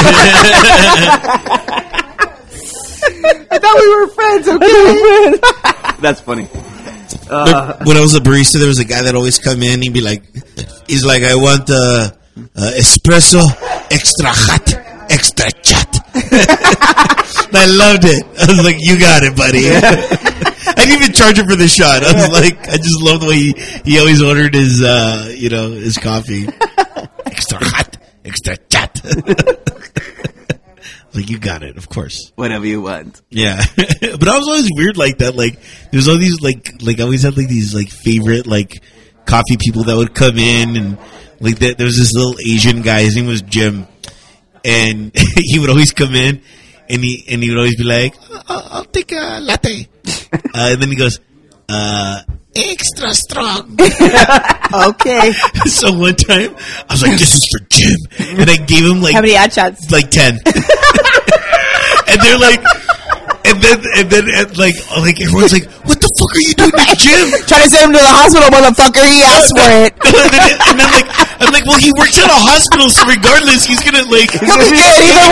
I thought we were friends, okay? That's funny. Uh, When I was a barista, there was a guy that always come in. He'd be like, he's like, I want uh, uh, espresso extra hot, extra chat. I loved it. I was like, you got it, buddy. I didn't even charge him for the shot. I was like, I just love the way he, he always ordered his, uh, you know, his coffee. Extra hot, extra chat. Like, you got it, of course. whatever you want. Yeah. But I was always weird like that. Like, there's all these, like, like, I always had, like, these, like, favorite, like, coffee people that would come in. And, like, that, there was this little Asian guy. His name was Jim. And he would always come in. And he, and he would always be like, I'll, I'll take a latte. Uh, and then he goes, uh, extra strong. Okay. So one time, I was like, this is for Jim. And I gave him like, How many ad shots? like ten. And they're like, and then, and then, and like, like everyone's like, what the fuck are you doing to Jim? Trying to send him to the hospital, motherfucker. He asked for it. and, then, and I'm like, I'm like, well, he works at a hospital, so regardless, he's gonna like. He'll be good either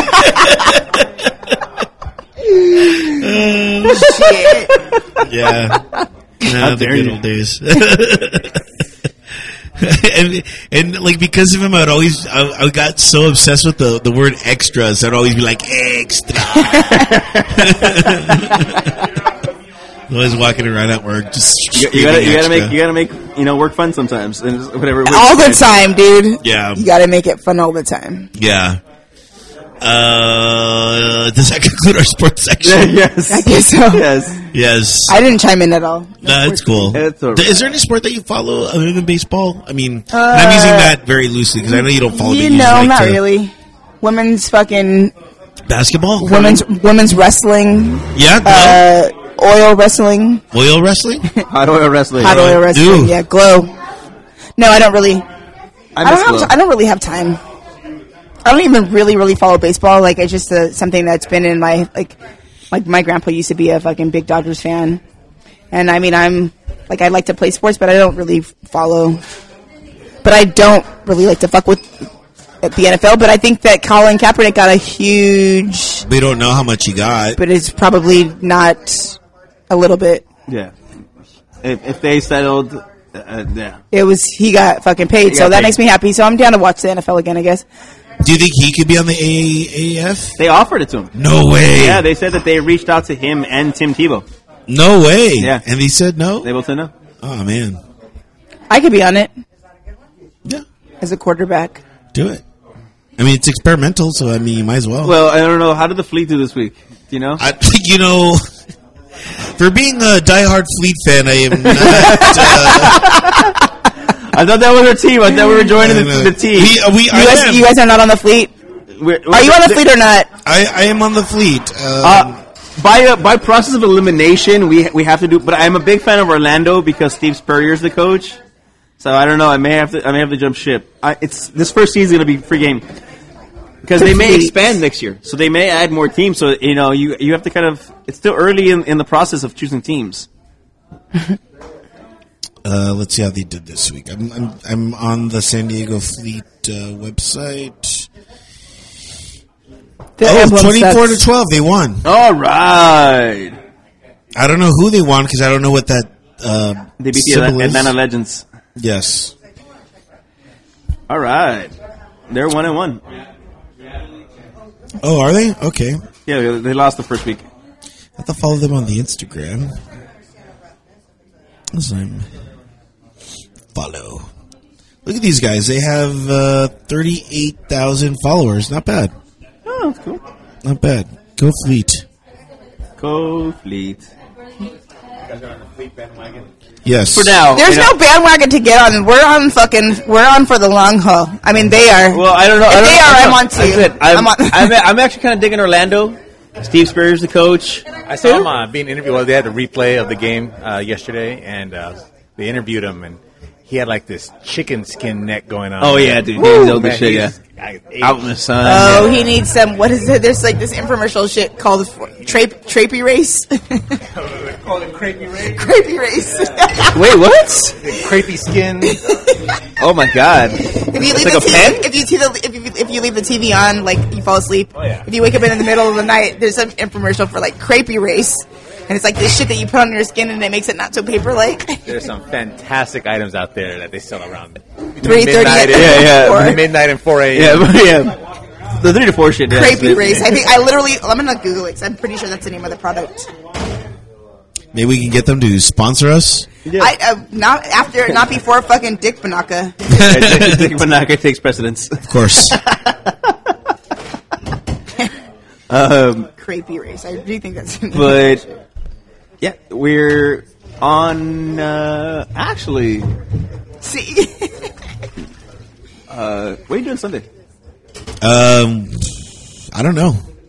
way. Uh, Shit. yeah. Nah, the dare good you. old days. and and like because of him, I'd always I, I got so obsessed with the, the word extras. I'd always be like extra. Always walking around at work, just You, you gotta, you gotta extra. make, you gotta make, you know, work fun sometimes, and just whatever. All the time, dude. Yeah. You gotta make it fun all the time. Yeah. Uh, does that conclude our sports section? yes. I guess so. Yes. Yes. I didn't chime in at all. No, it's cool. It's all right. Is there any sport that you follow other than baseball? I mean, and I'm using that very loosely because I know you don't follow. You but you know, just like not to- really. Women's fucking Basketball, women's women's wrestling, yeah, uh, oil wrestling, no? Oil wrestling. Hot oil wrestling. hot oil wrestling. Dude. Yeah, glow. No, I don't really. I, I miss don't. Glow. Have, I don't really have time. I don't even really, really follow baseball. Like it's just uh something that's been in my like. Like my grandpa used to be a fucking big Dodgers fan, and I mean I'm like I like to play sports, but I don't really follow. But I don't really like to fuck with the N F L. But I think that Colin Kaepernick got a huge, We don't know how much he got. but it's probably not a little bit. Yeah. If, if they settled, uh, uh, yeah. It was he got fucking paid, He so got that paid. makes me happy. So I'm down to watch the N F L again, I guess. Do you think he could be on the A A F? They offered it to him. No way. Yeah, they said that they reached out to him and Tim Tebow. No way. Yeah. And he said no. They both said no. Oh man. I could be on it Yeah. as a quarterback. Do it. I mean, it's experimental, so I mean, you might as well. Well, I don't know. How did the Fleet do this week? Do you know? I, you know, for being a diehard Fleet fan, I am not. Uh, I thought that was our team. I thought we were joining the, uh, the team. We, uh, we, You I, guys, am. you guys are not on the fleet. We're- Are you on the we're- fleet or not? I, I am on the Fleet. Um, Uh, by uh, by process of elimination, we we have to do. But I'm a big fan of Orlando because Steve Spurrier's the coach. So I don't know. I may have to. I may have to jump ship. I, it's this first season going to be free game because they may Fleet. expand next year. So they may add more teams. So you know, you you have to kind of. It's still early in, in the process of choosing teams. Uh, let's see how they did this week. I'm I'm, I'm on the San Diego Fleet uh, website. The Oh, emblem twenty-four sucks. to twelve, they won. All right, I don't know who they won because I don't know what that uh, they beat the symbol is. Atlanta Legends. Yes. All right, they're one and one. Oh, are they? Okay. Yeah, they lost the first week. I have to follow them on the Instagram. As I'm follow. Look at these guys. They have uh, thirty-eight thousand followers. Not bad. Oh, that's cool. Not bad. Go Fleet. Go Fleet. Yes. For now, There's you know- no bandwagon to get on. We're on fucking. We're on for the long haul. I mean, they are. Well, I don't know. If I don't they know. are, I don't I'm know. on too. I said, I'm, I'm on- I'm, I'm actually kind of digging Orlando. Steve Spurrier's the coach. I saw him uh, being interviewed. Well, they had a replay of the game uh, yesterday, and uh, they interviewed him, and he had like this chicken skin neck going on. Oh, yeah, dude. He's old Man, as shit, yeah. he's- I- Out in the sun. Oh, he needs some. What is it? There's like this infomercial shit called Trape Trapey Race. Call it crepey race. Crapey Race. Wait, what? Crepey skin. Oh, my God. If you It's leave like the a T V, pen? if you see the if you, if you leave the T V on, like you fall asleep. Oh, yeah. If you wake up in the middle of the night, there's some infomercial for like Crepey Race, and it's like this shit that you put on your skin and it makes it not so paper like. There's some fantastic items out there that they sell around Three thirty. midnight, Yeah, yeah. between midnight and four a.m. Yeah, but yeah. The three to four shit. Yeah, Crepey Race. I think I literally. I'm gonna Google it because I'm pretty sure that's the name of the product. Maybe we can get them to sponsor us. I uh, not after, not before fucking Dick Banaka. Dick Banaka takes precedence. Of course. Um, Crepey Race. I do think that's. but, yeah, we're on, uh, actually, See. uh, what are you doing Sunday? Um, I don't know.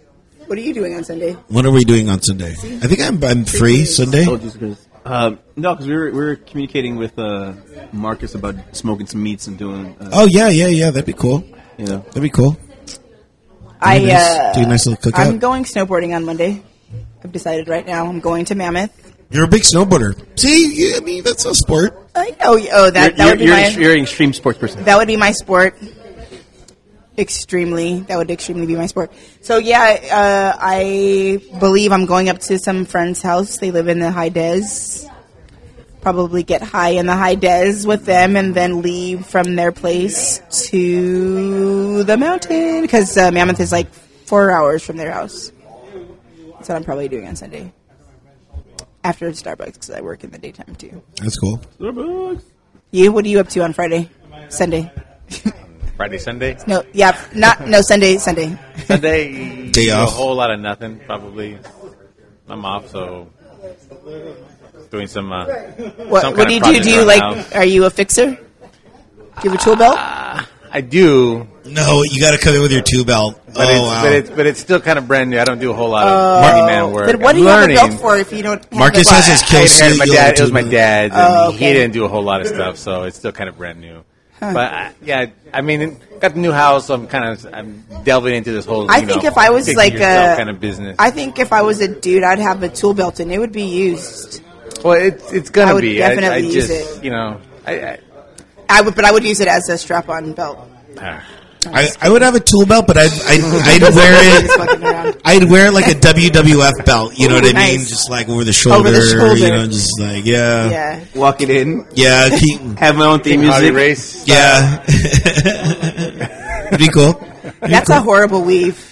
What are you doing on Sunday? What are we doing on Sunday? I think I'm I'm free Sunday. Oh, just 'cause- Um, no, because we were we were communicating with uh, Marcus about smoking some meats and doing. Uh, Oh yeah, yeah, yeah. That'd be cool. you know, That'd be cool. I Do a nice- uh, do a nice little cookout. I'm going snowboarding on Monday. I've decided right now. I'm going to Mammoth. You're a big snowboarder. See, you, I mean that's a sport. I know. Oh, that you're, that would be you're, my you're an extreme sports person. that would be my sport. Extremely, that would extremely be my sport. So yeah, uh, I believe I'm going up to some friend's house. They live in the high des. Probably get high in the high des with them, and then leave from their place to the mountain because uh, Mammoth is like four hours from their house. That's what I'm probably doing on Sunday after Starbucks because I work in the daytime too. That's cool. You, what are you up to on Friday, Sunday? Friday, Sunday. No, yeah, not no Sunday, Sunday. Sunday, Day do off. A whole lot of nothing, probably. I'm off, so doing some. Uh, What, some what kind do of you do? project Do you around like? the house. Are you a fixer? Do you have a tool belt? I do, No, you got to come in with your two belt. but oh it's wow. but it's but it's still kind of brand new. I don't do a whole lot of handyman work. Then what do I'm you learning. have a belt for if you don't? Have Marcus a has his kill I had my suit. dad. It you'll was my do- dad's, and Oh, he okay. didn't do a whole lot of stuff, so it's still kind of brand new. But I, yeah, I mean, got the new house. So I'm kind of I'm delving into this whole. I you think know, if I was fix like yourself a kind of business. I think if I was a dude, I'd have a tool belt and it would be used. well, it's it's gonna I would be. definitely I, I use just, it. You know, I. I I would, but I would use it as a strap-on belt. ah. I, I would have a tool belt, but I'd I'd, I'd Just wear it. fucking around. I'd wear like a W W F belt. You know Ooh, what I mean? nice. Just like over the shoulder. Over the shoulder. You know, just like yeah, Yeah. walk it in, yeah. Keep, have my own theme Team Harley music. race. yeah. It'd be cool. That's a horrible weave.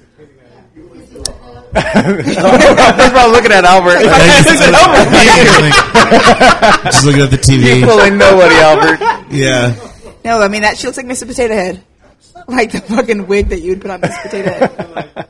First of all, looking at Albert. Just looking at the T V. People ain't nobody, Albert. Yeah. No, I mean that she looks like Mister Potato Head, like the fucking wig that you would put on Mister Potato Head.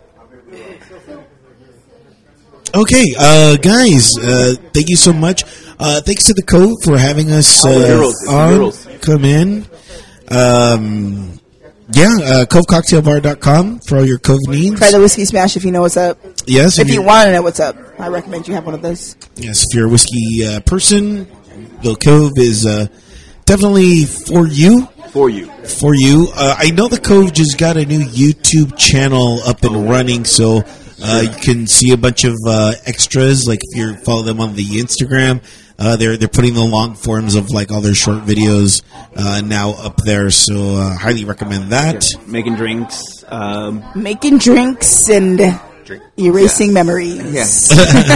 Okay, uh, guys, uh, thank you so much. Uh, thanks to the Cove for having us uh, the girls, the on. girls. Come in. Um, yeah, uh, cove cocktail bar dot com for all your Cove needs. Try the whiskey smash if you know what's up. Yes, If and you you're- want to know what's up, I recommend you have one of those. yes, if you're a whiskey uh, person, the Cove is uh, definitely for you. For you, For you, uh, I know the Cove just got a new YouTube channel up and running, so uh, you can see a bunch of uh, extras. Like if you follow them on the Instagram, uh, they're they're putting the long forms of like all their short videos uh, now up there. So uh, highly recommend that. making drinks. Um, Making drinks and erasing memories.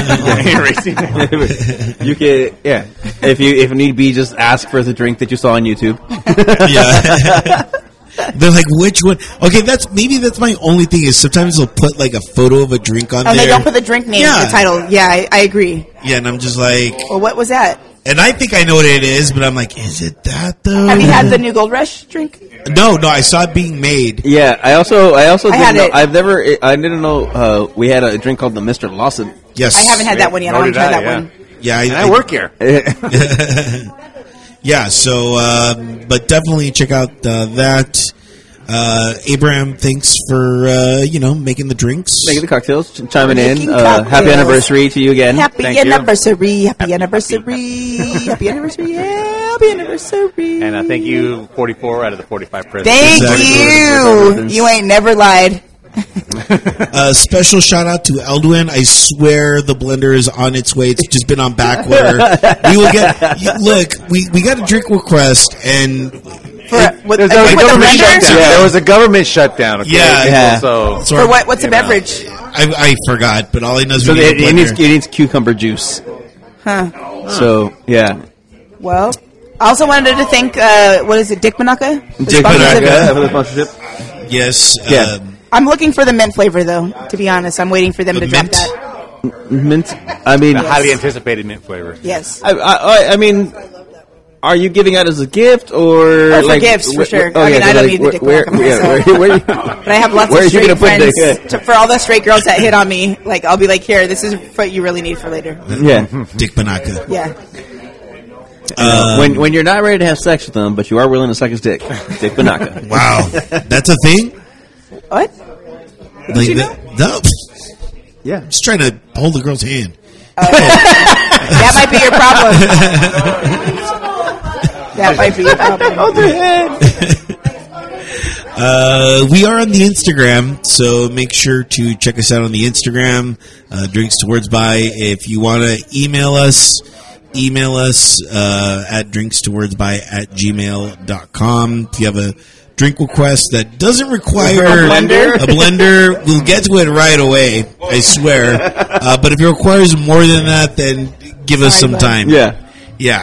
you can, yeah. If you if need be, just ask for the drink that you saw on YouTube. Yeah. They're like, which one? Okay, that's maybe that's my only thing is sometimes they'll put like a photo of a drink on Oh, there. they don't put the drink name in Yeah. the title. Yeah, I, I agree. Yeah, and I'm just like, Well, what was that? and I think I know what it is, but I'm like, is it that though? Have you had the new Gold Rush drink? No, no, I saw it being made. Yeah, I also I also I didn't had know, it. I've never I didn't know uh, we had a drink called the Mister Lawson. Yes, I haven't had that one yet. I Nor want to did try I, that yeah. one. Yeah, And I work here. Yeah, so um, but definitely check out uh, that. Uh, Abraham, thanks for uh, you know making the drinks. Making the cocktails, ch- chiming Making in. Uh, happy cocktails. anniversary to you again. Happy Thank you. anniversary! Happy anniversary! Happy anniversary! Happy anniversary! And uh, thank you, forty-four out of the forty-five presidents. Thank Exactly. you. You ain't never lied. Uh, special shout out to Eldwin. I swear the blender is on its way. It's just been on back order. We will get. You, look, we we got a drink request and. For what, There's a a drink with a government blender? shutdown. Yeah. There was a government shutdown. Okay? Yeah. Yeah. So So For what? What's a You know. beverage? I, I forgot, but all I know is So we it, need a it needs blender. it needs cucumber juice. Huh. So yeah, Well, I also wanted to thank, uh, what is it, Dick Manaka? The Dick sponsorship. Manaka for the sponsorship. Yes. Yeah. Um, I'm looking for the mint flavor, though, to be honest. I'm waiting for them The to drop mint? that. Mint. I mean, the highly anticipated mint flavor. Yes. I, I, I mean, are you giving out as a gift or Oh, for like gifts, for wh- sure. wh- oh, I mean, yeah, I don't like, need the where- Dick where, Manaka yeah, myself. where, where you, But I have lots Where of are you straight gonna put friends. Dick? To, for all the straight girls that hit on me, like, I'll be like, here, this is what you really need for later. yeah. Dick Banaka. Yeah. when when you're not ready to have sex with them, but you are willing to suck his dick, Dick Banaka. Wow, that's a thing. What? Like you that, no. Yeah. Just trying to hold the girl's hand. That might be your problem. That might be your problem. Hold her hand. Uh, we are on the Instagram, so make sure to check us out on the Instagram, uh, Drinks Towards By. If you want to email us, email us uh, at drinkstowardsby at gmail dot com. If you have a drink request that doesn't require A blender? a blender, we'll get to it right away, I swear. Uh, but if it requires more than that, then give us some time. Yeah. Yeah.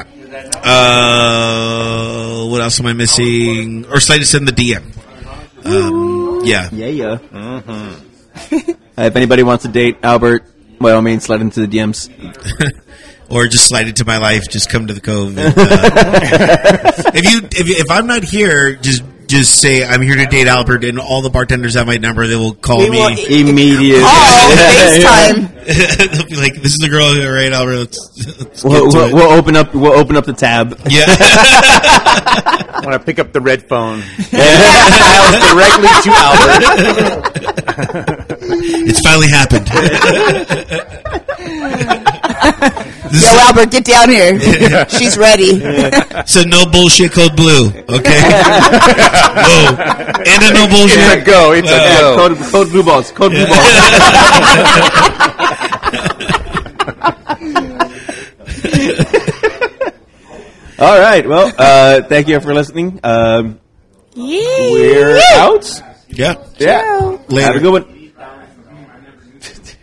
Uh, what else am I missing? Or slide us in the D M. Um, yeah. Yeah, yeah. Mm-hmm. uh, if anybody wants to date Albert, by all means, slide into the D Ms. Or just slide into my life. Just come to the Cove. And, uh, if you, if, if I'm not here, just just say I'm here to date Albert, and all the bartenders have my number. They will call We me. will- Immediately. Oh, FaceTime. They'll be like, "This is the girl, all right, Albert? Let's, let's get We'll, to we'll, it." we'll open up. We'll open up the tab. Yeah. I want to pick up the red phone. Dial directly to Albert. It's finally happened. Yo, Albert, get down here. She's ready. So no bullshit code blue, okay? Whoa. And a no bullshit. It's a go. It's a Yeah, go. code, code blue balls. Code blue balls. All right. Well, uh, thank you for listening. Um, we're out. Yeah. Yeah. Later. Have a good one.